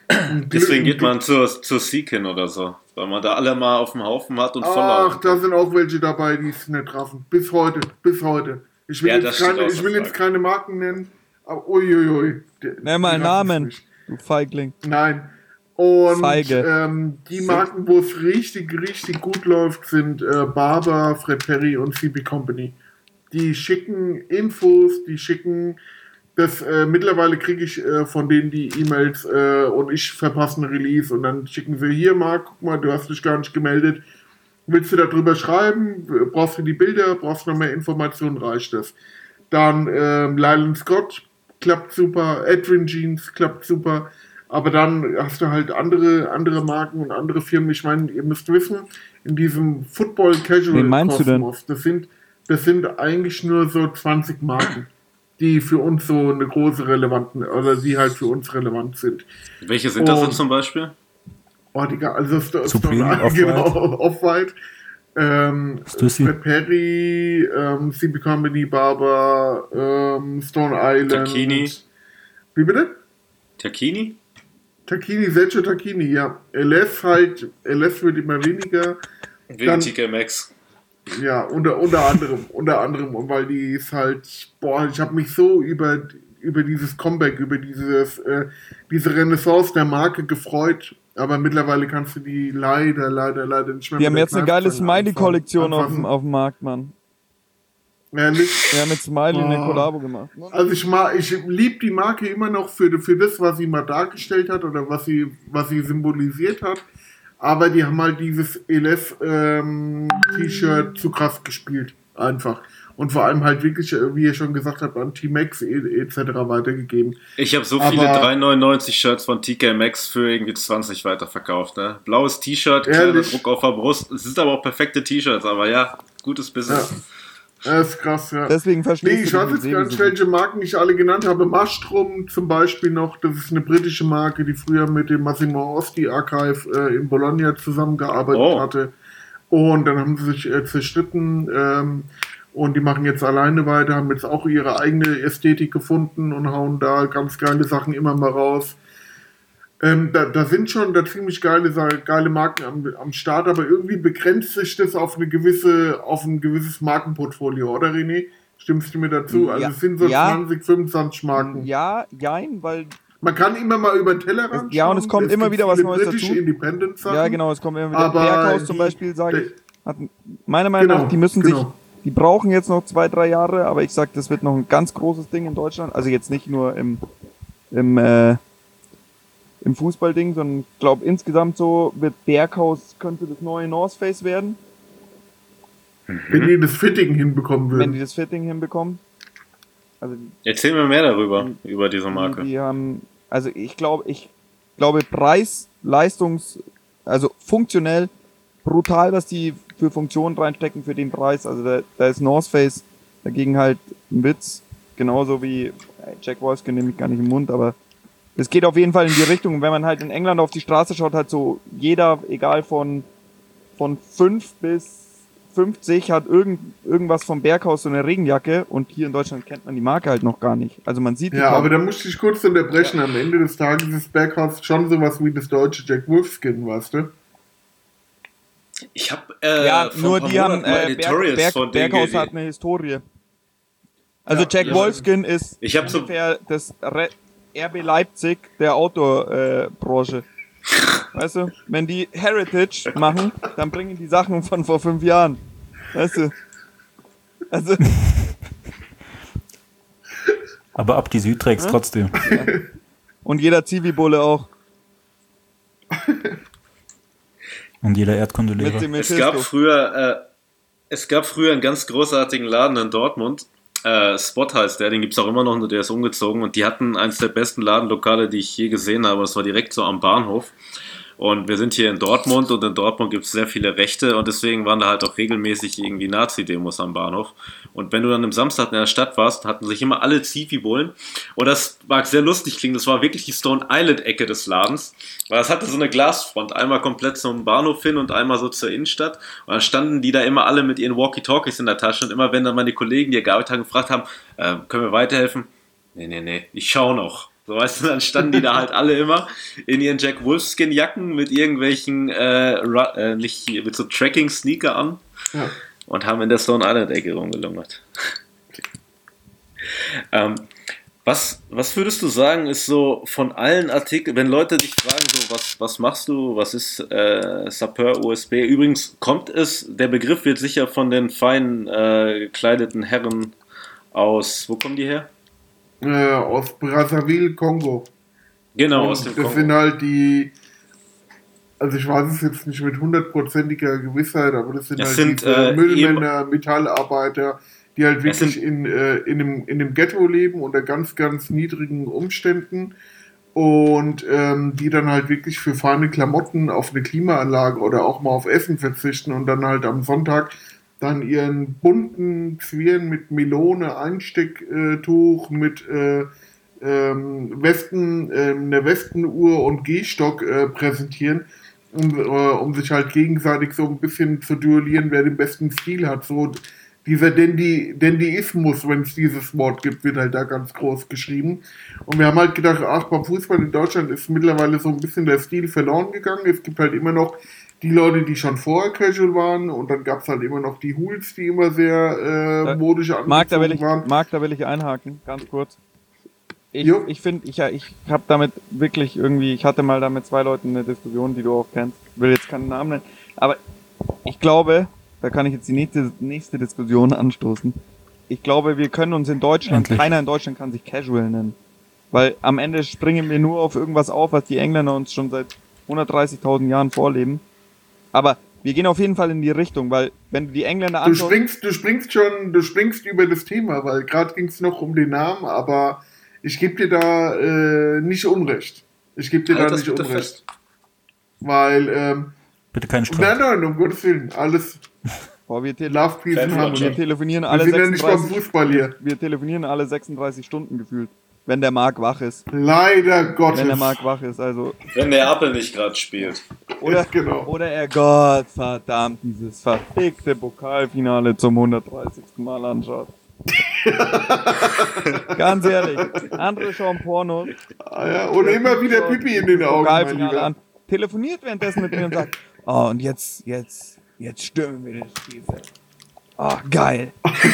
Deswegen geht man zur, zur Seekin oder so, weil man da alle mal auf dem Haufen hat und voll. Ach, da sind auch welche dabei, die es nicht raffen. Bis heute, bis heute. Ich will, Ja, jetzt, das steht keine, außer ich will jetzt Frage. keine Marken nennen, aber uiuiui. die- Nenn mal die einen raffen's Namen, nicht. du Feigling. Nein. Und Feige. ähm, die Marken, wo es richtig, richtig gut läuft, sind äh, Barber, Fred Perry und C B Company. Die schicken Infos, die schicken das, äh, mittlerweile kriege ich äh, von denen die E-Mails äh, und ich verpasse einen Release und dann schicken sie hier, Marc, guck mal, du hast dich gar nicht gemeldet. Willst du darüber schreiben? Brauchst du die Bilder? Brauchst du noch mehr Informationen? Reicht das? Dann ähm, Lylan Scott klappt super, Edwin Jeans klappt super, aber dann hast du halt andere, andere Marken und andere Firmen. Ich meine, ihr müsst wissen, in diesem Football Casual Wen meinst du denn? Kosmos, das sind, das sind eigentlich nur so zwanzig Marken, die für uns so eine große relevanten, oder die halt für uns relevant sind. Welche sind das Und- denn zum Beispiel? Oh, Digga, also Sto- Supreme, Stone Off-White. genau, Off-White. Ähm, Stussy. Fred Perry, ähm, C B Company, Barber, ähm, Stone Island. Tacchini. Wie bitte? Takini? Tacchini, Sergio Tacchini, ja. L F halt, L F wird immer weniger. Wegen Dann- T K Maxx. Ja, unter, unter anderem, unter anderem, und weil die ist halt, boah, ich habe mich so über, über dieses Comeback, über dieses, äh, diese Renaissance der Marke gefreut, aber mittlerweile kannst du die leider, leider, leider nicht mehr Die haben mit der jetzt eine geile Kneifzange Smiley-Kollektion auf anfassen. dem, auf dem Markt, Mann. Ehrlich? Wir haben mit Smiley eine Oh. Kollabo gemacht. Ne? Also ich mag, ich liebe die Marke immer noch für, für das, was sie mal dargestellt hat oder was sie, was sie symbolisiert hat. Aber die haben halt dieses Elef ähm, T-Shirt zu krass gespielt. Einfach. Und vor allem halt wirklich, äh, wie ihr schon gesagt habt, an T-Max et cetera weitergegeben. Ich habe so Aber- viele drei neunundneunzig Shirts von T K Maxx für irgendwie zwanzig weiterverkauft. Ne? Blaues T-Shirt, kleiner Ehrlich? Druck auf der Brust. Es sind aber auch perfekte T-Shirts, aber ja, gutes Business. Das ist krass, ja. Deswegen Nee, verschließt ich du weiß dich jetzt mit gar Sebi nicht, so gut. welche Marken ich alle genannt habe. Mastrum zum Beispiel noch, das ist eine britische Marke, die früher mit dem Massimo Osti Archive äh, in Bologna zusammengearbeitet Oh. hatte. Und dann haben sie sich äh, zerstritten ähm, und die machen jetzt alleine weiter, haben jetzt auch ihre eigene Ästhetik gefunden und hauen da ganz geile Sachen immer mal raus. Ähm, da, da sind schon da ziemlich geile, Sa- geile Marken am, am Start, aber irgendwie begrenzt sich das auf eine gewisse, auf ein gewisses Markenportfolio, oder René? Stimmst du mir dazu? Also Ja. es sind so Ja. zwanzig, fünfundzwanzig Marken. Ja, jein, weil, Man kann immer mal über den Tellerrand Ja, und es kommt immer gibt wieder was viele Neues britische dazu. Independent-Sachen. ja genau, es kommt immer wieder. Aber Berghaus zum die- Beispiel, sage die- ich, hat meiner Meinung Genau, nach, die müssen genau. sich, die brauchen jetzt noch zwei, drei Jahre, aber ich sag, das wird noch ein ganz großes Ding in Deutschland. Also jetzt nicht nur im, im, äh, im Fußballding, sondern ich glaube insgesamt so wird Berghaus könnte das neue North Face werden, Wenn die das Fitting hinbekommen wenn die würden. das Fitting hinbekommen. Also die, Erzähl mir mehr darüber, über diese Marke. die haben, also ich glaube, ich glaube Preis, Leistungs, also funktionell brutal, was die für Funktionen reinstecken für den Preis. Also da, da ist North Face dagegen halt ein Witz, genauso wie äh, Jack Wolfskin nehme ich gar nicht im Mund, aber es geht auf jeden Fall in die Richtung. Und wenn man halt in England auf die Straße schaut, hat so jeder, egal von von fünf bis fünfzig, hat irgend, irgendwas vom Berghaus, so eine Regenjacke, und hier in Deutschland kennt man die Marke halt noch gar nicht. Also man sieht die Ja, kaum. aber da musste ich kurz unterbrechen. Am Ende des Tages ist Berghaus schon sowas wie das deutsche Jack Wolfskin, weißt du? Ich habe äh, Ja, vor nur ein paar die haben, Monaten mal äh, Editorials Berg, von Berg, denen Berghaus gelesen. hat eine Historie. Also Ja, Jack ja. Wolfskin ist Ich hab so- ungefähr das Re R B Leipzig der Outdoor-Branche. Weißt du, wenn die Heritage machen, dann bringen die Sachen von vor fünf Jahren. Weißt du? Also, Aber ab die Südträgs Hm? trotzdem. und jeder Zivi-Bulle auch. Und jeder Mit Erdkundelehrer. dem Es Mephisto. gab früher, äh, es gab früher einen ganz großartigen Laden in Dortmund. Äh, Spot heißt der, den gibt's auch immer noch, nur der ist umgezogen. Und die hatten eins der besten Ladenlokale, die ich je gesehen habe. Das war direkt so am Bahnhof. Und wir sind hier in Dortmund und in Dortmund gibt es sehr viele Rechte und deswegen waren da halt auch regelmäßig irgendwie Nazi-Demos am Bahnhof. Und wenn du dann am Samstag in der Stadt warst, hatten sich immer alle Zivi-Bullen. Und das mag sehr lustig klingen, das war wirklich die Stone Island-Ecke des Ladens. Weil es hatte so eine Glasfront, einmal komplett zum Bahnhof hin und einmal so zur Innenstadt. Und dann standen die da immer alle mit ihren Walkie-Talkies in der Tasche. Und immer wenn dann meine Kollegen, die gearbeitet haben, gefragt haben, äh, können wir weiterhelfen? Nee, nee, nee, ich schau noch. So, weißt du, dann standen die da halt alle immer in ihren Jack Wolfskin-Jacken mit irgendwelchen, äh, Ra- äh, nicht mit so Tracking-Sneaker an Ja. und haben in der Stone Island-Ecke rumgelungert. Okay. Ähm, was, was würdest du sagen, ist so von allen Artikeln, wenn Leute dich fragen, so, was, was machst du, was ist äh, Sapeur U S B? Übrigens kommt es, der Begriff wird sicher von den fein äh, gekleideten Herren aus, wo kommen die her? Äh, aus Brazzaville, Kongo. Genau, Und aus dem das Kongo. sind halt die, also ich weiß es jetzt nicht mit hundertprozentiger Gewissheit, aber das sind Das halt sind, diese äh, Müllmänner, Metallarbeiter, die halt Das wirklich sind- in, äh, in, einem, in einem Ghetto leben unter ganz, ganz niedrigen Umständen und ähm, die dann halt wirklich für feine Klamotten auf eine Klimaanlage oder auch mal auf Essen verzichten und dann halt am Sonntag dann ihren bunten Zwirn mit Melone, Einstecktuch, mit äh, ähm, Westen, äh, einer Westenuhr und Gehstock äh, präsentieren, um, äh, um sich halt gegenseitig so ein bisschen zu duellieren, wer den besten Stil hat. So dieser Dandy, Dandyismus, wenn es dieses Wort gibt, wird halt da ganz groß geschrieben. Und wir haben halt gedacht, ach, beim Fußball in Deutschland ist mittlerweile so ein bisschen der Stil verloren gegangen. Es gibt halt immer noch die Leute, die schon vorher casual waren, und dann gab es halt immer noch die Hools, die immer sehr äh, modisch Marc, da will angezogen ich, waren. Marc, da will ich einhaken, ganz kurz. Ich Jo. ich finde, ich, ja, ich habe damit wirklich irgendwie, ich hatte mal da mit zwei Leuten eine Diskussion, die du auch kennst, will jetzt keinen Namen nennen, aber ich glaube, da kann ich jetzt die nächste, nächste Diskussion anstoßen. Ich glaube, wir können uns in Deutschland, Endlich. keiner in Deutschland kann sich Casual nennen. Weil am Ende springen wir nur auf irgendwas auf, was die Engländer uns schon seit hundertdreißigtausend Jahren vorleben. Aber wir gehen auf jeden Fall in die Richtung, weil wenn du die Engländer Du anschaust... springst, du springst schon, du springst über das Thema, weil gerade ging es noch um den Namen, aber ich gebe dir da äh, nicht Unrecht. Ich gebe dir Halt da das nicht bitte Unrecht. fest. Weil, ähm, Bitte keinen Streit. nein, nein, um Gottes Willen, alles Boah, wir, tele Love, Peace and Fan- Harmony. wir telefonieren Wir alle sind ja nicht beim sechsunddreißig Fußball hier. Wir telefonieren alle sechsunddreißig Stunden gefühlt, wenn der Marc wach ist. Leider Gottes. Wenn der Marc wach ist, also... Wenn der Apple nicht gerade spielt. Oder, Genau. oder er Gott verdammt dieses verfickte Pokalfinale zum hundertdreißigsten Mal anschaut. Ganz ehrlich, andere schauen Pornos, Ah, ja, und immer wieder Pipi in den Augen, mein Pokalfinale Lieber. an, telefoniert währenddessen mit mir und sagt, oh, und jetzt, jetzt, jetzt stürmen wir das Spielfeld. Oh, geil.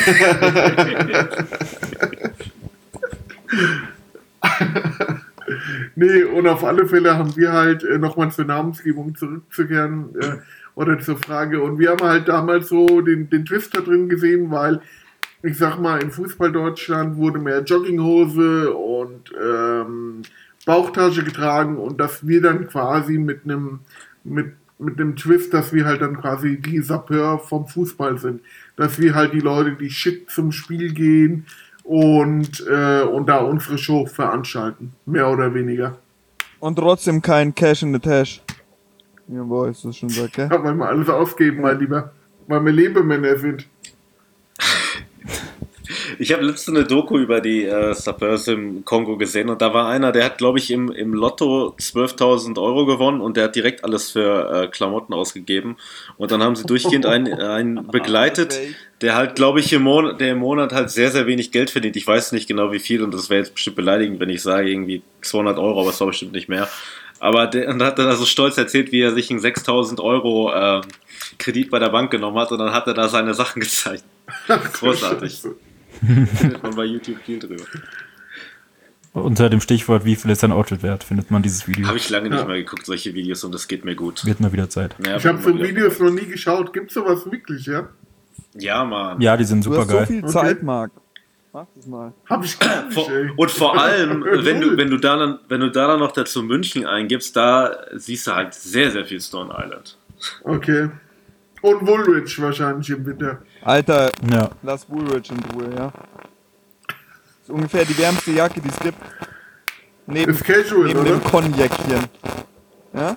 Nee, und auf alle Fälle haben wir halt äh, nochmal zur Namensgebung zurückzukehren äh, oder zur Frage. Und wir haben halt damals so den, den Twist da drin gesehen, weil ich sag mal, in Fußball Deutschland wurde mehr Jogginghose und ähm, Bauchtasche getragen, und dass wir dann quasi mit einem mit, mit einem Twist, dass wir halt dann quasi die Sapeur vom Fußball sind. Dass wir halt die Leute, die schick zum Spiel gehen und, äh, und da unsere Show veranstalten. Mehr oder weniger. Und trotzdem kein Cash in the Tash. Ja, boah, ist das schon sagt, gell? Ja, weil wir alles ausgeben, mein Lieber. Weil wir Lebemänner sind. Ich habe letztens eine Doku über die äh, Sapeurs im Kongo gesehen, und da war einer, der hat, glaube ich, im, im Lotto zwölftausend Euro gewonnen, und der hat direkt alles für äh, Klamotten ausgegeben, und dann haben sie durchgehend einen, einen begleitet, der halt, glaube ich, im Monat, der im Monat halt sehr, sehr wenig Geld verdient. Ich weiß nicht genau wie viel, und das wäre jetzt bestimmt beleidigend, wenn ich sage irgendwie zweihundert Euro, aber es war bestimmt nicht mehr. Aber der und hat dann also stolz erzählt, wie er sich einen sechstausend Euro äh, Kredit bei der Bank genommen hat, und dann hat er da seine Sachen gezeigt. Großartig. Findet man bei YouTube viel drüber. Unter dem Stichwort, wie viel ist dein Outfit wert, findet man dieses Video. Habe ich lange nicht Ja. mehr geguckt, solche Videos, und das geht mir gut. Wird mal wieder Zeit. Ja, Ich habe so mal wieder- Videos noch nie geschaut. Gibt's sowas wirklich, ja? Ja, Mann. Ja, die sind Du super hast so geil. viel Okay. Zeit, Marc. Mach das mal. Hab ich gar nicht, Vor, ey. und vor allem, wenn du, wenn du da dann, wenn du da dann noch dazu München eingibst, da siehst du halt sehr, sehr viel Stone Island. Okay. Und Woolwich wahrscheinlich im Winter. Alter, Ja. lass Woolwich in Ruhe, ja. Das ist ungefähr die wärmste Jacke, die es gibt. Neben, Ist casual, neben oder? dem Cognacchen. Ja?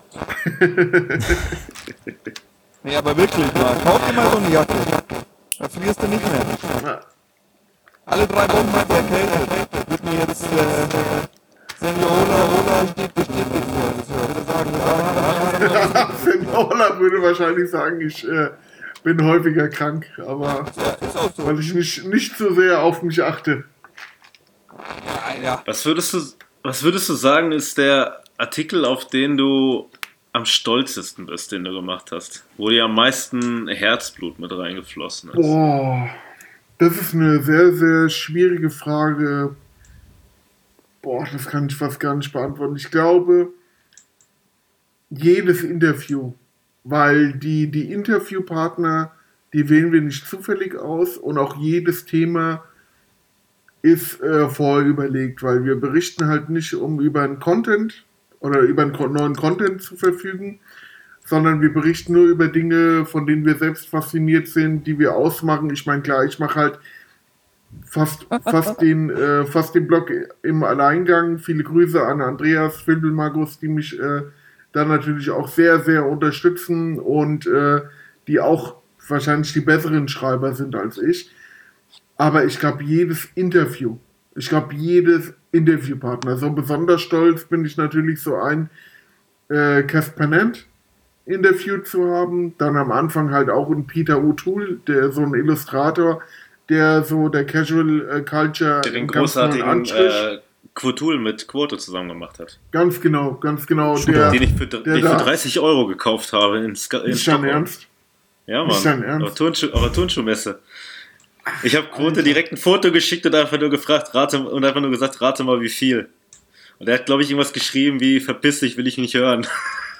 Nee, aber wirklich mal. Kauf dir mal so eine Jacke. Da frierst du nicht mehr. Ja. Alle drei Wochen wird erkältet. Wird mir jetzt, äh, Seniola, Ola steht bestimmt nicht vor. Das würde sagen, sagen. Seniola würde wahrscheinlich sagen, ich äh, bin häufiger krank, aber Ja, ist auch so. weil ich nicht, nicht so sehr auf mich achte. Ja, ja. Was würdest du, was würdest du sagen, ist der Artikel, auf den du am stolzesten bist, den du gemacht hast? Wo dir am meisten Herzblut mit reingeflossen ist? Boah, das ist eine sehr, sehr schwierige Frage. Boah, das kann ich fast gar nicht beantworten. Ich glaube, jedes Interview, weil die, die Interviewpartner, die wählen wir nicht zufällig aus und auch jedes Thema ist äh, vorher überlegt, weil wir berichten halt nicht, um über einen Content oder über einen neuen Content zu verfügen, sondern wir berichten nur über Dinge, von denen wir selbst fasziniert sind, die wir ausmachen. Ich meine, klar, ich mache halt fast, fast, den, äh, fast den Blog im Alleingang. Viele Grüße an Andreas Findelmagus, die mich äh, dann natürlich auch sehr, sehr unterstützen und äh, die auch wahrscheinlich die besseren Schreiber sind als ich. Aber ich glaube, jedes Interview, ich glaube, jedes Interviewpartner, so besonders stolz bin ich natürlich, so ein äh, Casper Interview zu haben. Dann am Anfang halt auch ein Peter O'Toole, der so ein Illustrator, der so der Casual äh, Culture der den großartigen äh, Quotool mit Quote zusammen gemacht hat. Ganz genau, ganz genau. Der, den ich für, den ich für dreißig Euro gekauft habe in, Ska- in Ist dein Ernst? Ja, Mann. Ist dein Ernst? Aber Turnschuh, aber Turnschuhmesse. Ich habe Quote direkt ein Foto geschickt und einfach nur gefragt, rate, und einfach nur gesagt, rate mal wie viel. Und er hat, glaube ich, irgendwas geschrieben wie, verpiss dich, will ich nicht hören.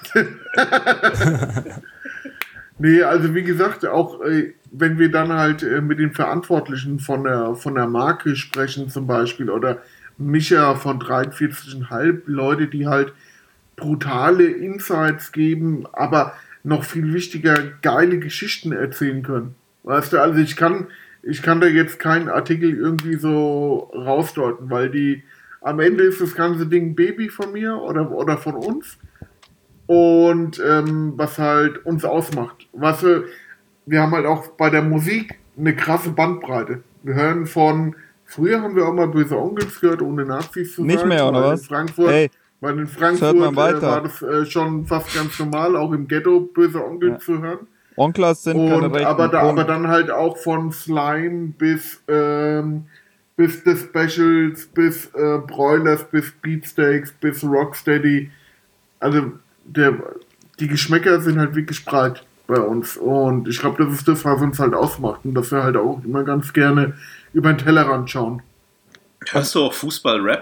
Nee, also wie gesagt, auch äh, wenn wir dann halt äh, mit den Verantwortlichen von der, von der Marke sprechen zum Beispiel oder Micha von dreiundvierzig Komma fünf, Leute, die halt brutale Insights geben, aber noch viel wichtiger, geile Geschichten erzählen können. Weißt du, also ich kann, ich kann da jetzt keinen Artikel irgendwie so rausdeuten, weil die, am Ende ist das ganze Ding Baby von mir oder, oder von uns und ähm, was halt uns ausmacht. Weißt du, wir haben halt auch bei der Musik eine krasse Bandbreite. Wir hören von, früher haben wir auch mal Böse Onkels gehört, ohne Nazis zu sein. Nicht mehr, oder was? In Frankfurt, Hey, weil in das hört Frankfurt man äh, weiter. war das äh, schon fast ganz normal, auch im Ghetto Böse Onkel Ja. zu hören. Onklas sind keine Und rechten. aber, da, Punkt. aber dann halt auch von Slime bis ähm, bis The Specials, bis äh, Broilers, bis Beatsteaks, bis Rocksteady. Also der, die Geschmäcker sind halt wirklich breit bei uns. Und ich glaube, das ist das, was uns halt ausmacht. Und dass wir halt auch immer ganz gerne über den Tellerrand schauen. Hörst du auch Fußball-Rap?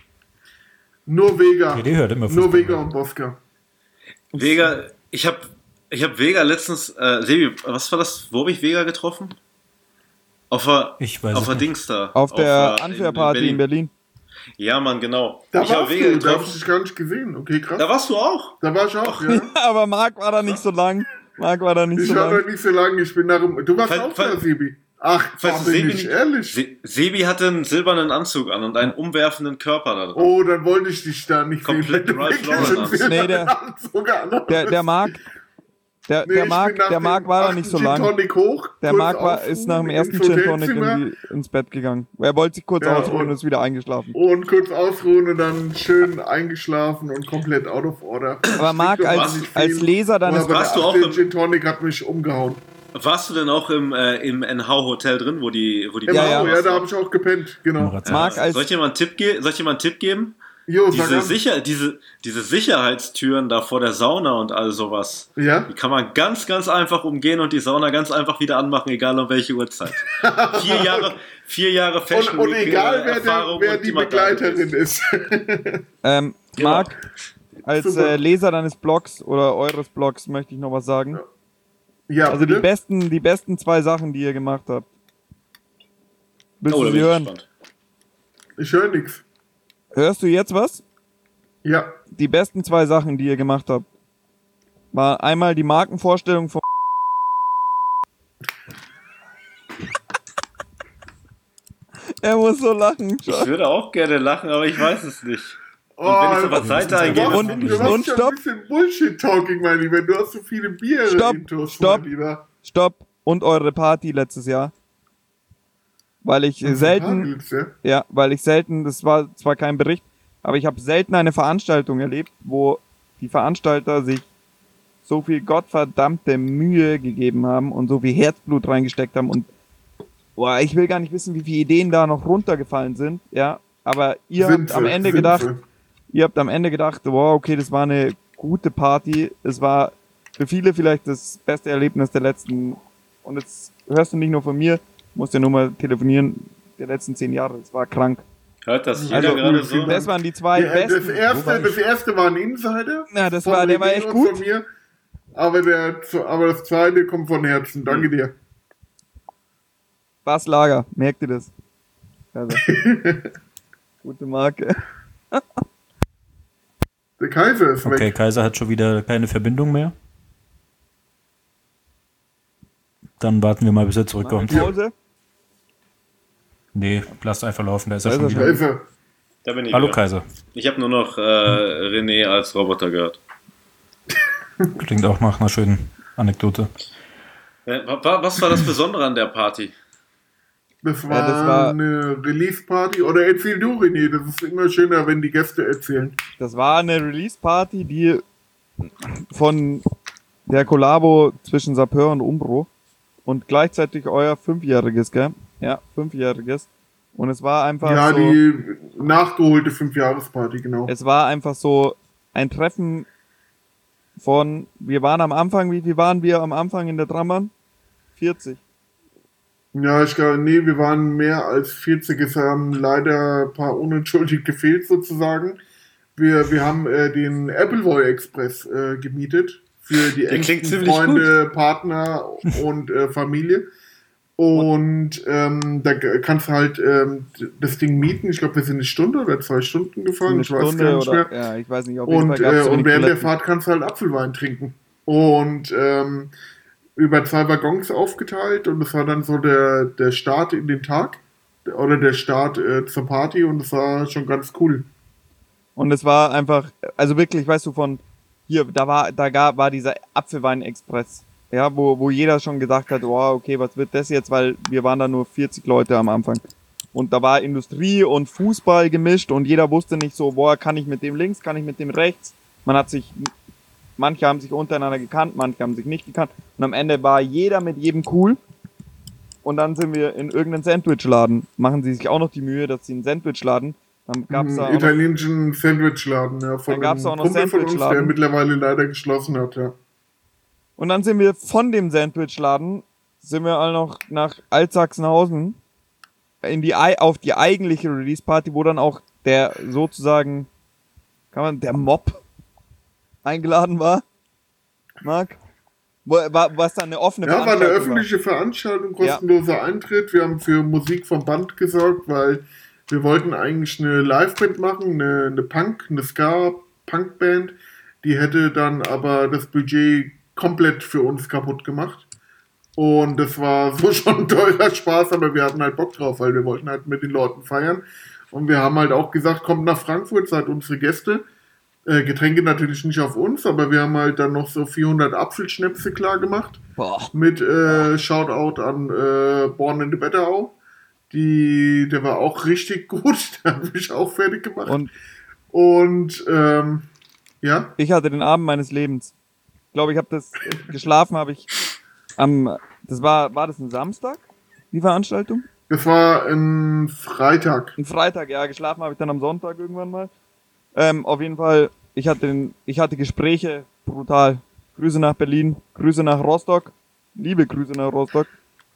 Nur Vega. Ja, die hört immer Nur Fußball. Vega und Bosca. Vega, ich habe ich hab Vega letztens, äh, Sebi, was war das? Wo habe ich Vega getroffen? Auf der, Ich weiß auf es der nicht. Dings da. Auf der äh, Unfair-Party in Berlin. Ja, Mann, genau. Da ich habe warst Vega du, da habe getroffen. ich dich gar nicht gesehen. Okay, krass. Da warst du auch. Da war ich auch, ja. Aber Marc war da nicht so lang. Marc war da nicht Ich so war lang. noch nicht so lange, ich bin nach dem... Du warst Fall- auch Fall- da, Sebi. Ach, Falls da du bin Sebi ich nicht- ehrlich. Se Sebi hatte einen silbernen Anzug an und einen umwerfenden Körper da drin. Oh, dann wollte ich dich da nicht Komplett sehen. wenn du Ralph wirklich Lauren einen Anzug. Nee, der- silbernen Anzug anhast. Der, der Marc, der, Nee, der ich Marc, bin nach der dem Marc war da achten nicht so Gin lang. Tonic hoch, Der kurz Marc war, ausruhen ist nach dem ins ersten Gin Tonic Hotelzimmer irgendwie ins Bett gegangen. Er wollte sich kurz Ja, ausruhen und- und ist wieder eingeschlafen. Und kurz ausruhen und dann schön eingeschlafen und komplett out of order. Aber Marc, Stinkt doch als, wahnsinnig als viel. Leser deines... Aber Warst der du auch achte im- Gin Tonic hat mich umgehauen. Warst du denn auch im, äh, im N H-Hotel drin, wo die, wo die Im Ja, Auto, ja. ja, da habe ich auch gepennt, genau. Murat. Marc, als... Soll ich dir mal einen Tipp, ge soll ich dir mal einen Tipp geben? Jo, sag Diese, an. Sicher diese, diese Sicherheitstüren da vor der Sauna und all sowas, Ja? die kann man ganz, ganz einfach umgehen und die Sauna ganz einfach wieder anmachen, egal um welche Uhrzeit. vier Jahre, vier Jahre Und, Fashion und Week, egal, äh, wer, der, Erfahrung wer und die man da Begleiterin ist. Ähm, Genau. Marc, als Super. äh, Leser deines Blogs oder eures Blogs möchte ich noch was sagen. Ja, Also die bitte? besten, die besten zwei Sachen, die ihr gemacht habt. Willst Oh, du da sie bin ich hören? gespannt. Ich höre nichts. Hörst du jetzt was? Ja. Die besten zwei Sachen, die ihr gemacht habt, war einmal die Markenvorstellung von... Er muss so lachen. Ich würde auch gerne lachen, aber ich weiß es nicht. Und wenn ich so was Seite du eingebe, machst, Und- finde ich du nicht. machst und ja stopp. ein bisschen Bullshit-Talking, mein Lieber. Du hast so viele Bier Stopp, intus, stopp. mein Lieber. Stopp. Und eure Party letztes Jahr. Weil ich äh, selten... Handels, ja? Ja, weil ich selten, das war zwar kein Bericht, aber ich habe selten eine Veranstaltung erlebt, wo die Veranstalter sich so viel gottverdammte Mühe gegeben haben und so viel Herzblut reingesteckt haben und boah, ich will gar nicht wissen, wie viele Ideen da noch runtergefallen sind, ja, aber ihr Sind habt am sie, Ende sind gedacht, sie. Ihr habt am Ende gedacht, wow, okay, das war eine gute Party. Es war für viele vielleicht das beste Erlebnis der letzten, und jetzt hörst du nicht nur von mir, musst ja nur mal telefonieren, der letzten zehn Jahre. Es war krank. Hört das jeder Also, gerade so? Das waren die zwei Ja, besten. das, erste, das erste war ein Insider. Ja, das von war, der war René echt und gut. Von mir, aber, der, aber das zweite kommt von Herzen. Danke dir. Bas Lager, merkt ihr das? Also, gute Marke. Der Kaiser ist Okay, weg. Kaiser hat schon wieder keine Verbindung mehr. Dann warten wir mal, bis er zurückkommt. Pause. Nee, lasst einfach laufen, da ist er Da schon ist er Da wieder. ist er. Da bin ich Hallo wieder. Kaiser. Ich habe nur noch äh, René als Roboter gehört. Klingt auch nach einer schönen Anekdote. Äh, wa- Was war das Besondere an der Party? Das war, Ja, das war- eine Release-Party. Oder erzähl du, René. Das ist immer schöner, wenn die Gäste erzählen. Das war eine Release-Party, die von der Kollabo zwischen Sapeur und Umbro und gleichzeitig euer fünfjähriges, gell? Ja, fünfjähriges. Und es war einfach Ja, so, die nachgeholte Fünfjahresparty, genau. es war einfach so ein Treffen von, wir waren am Anfang, wie viel waren wir am Anfang in der Drambahn? vierzig. Ja, ich glaube, nee, wir waren mehr als vierzig. Es haben leider ein paar unentschuldigt gefehlt, sozusagen. Wir, wir haben äh, den Appleboy Express äh, gemietet für die Der klingt engsten ziemlich Freunde, Partner und äh, Familie. Und ähm, da g- kannst du halt ähm, d- das Ding mieten. Ich glaube, wir sind eine Stunde oder zwei Stunden gefahren. Eine ich weiß gar Stunde nicht oder, mehr. ja, ich weiß nicht, auf jeden Und, Fall gab äh, es und während der Toiletten. Fahrt kannst du halt Apfelwein trinken. Und ähm, über zwei Waggons aufgeteilt und das war dann so der, der Start in den Tag oder der Start äh, zur Party und das war schon ganz cool. Und es war einfach, also wirklich, weißt du, von hier, da war, da gab, war dieser Apfelwein-Express, ja, wo, wo jeder schon gesagt hat, wow, okay, was wird das jetzt, weil wir waren da nur vierzig Leute am Anfang. Und da war Industrie und Fußball gemischt und jeder wusste nicht so, boah, kann ich mit dem links, kann ich mit dem rechts. Man hat sich, manche haben sich untereinander gekannt, manche haben sich nicht gekannt. Und am Ende war jeder mit jedem cool. Und dann sind wir in irgendeinen Sandwichladen. Machen sie sich auch noch die Mühe, dass sie einen Sandwichladen. Dann gab's da auch Einen noch, italienischen Sandwichladen, ja, von Dann gab's einem auch noch Kumpel von uns, der Sandwichladen. mittlerweile leider geschlossen hat, ja. und dann sind wir von dem Sandwichladen, sind wir alle noch nach Altsachsenhausen in die, ei- auf die eigentliche Release-Party, wo dann auch der sozusagen, kann man, der Mob eingeladen war. Marc? Wo, war, was dann eine offene Ja, war eine Veranstaltung öffentliche Veranstaltung, kostenloser Eintritt. Wir haben für Musik vom Band gesorgt, weil wir wollten eigentlich eine Liveband machen, eine, eine Punk, eine Ska-Punk-Band. Die hätte dann aber das Budget komplett für uns kaputt gemacht. Und das war so schon ein teurer Spaß, aber wir hatten halt Bock drauf, weil wir wollten halt mit den Leuten feiern. Und wir haben halt auch gesagt, kommt nach Frankfurt, seid unsere Gäste. Äh, Getränke natürlich nicht auf uns, aber wir haben halt dann noch so vierhundert Apfelschnäpse klar gemacht. Boah. Mit äh, Shoutout an äh, Born in the Wetterau. Die, der war auch richtig gut. Der hat mich auch fertig gemacht. Und Und ähm, ja, ich hatte den Abend meines Lebens. Ich glaube, ich habe das geschlafen, habe ich am, das war, war das ein Samstag, die Veranstaltung? das war ein Freitag. Ein Freitag, ja, geschlafen habe ich dann am Sonntag irgendwann mal. Ähm, auf jeden Fall, ich hatte, den, ich hatte Gespräche, brutal. Grüße nach Berlin, Grüße nach Rostock, liebe Grüße nach Rostock.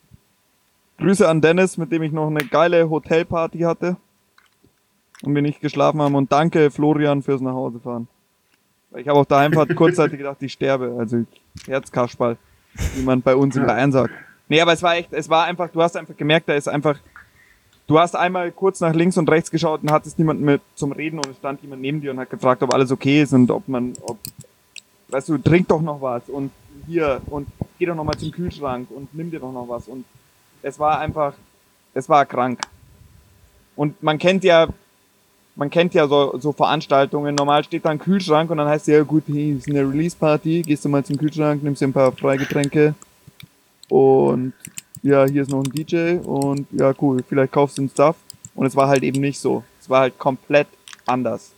Grüße an Dennis, mit dem ich noch eine geile Hotelparty hatte und wir nicht geschlafen haben. Und danke Florian fürs Nachhausefahren. Ich habe auf der Heimfahrt kurzzeitig gedacht, ich sterbe. Also Herzkasperl, wie man bei uns in Bayern sagt. Nee, aber es war echt, es war einfach, du hast einfach gemerkt, da ist einfach, du hast einmal kurz nach links und rechts geschaut und hattest niemanden mehr zum Reden und es stand jemand neben dir und hat gefragt, ob alles okay ist und ob man, ob, weißt du, trink doch noch was und hier und geh doch noch mal zum Kühlschrank und nimm dir doch noch was und es war einfach, es war krank. Und man kennt ja, man kennt ja so, so Veranstaltungen, normal steht da ein Kühlschrank und dann heißt es ja gut, hey, ist eine Release-Party, gehst du mal zum Kühlschrank, nimmst dir ein paar Freigetränke und ja, hier ist noch ein D J und ja, cool, vielleicht kaufst du einen Stuff. Und es war halt eben nicht so. Es war halt komplett anders.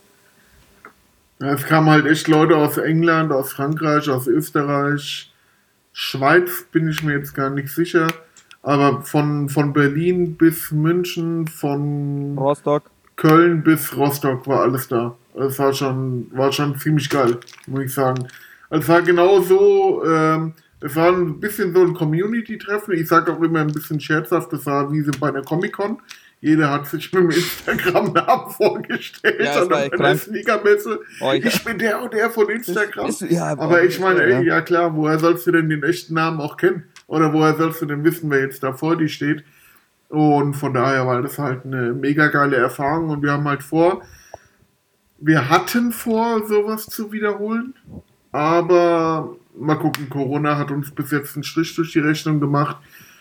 Ja, es kamen halt echt Leute aus England, aus Frankreich, aus Österreich, Schweiz bin ich mir jetzt gar nicht sicher. Aber von, von Berlin bis München, von Rostock. Köln bis Rostock war alles da. Das war schon, war schon ziemlich geil, muss ich sagen. Es war genau so, ähm, es war ein bisschen so ein Community-Treffen. Ich sage auch immer ein bisschen scherzhaft, das war wie so bei einer Comic-Con. Jeder hat sich mit dem Instagram-Namen vorgestellt Ja, oder bei der Sneaker-Messe. Oh, ich, ich bin der und der von Instagram. Bist, bist, ja, aber ich meine, ja. ey, ja klar, woher sollst du denn den echten Namen auch kennen? Oder woher sollst du denn wissen, wer jetzt da vor dir steht? Und von daher war das halt eine mega geile Erfahrung. Und wir haben halt vor, wir hatten vor, sowas zu wiederholen. Aber mal gucken, Corona hat uns bis jetzt einen Strich durch die Rechnung gemacht.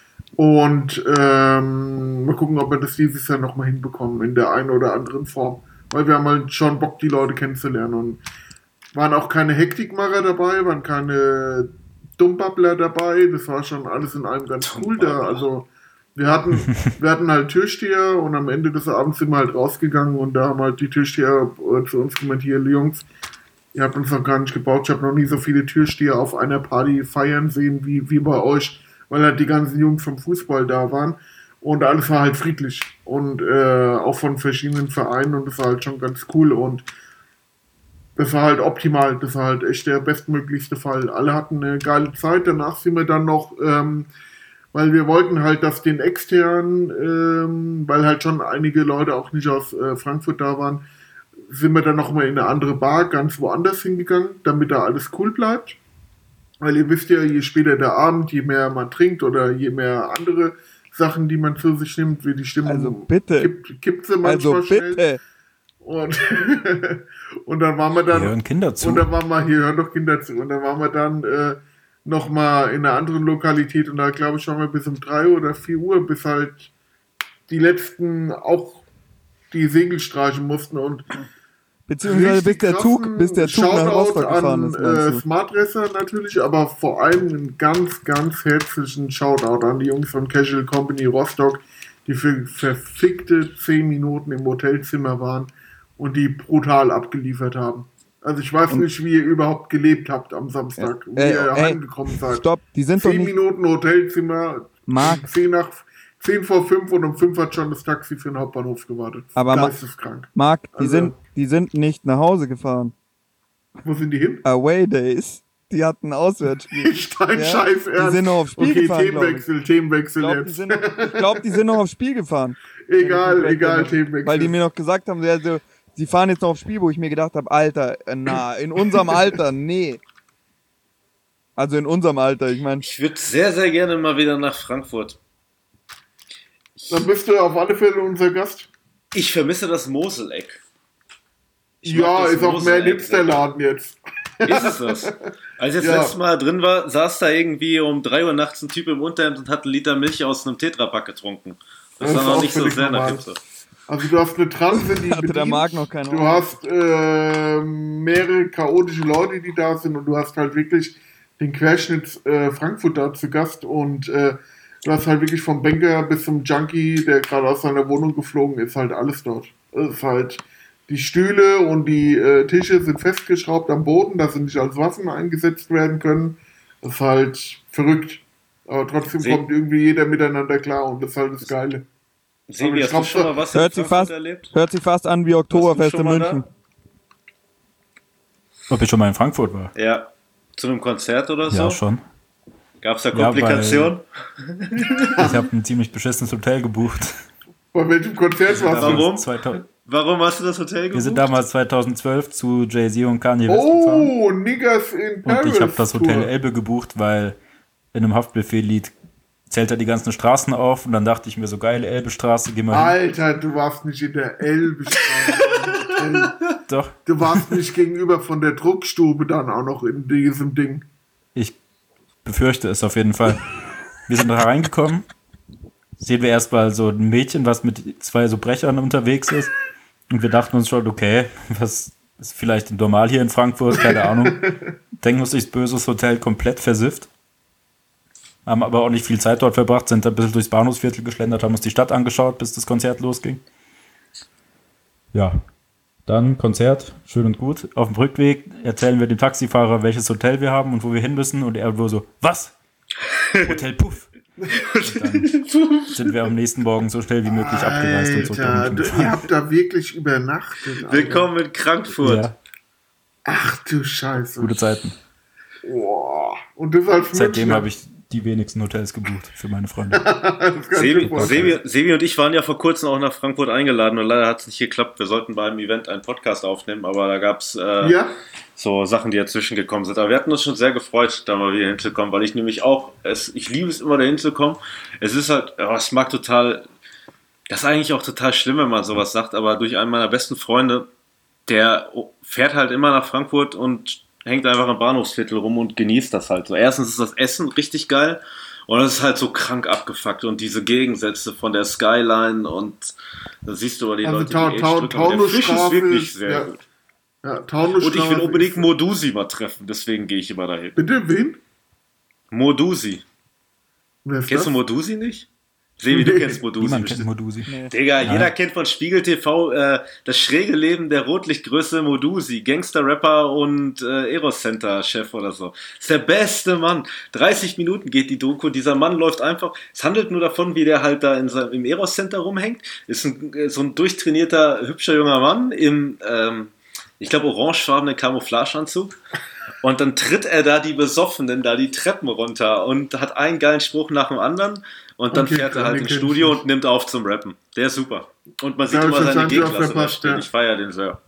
Und ähm, mal gucken, ob wir das dieses Jahr nochmal hinbekommen in der einen oder anderen Form. Weil wir haben halt schon Bock, die Leute kennenzulernen. Und waren auch keine Hektikmacher dabei, waren keine Dummbabbler dabei. Das war schon alles in allem ganz cool da. Also wir hatten, wir hatten halt Türsteher und am Ende des Abends sind wir halt rausgegangen und da haben halt die Türsteher zu uns gemeint, hier Jungs, ihr habt uns noch gar nicht gebaut. Ich habe noch nie so viele Türsteher auf einer Party feiern sehen wie, wie bei euch, weil halt die ganzen Jungs vom Fußball da waren und alles war halt friedlich und äh, auch von verschiedenen Vereinen und das war halt schon ganz cool und das war halt optimal, das war halt echt der bestmöglichste Fall. Alle hatten eine geile Zeit, danach sind wir dann noch, ähm, weil wir wollten halt, dass den externen, ähm, weil halt schon einige Leute auch nicht aus äh, Frankfurt da waren, sind wir dann nochmal in eine andere Bar ganz woanders hingegangen, damit da alles cool bleibt. Weil ihr wisst ja, je später der Abend, je mehr man trinkt oder je mehr andere Sachen, die man zu sich nimmt, wie die Stimmung also bitte. kippt, kippt sie manchmal also bitte. schnell. Und, und dann waren wir dann. Hier hören Kinder zu. Und dann waren wir, hier hören doch Kinder zu. Und dann waren wir dann äh, nochmal in einer anderen Lokalität und da glaube ich waren wir bis um drei oder vier Uhr, bis halt die letzten auch die Segel streichen mussten und beziehungsweise bis der Zug, bis der Zug nach Rostock gefahren ist. Äh, Smartdresser natürlich, aber vor allem einen ganz, ganz herzlichen Shoutout an die Jungs von Casual Company Rostock, die für verfickte zehn Minuten im Hotelzimmer waren und die brutal abgeliefert haben. Also ich weiß und nicht, wie ihr überhaupt gelebt habt am Samstag, äh, wie äh, ihr ey, heimgekommen seid. Stopp, die sind zehn doch nicht... Minuten Hotelzimmer, Marc. zehn nach zehn vor fünf und um fünf hat schon das Taxi für den Hauptbahnhof gewartet. Aber geisteskrank. Marc, die, also, sind, die sind nicht nach Hause gefahren. Wo sind die hin? Away Days. Die hatten ein Auswärtsspiel. Dein ja? Scheiß Ernst. Die sind noch aufs Spiel okay, gefahren, Themenwechsel, ich. Themenwechsel ich glaub, jetzt. Die noch, ich glaube, die sind noch aufs Spiel gefahren. Egal, egal, Themenwechsel. Weil die mir noch gesagt haben, also, sie fahren jetzt noch aufs Spiel, wo ich mir gedacht habe, Alter, na, in unserem Alter, nee. Also in unserem Alter, ich meine. Ich würde sehr, sehr gerne mal wieder nach Frankfurt. Dann bist du auf alle Fälle unser Gast. Ich vermisse das Moseleck. Ich ja, ist auch mehr Hipsterladen jetzt. Ist es das? Als ich das ja. letzte Mal drin war, saß da irgendwie um drei Uhr nachts ein Typ im Unterhemd und hat einen Liter Milch aus einem Tetrapack getrunken. Das, das war noch nicht so sehr nach Hipster. Also du hast eine Transe, die hatte der Marc noch keine Du hast äh, mehrere chaotische Leute, die da sind und du hast halt wirklich den Querschnitt äh, Frankfurt da zu Gast und äh, du hast halt wirklich vom Banker bis zum Junkie, der gerade aus seiner Wohnung geflogen ist, halt alles dort. Es ist halt, die Stühle und die äh, Tische sind festgeschraubt am Boden, dass sie nicht als Waffen eingesetzt werden können. Das ist halt verrückt. Aber trotzdem Sie kommt irgendwie jeder miteinander klar und das ist halt das Geile. Sebi, hast du schon mal was hört, sich fast, erlebt? hört sich fast an wie Oktoberfest in München. Da? Ob ich schon mal in Frankfurt war? Ja. Zu einem Konzert oder so? Ja, schon. Gab es da Komplikationen? Ja, ich habe ein ziemlich beschissenes Hotel gebucht. Bei welchem Konzert warst du? Warum? zweitausend Warum hast du das Hotel gebucht? Wir sind damals zweitausendzwölf zu Jay-Z und Kanye West oh, gefahren. Oh, Niggas in Paris. Und ich habe das Hotel Elbe gebucht, weil in einem Haftbefehl-Lied zählt er die ganzen Straßen auf und dann dachte ich mir so, geil, Elbestraße, geh mal hin. Alter, du warst nicht in der Elbestraße. Doch. Du warst nicht gegenüber von der Druckstube dann auch noch in diesem Ding. Ich befürchte es auf jeden Fall. Wir sind da reingekommen, sehen wir erstmal so ein Mädchen, was mit zwei so Brechern unterwegs ist und wir dachten uns schon, okay, was ist vielleicht normal hier in Frankfurt, keine Ahnung. Denken uns durchs böses Hotel komplett versifft. Haben aber auch nicht viel Zeit dort verbracht, sind ein bisschen durchs Bahnhofsviertel geschlendert, haben uns die Stadt angeschaut, bis das Konzert losging. Ja, dann Konzert, schön und gut. Auf dem Rückweg erzählen wir dem Taxifahrer, welches Hotel wir haben und wo wir hin müssen. Und er wohl so, was? Hotel Puff. Und dann sind wir am nächsten Morgen so schnell wie möglich abgereist und zurück nach Alter, München du- gefahren. ihr habt da wirklich übernachtet. Alter. Willkommen in Frankfurt. Ja, Ach du Scheiße. gute Zeiten. Boah. Und das als Seitdem Münchner. habe ich die wenigsten Hotels gebucht für meine Freunde. Das kann ich mir Sebi, vorstellen. Sebi, Sebi und ich waren ja vor kurzem auch nach Frankfurt eingeladen und leider hat es nicht geklappt. Wir sollten beim Event einen Podcast aufnehmen, aber da gab es äh, Ja? so Sachen, die dazwischen gekommen sind. Aber wir hatten uns schon sehr gefreut, da mal wieder hinzukommen, weil ich nämlich auch, es, ich liebe es immer, da hinzukommen. Es ist halt, oh, es mag total, das ist eigentlich auch total schlimm, wenn man sowas sagt, aber durch einen meiner besten Freunde, der fährt halt immer nach Frankfurt und hängt einfach im Bahnhofsviertel rum und genießt das halt so. Erstens ist das Essen richtig geil und es ist halt so krank abgefuckt und diese Gegensätze von der Skyline und da siehst du aber die Also Leute, Ta- die Ta- echt drücken, aber der Fisch ist Taunusstraße wirklich ist- sehr ja. gut. Ja, Und Taunusstraße ich will unbedingt ist- Modusi mal treffen, deswegen gehe ich immer dahin. Bitte, wen? Modusi. Wer ist Kennst das? du Modusi nicht? Sebi, du Nee. kennst Modusi Niemand bestimmt. kennt Modusi. Digga, Ja. jeder kennt von Spiegel T V äh, das schräge Leben der Rotlichtgröße Modusi, Gangster-Rapper und äh, Eros-Center-Chef oder so. Ist der beste Mann. dreißig Minuten geht die Doku. Dieser Mann läuft einfach, es handelt nur davon, wie der halt da in seinem, im Eros-Center rumhängt. Ist ein, äh, so ein durchtrainierter, hübscher junger Mann im, ähm, ich glaube, orangefarbenen Camouflageanzug. Und dann tritt er da die Besoffenen da die Treppen runter und hat einen geilen Spruch nach dem anderen. Und dann Okay, fährt er klar, halt den ins kenn ich Studio nicht. und nimmt auf zum Rappen. Der ist super. Und man sieht Ja, immer das seine haben sie auch G-Klasse da verpasst, stehen. ja. Ich feiere den sehr.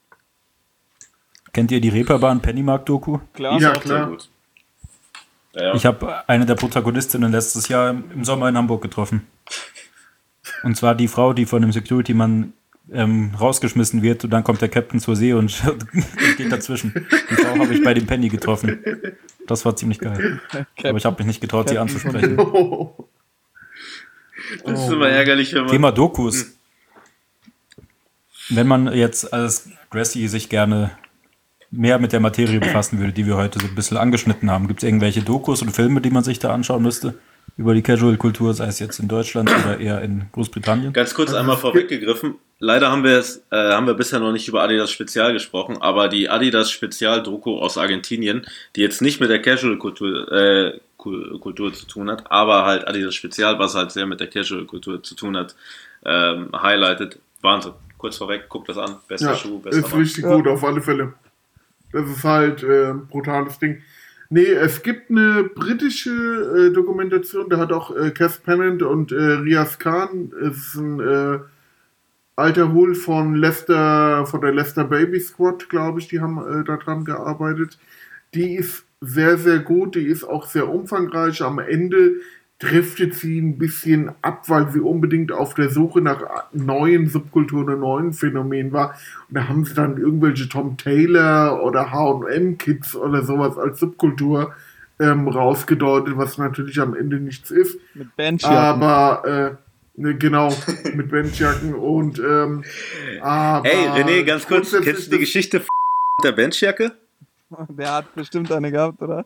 Kennt ihr die Reeperbahn Pennymarkt-Doku? Klar. Die Ja, ist auch sehr klar. gut. Ja, ja. Ich habe eine der Protagonistinnen letztes Jahr im im Sommer in Hamburg getroffen. Und zwar die Frau, die von dem Security-Mann ähm, rausgeschmissen wird und dann kommt der Captain zur See und, und geht dazwischen. Die Frau habe ich bei dem Penny getroffen. Das war ziemlich geil. Aber ich habe mich nicht getraut, sie Captain von anzusprechen. Oh. Das ist immer ärgerlich, wenn man... Thema Dokus. Wenn man jetzt als Grassy sich gerne mehr mit der Materie befassen würde, die wir heute so ein bisschen angeschnitten haben, gibt es irgendwelche Dokus und Filme, die man sich da anschauen müsste? Über die Casual-Kultur, sei es jetzt in Deutschland oder eher in Großbritannien? Ganz kurz einmal vorweggegriffen. Leider haben wir es, äh, haben wir bisher noch nicht über Adidas Spezial gesprochen, aber die Adidas Spezial-Doku aus Argentinien, die jetzt nicht mit der Casual-Kultur äh, Kul- Kultur zu tun hat, aber halt Adidas Spezial, was halt sehr mit der Casual-Kultur zu tun hat, ähm, highlightet. Wahnsinn. Kurz vorweg, guckt das an. Bester Ja, Schuh, bester ist Mann. richtig gut, auf alle Fälle. Das ist halt äh, ein brutales Ding. Nee, es gibt eine britische äh, Dokumentation, da hat auch äh, Cass Pennant und äh, Riaz Khan, ist ein äh, alter Hul von Leicester, von der Leicester Baby Squad, glaube ich, die haben äh, da dran gearbeitet. Die ist sehr, sehr gut, die ist auch sehr umfangreich. Am Ende driftet sie ein bisschen ab, weil sie unbedingt auf der Suche nach neuen Subkulturen und neuen Phänomenen war. Und da haben sie dann irgendwelche Tom Taylor oder H und M-Kids oder sowas als Subkultur ähm, rausgedeutet, was natürlich am Ende nichts ist. Mit Benchjacken. Aber, äh, ne, genau, mit Benchjacken und, ähm, aber... Hey, René, ganz kurz, grundsätzlich kennst du die das- Geschichte von der Benchjacke? Der hat bestimmt eine gehabt, oder?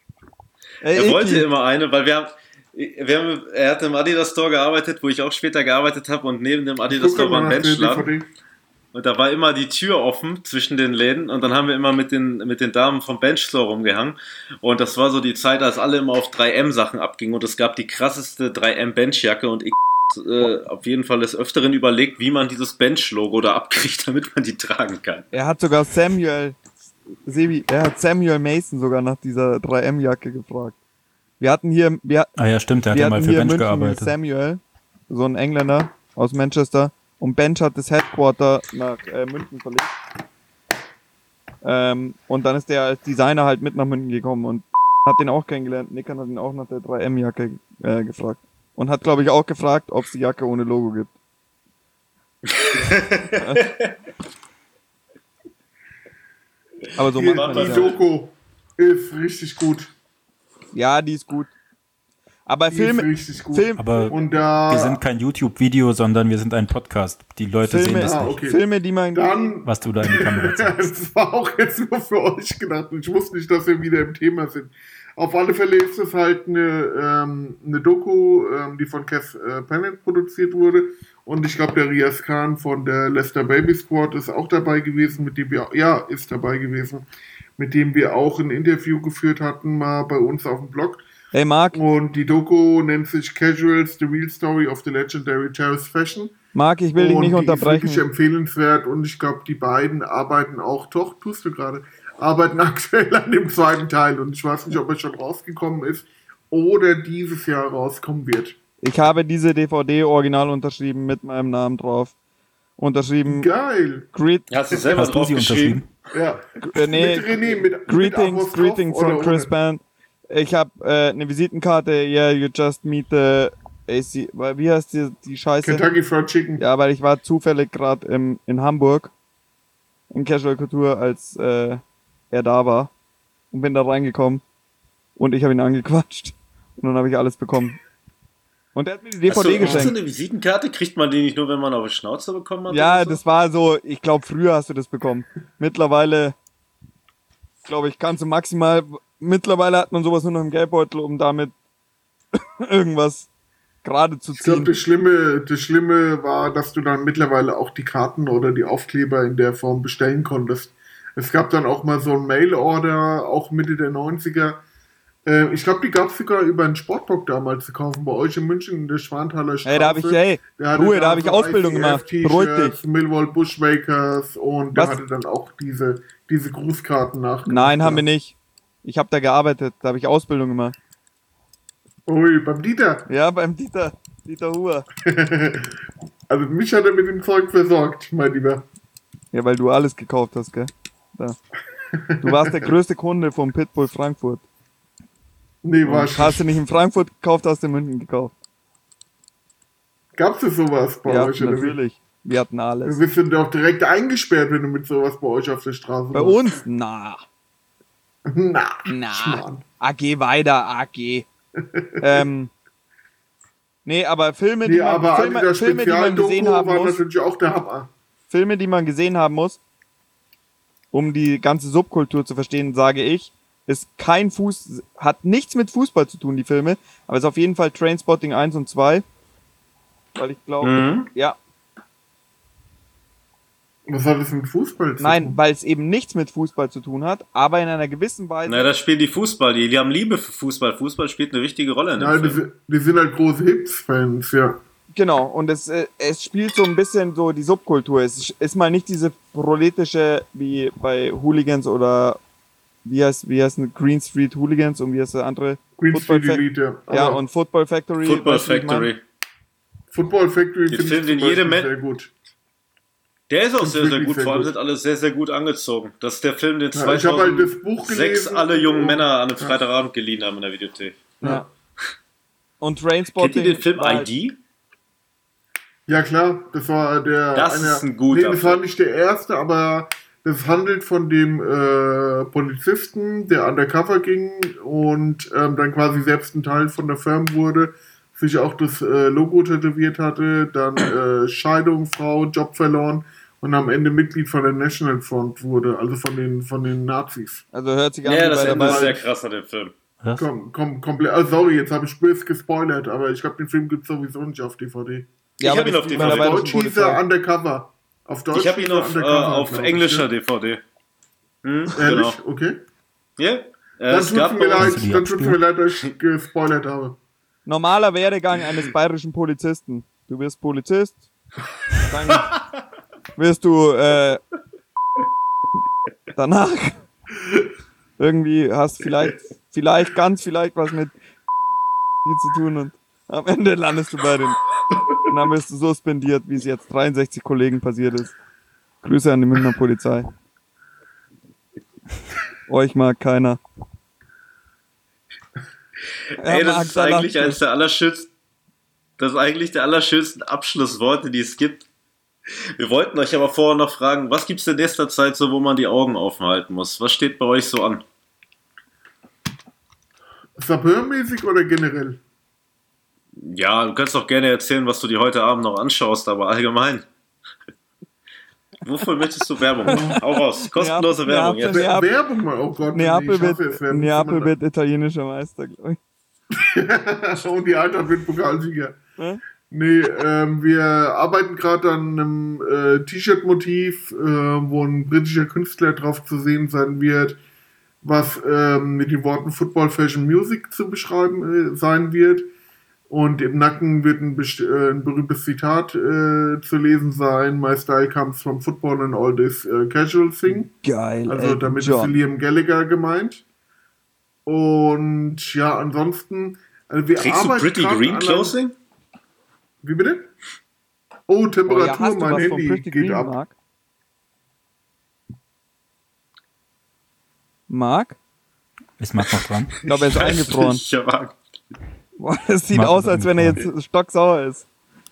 Ey, Er Iki. wollte immer eine, weil wir haben, wir haben, er hat im Adidas Store gearbeitet, wo ich auch später gearbeitet habe und neben dem Adidas Guck Store war mal ein nach der Benchladen. D V D. Und da war immer die Tür offen zwischen den Läden und dann haben wir immer mit den, mit den Damen vom Bench Store rumgehangen. Und das war so die Zeit, als alle immer auf drei M Sachen abgingen und es gab die krasseste drei M Benchjacke und ich äh, auf jeden Fall des Öfteren überlegt, wie man dieses Bench-Logo da abkriegt, damit man die tragen kann. Er hat sogar Samuel, Sebi, er hat Samuel Mason sogar nach dieser drei M Jacke gefragt. Wir hatten hier, wir, Ah ja, stimmt, der hat wir ja mal hatten für hier in Bench München gearbeitet. Samuel, so ein Engländer aus Manchester, und Bench hat das Headquarter nach äh, München verlegt. Ähm, und dann ist der als Designer halt mit nach München gekommen und hat den auch kennengelernt. Nickern hat ihn auch nach der drei M Jacke äh, gefragt. Und hat, glaube ich, auch gefragt, ob es die Jacke ohne Logo gibt. Aber so Die, macht man das die ja. Doku ist richtig gut. Ja, die ist gut. Aber Die Filme, ist richtig gut. Film, Aber Und da... wir sind kein YouTube-Video, sondern wir sind ein Podcast. Die Leute sehen Filme, das Ah, nicht, okay. Filme, die man... Dann... was du da in die Kamera zeigst. Das war auch jetzt nur für euch gedacht. Ich wusste nicht, dass wir wieder im Thema sind. Auf alle Fälle ist es halt eine, ähm, eine Doku, ähm, die von Cass äh, Pennant produziert wurde. Und ich glaube, der Riaz Khan von der Leicester Baby Squad ist auch dabei gewesen, mit dem wir, ja, ist dabei gewesen, mit dem wir auch ein Interview geführt hatten, mal bei uns auf dem Blog. Hey Marc. Und die Doku nennt sich Casuals, The Real Story of the Legendary Terrace Fashion. Marc, ich will dich nicht unterbrechen. Die ist wirklich empfehlenswert und ich glaube, die beiden arbeiten auch, doch, tust du gerade, arbeiten aktuell an dem zweiten Teil und ich weiß nicht, ob er schon rausgekommen ist oder dieses Jahr rauskommen wird. Ich habe diese D V D original unterschrieben mit meinem Namen drauf. Unterschrieben. Geil. Greet Hast du selber Hast du drauf sie geschrieben? Ja. äh, nee, mit René, mit, Greetings, mit Greetings drauf, von Chris ohne? Band. Ich habe äh, eine Visitenkarte. Yeah, you just meet the A C. Wie heißt die, die Scheiße? Kentucky Fried Chicken. Ja, weil ich war zufällig gerade in Hamburg in Casual Couture, als äh, er da war und bin da reingekommen und ich habe ihn angequatscht und dann habe ich alles bekommen. Und er hat mir die D V D Hast du, geschenkt. hast du eine Visitenkarte? Kriegt man die nicht nur, wenn man auf die Schnauze bekommen hat? Ja, oder so? das war so, ich glaube, früher hast du das bekommen. Mittlerweile, glaube ich, kannst du maximal, mittlerweile hat man sowas nur noch im Geldbeutel, um damit irgendwas gerade zu Ich glaube, ziehen. das Schlimme, das Schlimme war, dass du dann mittlerweile auch die Karten oder die Aufkleber in der Form bestellen konntest. Es gab dann auch mal so ein Mail-Order, auch Mitte der neunziger. Äh, ich glaube, die gab es sogar über einen Sportbock damals zu kaufen, bei euch in München in der Schwanthaler Straße. Hey, da habe ich, hey, Der hatte Ruhe, da dann habe ich so Ausbildung I C gemacht. F-T-Shirts, Beruhig dich. Millwall Bushmakers und der Was? hatte dann auch diese, diese Grußkarten nachgemacht. Nein, haben wir nicht. Ich habe da gearbeitet, da habe ich Ausbildung gemacht. Ui, beim Dieter. Ja, beim Dieter, Dieter Huhr. Also mich hat er mit dem Zeug versorgt, mein Lieber. Ja, weil du alles gekauft hast, gell? Da. Du warst der größte Kunde vom Pitbull Frankfurt. Nee, war Und hast du nicht in Frankfurt gekauft, hast du in München gekauft. Gab's denn sowas bei Ja, euch? oder wie? natürlich. Wir hatten alles. Du bist dann doch direkt eingesperrt, wenn du mit sowas bei euch auf der Straße Bei warst. uns? Na. Na, Na. Schmarrn. A G weiter, A G. ähm. Nee, aber Filme, die Nee, man, aber Filme, Adidas Filme, die man gesehen Spezialdoku haben war muss, natürlich auch der Hammer. Filme, die man gesehen haben muss, um die ganze Subkultur zu verstehen, sage ich, ist kein Fuß, hat nichts mit Fußball zu tun, die Filme, aber ist auf jeden Fall Trainspotting eins und zwei. Weil ich glaube, Mhm. ja, Was hat das mit Fußball zu nein, tun? weil es eben nichts mit Fußball zu tun hat, aber in einer gewissen Weise. Na, das spielen die Fußball. Die, die haben Liebe für Fußball. Fußball spielt eine wichtige Rolle in dem Nein, die, Film. sind- die sind halt große Hits-Fans, ja. Genau, und es, äh, es spielt so ein bisschen so die Subkultur. Es ist- ist mal nicht diese proletische wie bei Hooligans oder wie heißt, wie heißt ein Green Street Hooligans und wie heißt der andere? Green Football Street Fac- Elite, ja. Ja, Aber und Football Factory. Football weißt du, wie ich mein? Factory. Football Factory Den finde Film, ich den zum jede Beispiel Men- sehr gut. Der ist auch Find's sehr, sehr wirklich gut. sehr Vor allem gut. sind alle sehr, sehr gut angezogen. Das ist der Film, den Ja, ich habe halt das Buch zweitausendsechs gelesen. alle jungen und- Männer an einem Ja. Freitagabend geliehen haben in der Videothek. Ja. Und Trainspotting. Kennt ihr den Film war I halt- D? Ja klar, das war der. Das ist ein guter Nee, das war Film. nicht der erste, aber das handelt von dem äh, Polizisten, der undercover ging und ähm, dann quasi selbst ein Teil von der Firma wurde, sich auch das äh, Logo tätowiert hatte, dann äh, Scheidung, Frau, Job verloren und am Ende Mitglied von der National Front wurde, also von den von den Nazis. Also hört sich an Ja, wie das bei der Ende ist Ball- sehr krass an dem Film. Was? Komm, komm, komplett. Oh, sorry, jetzt habe ich böse gespoilert, aber ich glaube, den Film gibt es sowieso nicht auf D V D. Ja, Ich aber hab ihn das auf ist D V D. bei der Auf bayerischen Deutsch hieß Polizei. er Undercover. Auf Deutsch Ich habe ihn hieß er auf, äh, Undercover, auf glaub ich, englischer ja. D V D. Hm, Ehrlich? genau. Okay. Ja? Äh, Dann es tut's gab mir bei leid, uns, Hast du die dann tut's mir abspielen? leid, dass ich gespoilert habe. Normaler Werdegang eines bayerischen Polizisten. Du wirst Polizist, dann wirst du äh, danach irgendwie hast vielleicht, vielleicht ganz vielleicht was mit dir zu tun und am Ende landest du bei den und dann wirst du suspendiert, wie es jetzt dreiundsechzig Kollegen passiert ist. Grüße an die Münchner Polizei. Euch mag keiner. Ey, Er das mag ist eigentlich Salat. eines der allerschönsten, das ist eigentlich der allerschönsten Abschlussworte, die es gibt. Wir wollten euch aber vorher noch fragen, was gibt's in nächster Zeit so, wo man die Augen offen halten muss? Was steht bei euch so an? Sapeur-mäßig oder generell? Ja, du kannst doch gerne erzählen, was du dir heute Abend noch anschaust, aber allgemein. Wofür möchtest du Werbung machen? Hau raus. Kostenlose Ja, Werbung ja, jetzt. Ja. Werbung mal, oh Gott. Neapel ich hasse wird, es, Werbung Neapel zu wird italienischer Meister, glaube ich. machen. Und die Eintracht wird Pokalsieger. Hm? Nee, ähm, wir arbeiten gerade an einem äh, T-Shirt-Motiv, äh, wo ein britischer Künstler drauf zu sehen sein wird. was ähm, mit den Worten Football, Fashion, Music zu beschreiben äh, sein wird. Und im Nacken wird ein, best- äh, ein berühmtes Zitat äh, zu lesen sein. My style comes from football and all this uh, casual thing. Geil. Also Elton damit John. ist Liam Gallagher gemeint. Und ja, ansonsten... Also wir Kriegst du arbeiten Pretty grad Green an einem- Closing? Wie bitte? Oh, Oh, Temperatur, ja, hast du mein was von Handy Pretty geht Green, ab. Marc? Marc? Ist Marc noch dran? Ich glaube, er ist eingefroren. Ich hab Boah, das sieht Marc aus, ist als wenn er jetzt stocksauer ist.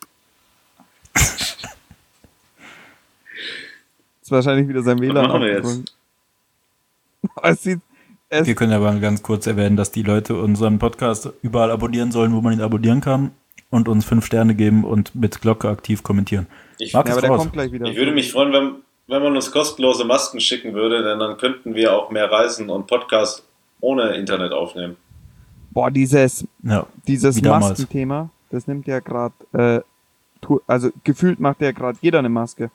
Ist wahrscheinlich wieder sein W L A N machen wir jetzt? abgebrochen. Aber es sieht... Es, Wir können aber ganz kurz erwähnen, dass die Leute unseren Podcast überall abonnieren sollen, wo man ihn abonnieren kann und uns fünf Sterne geben und mit Glocke aktiv kommentieren. Ich, Marc ja, ist aber der raus. kommt gleich wieder. ich würde mich freuen, wenn, wenn man uns kostenlose Masken schicken würde, denn dann könnten wir auch mehr Reisen und Podcasts ohne Internet aufnehmen. Boah, dieses, Ja, dieses wie damals. Maskenthema, das nimmt ja gerade... Äh, tu- also gefühlt macht ja gerade jeder eine Maske.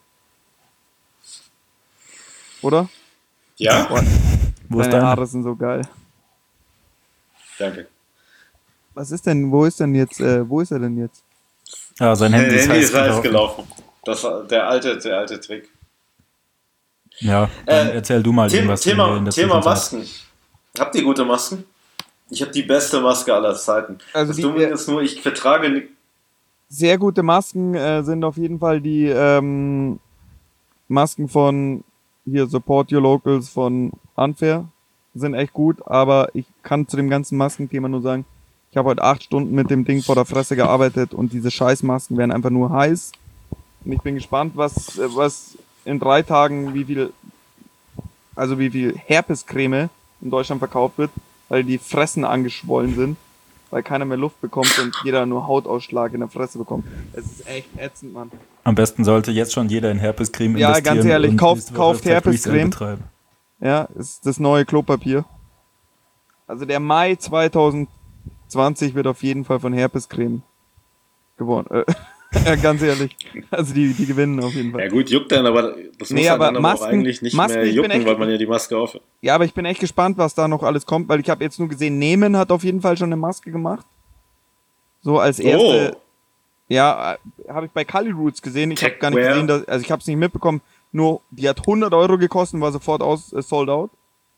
Oder? Ja? Boah, Wo ist deine deine? Haare sind so geil. Danke. Was ist denn, wo ist denn jetzt, äh, wo ist er denn jetzt? Ja, sein Handy Der ist Handy heiß ist heiß gelaufen. gelaufen. Das, der alte, der alte Trick. Ja, dann Äh, erzähl du mal The irgendwas hier Thema, in der Thema Zwischenzeit. Masken. Habt ihr gute Masken? Ich habe die beste Maske aller Zeiten. Also das die- Dumme ist nur, ich vertrage nicht. Sehr gute Masken äh, sind auf jeden Fall die ähm, Masken von hier Support Your Locals von Unfair. Sind echt gut, aber ich kann zu dem ganzen Maskenthema nur sagen, ich habe heute acht Stunden mit dem Ding vor der Fresse gearbeitet und diese Scheißmasken werden einfach nur heiß. Und ich bin gespannt, was, äh, was in drei Tagen, wie viel, also wie viel Herpescreme in Deutschland verkauft wird, weil die Fressen angeschwollen sind, weil keiner mehr Luft bekommt und jeder nur Hautausschlag in der Fresse bekommt. Es ist echt ätzend, Mann. Am besten sollte jetzt schon jeder in Herpescreme Ja, investieren. ganz ehrlich, und kauft- nächste Woche kauft Fat Resale Herpescreme. betreiben. Ja, ist das neue Klopapier. Also der Mai zwanzig zwanzig wird auf jeden Fall von Herpescreme gewonnen. Äh, ja, ganz ehrlich. Also die, die gewinnen auf jeden Fall. Ja gut, juckt dann, aber das Nee, muss aber dann aber Masken- auch eigentlich nicht Masken, mehr ich bin jucken, echt- weil man ja die Maske auf. Ja, aber ich bin echt gespannt, was da noch alles kommt, weil ich habe jetzt nur gesehen, Nehmen hat auf jeden Fall schon eine Maske gemacht. So als erste. Oh, Ja, habe ich bei Kali Roots gesehen. Ich habe gar nicht Techwear. gesehen, dass, also ich habe es nicht mitbekommen. Nur die hat hundert Euro gekostet und war sofort aus, äh, sold out.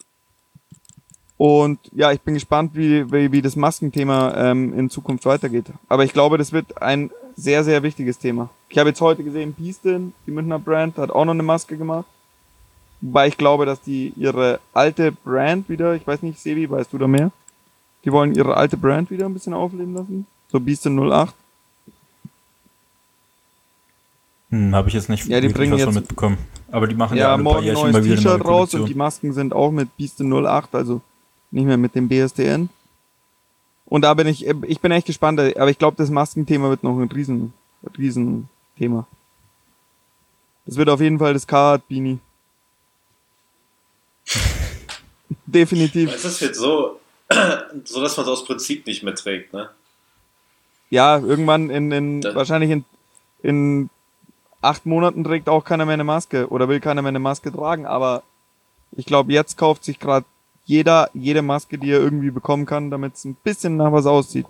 Und ja, ich bin gespannt, wie, wie, wie das Maskenthema ähm, in Zukunft weitergeht. Aber ich glaube, das wird ein sehr, sehr wichtiges Thema. Ich habe jetzt heute gesehen, Beastin, die Münchner Brand, hat auch noch eine Maske gemacht. Wobei ich glaube, dass die ihre alte Brand wieder, ich weiß nicht, Sebi, weißt du da mehr? Die wollen ihre alte Brand wieder ein bisschen aufleben lassen. So Beastin null acht. Hm, habe ich jetzt nicht Ja, die wirklich bringen was jetzt- von mitbekommen. Aber die machen ja, Ja, alle paar morgen Jährchen neues mal wieder eine neue T-Shirt raus Kollektion. und die Masken sind auch mit Beastin null acht, also nicht mehr mit dem B S D N. Und da bin ich, ich bin echt gespannt, aber ich glaube, das Maskenthema wird noch ein riesen, riesen Thema. Das wird auf jeden Fall das Carhartt-Beanie. Definitiv. es ist jetzt so, so dass man es aus Prinzip nicht mehr trägt, ne? Ja, irgendwann in, in Das- wahrscheinlich in, in acht Monaten trägt auch keiner mehr eine Maske oder will keiner mehr eine Maske tragen, aber ich glaube, jetzt kauft sich gerade jeder jede Maske, die er irgendwie bekommen kann, damit es ein bisschen nach was aussieht.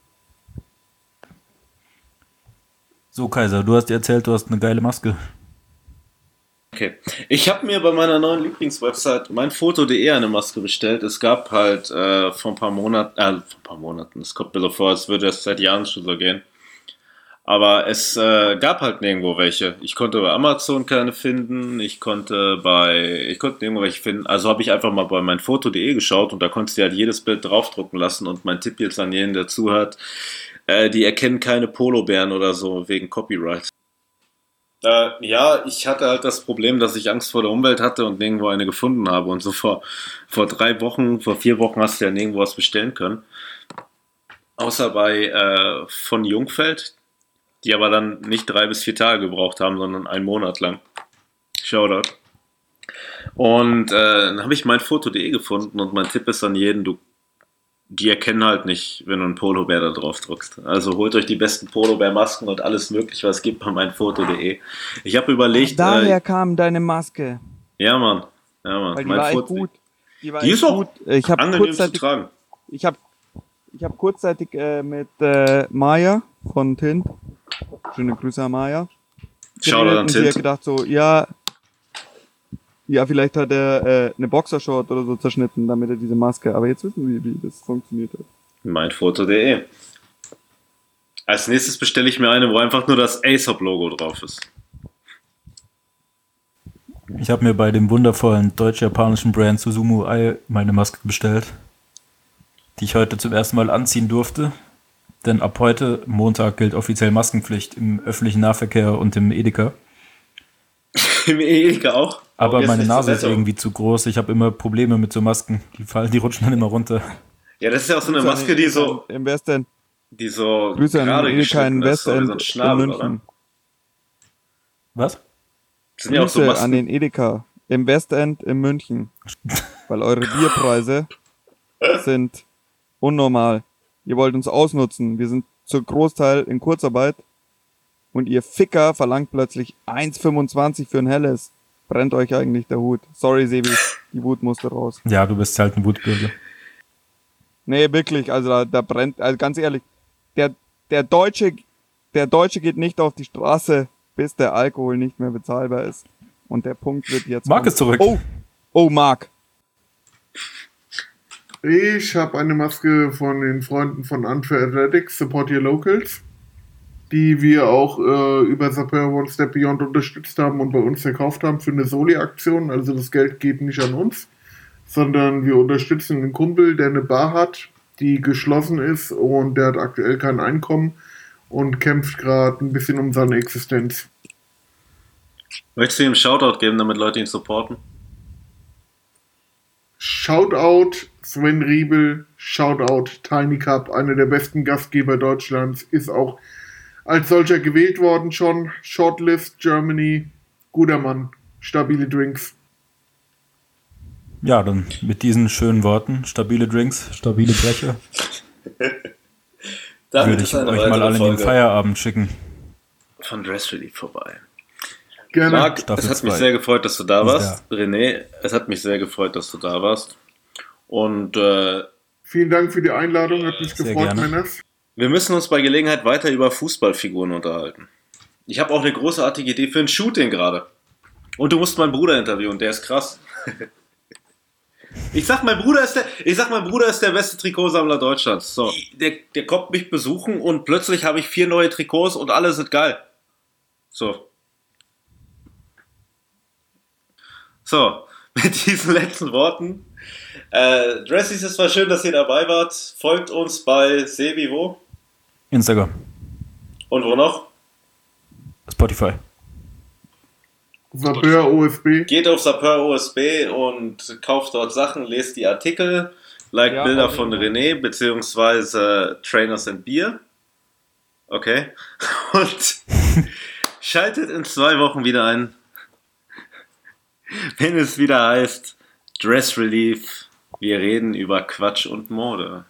So, Kaiser, du hast erzählt, du hast eine geile Maske. Okay. Ich habe mir bei meiner neuen Lieblingswebsite meinfoto punkt de eine Maske bestellt. Es gab halt äh, vor ein paar Monaten, äh, vor ein paar Monaten, es kommt mir so vor, als würde es seit Jahren schon so gehen. Aber es äh, gab halt nirgendwo welche. Ich konnte bei Amazon keine finden, ich konnte bei, ich konnte nirgendwo welche finden. Also habe ich einfach mal bei meinfoto punkt de geschaut und da konntest du halt jedes Bild draufdrucken lassen. Und mein Tipp jetzt an jeden, der zuhört, äh, die erkennen keine Polobären oder so wegen Copyright. Äh, ja, ich hatte halt das Problem, dass ich Angst vor der Umwelt hatte und nirgendwo eine gefunden habe. Und so vor, vor drei Wochen, vor vier Wochen hast du ja nirgendwo was bestellen können. Außer bei äh, von Jungfeld, die aber dann nicht drei bis vier Tage gebraucht haben, sondern einen Monat lang. Shoutout. Und äh, dann habe ich meinfoto punkt de gefunden und mein Tipp ist an jeden, du, die erkennen halt nicht, wenn du einen Polobär da drauf drückst. Also holt euch die besten Polobär-Masken und alles mögliche, was es gibt bei meinfoto punkt de. Ich habe überlegt, Daher äh, kam deine Maske, ja Mann, ja Mann, weil die war echt Meinfoto- gut. Die, war Die ist echt auch gut. Ich habe angenehm zu kurzzeitig, tragen. ich hab, ich hab kurzzeitig äh, mit äh, Maya von Tint, schöne Grüße an Maya, Shoutout geredet an und sie hat Tint. gedacht so, ja, ja, vielleicht hat er äh, eine Boxershort oder so zerschnitten, damit er diese Maske, aber jetzt wissen wir, wie das funktioniert hat. Meinfoto punkt de. Als nächstes bestelle ich mir eine, wo einfach nur das Aesop-Logo drauf ist. Ich habe mir bei dem wundervollen deutsch-japanischen Brand Susumu Ai meine Maske bestellt, die ich heute zum ersten Mal anziehen durfte. Denn ab heute, Montag, gilt offiziell Maskenpflicht im öffentlichen Nahverkehr und im Edeka. Im Edeka auch. Aber Jetzt meine nicht Nase so ist nett, irgendwie zu groß. Ich habe immer Probleme mit so Masken. Die fallen, die rutschen dann immer runter. Ja, das ist ja auch so eine Grüße an Maske, den- die so, Im Westend. die so Grüße an gerade den Edeka geschnitten in ist, so wie so ein Westend in Schnabel, oder? München. Was? Das sind ja auch so Grüße an Masken. den Edeka im Westend in München. Weil eure Bierpreise sind unnormal. Ihr wollt uns ausnutzen. Wir sind zum Großteil in Kurzarbeit. Und ihr Ficker verlangt plötzlich eins fünfundzwanzig für ein helles. Brennt euch eigentlich der Hut. Sorry, Sebi, die Wut musste raus. Ja, du bist halt ein Wutbürger. Nee, wirklich, also da, da brennt, also ganz ehrlich, der, der Deutsche, der Deutsche geht nicht auf die Straße, bis der Alkohol nicht mehr bezahlbar ist. Und der Punkt wird jetzt... Marc kommen. ist zurück. Oh, oh, Marc. Ich habe eine Maske von den Freunden von Unfair Athletics, Support Your Locals, die wir auch äh, über Sapeur One Step Beyond unterstützt haben und bei uns verkauft haben für eine Soli-Aktion. Also das Geld geht nicht an uns, sondern wir unterstützen einen Kumpel, der eine Bar hat, die geschlossen ist und der hat aktuell kein Einkommen und kämpft gerade ein bisschen um seine Existenz. Möchtest du ihm einen Shoutout geben, damit Leute ihn supporten? Shoutout Sven Riebel, Shoutout Tiny Cup, einer der besten Gastgeber Deutschlands, ist auch als solcher gewählt worden schon. Shortlist Germany, guter Mann, stabile Drinks. Ja, dann mit diesen schönen Worten, stabile Drinks, stabile Brecher, Damit würde ist ich eine euch mal weitere alle in den Folge Feierabend schicken. von Dress Relief vorbei. Gerne. Marc, Staffel es hat mich zwei. sehr gefreut, dass du da Ist warst. René, es hat mich sehr gefreut, dass du da warst. Und äh, Vielen Dank für die Einladung, hat mich Sehr gefreut, gerne. Männers. wir müssen uns bei Gelegenheit weiter über Fußballfiguren unterhalten. Ich habe auch eine großartige Idee für ein Shooting gerade. Und du musst meinen Bruder interviewen, der ist krass. Ich sag, mein Bruder ist der, ich sag, mein Bruder ist der beste Trikotsammler Deutschlands. So, der, der kommt mich besuchen und plötzlich habe ich vier neue Trikots und alle sind geil. So. So, mit diesen letzten Worten. Äh, Dressies, es war schön, dass ihr dabei wart. Folgt uns bei Sebi wo? Instagram, Und wo noch? Spotify. Sapeur O S B. Geht auf Sapeur O S B und kauft dort Sachen, lest die Artikel, liked Ja, Bilder auf von jeden Fall. René, beziehungsweise Trainers and Beer. Okay. Und schaltet in zwei Wochen wieder ein, wenn es wieder heißt Dress Relief. Wir reden über Quatsch und Mode.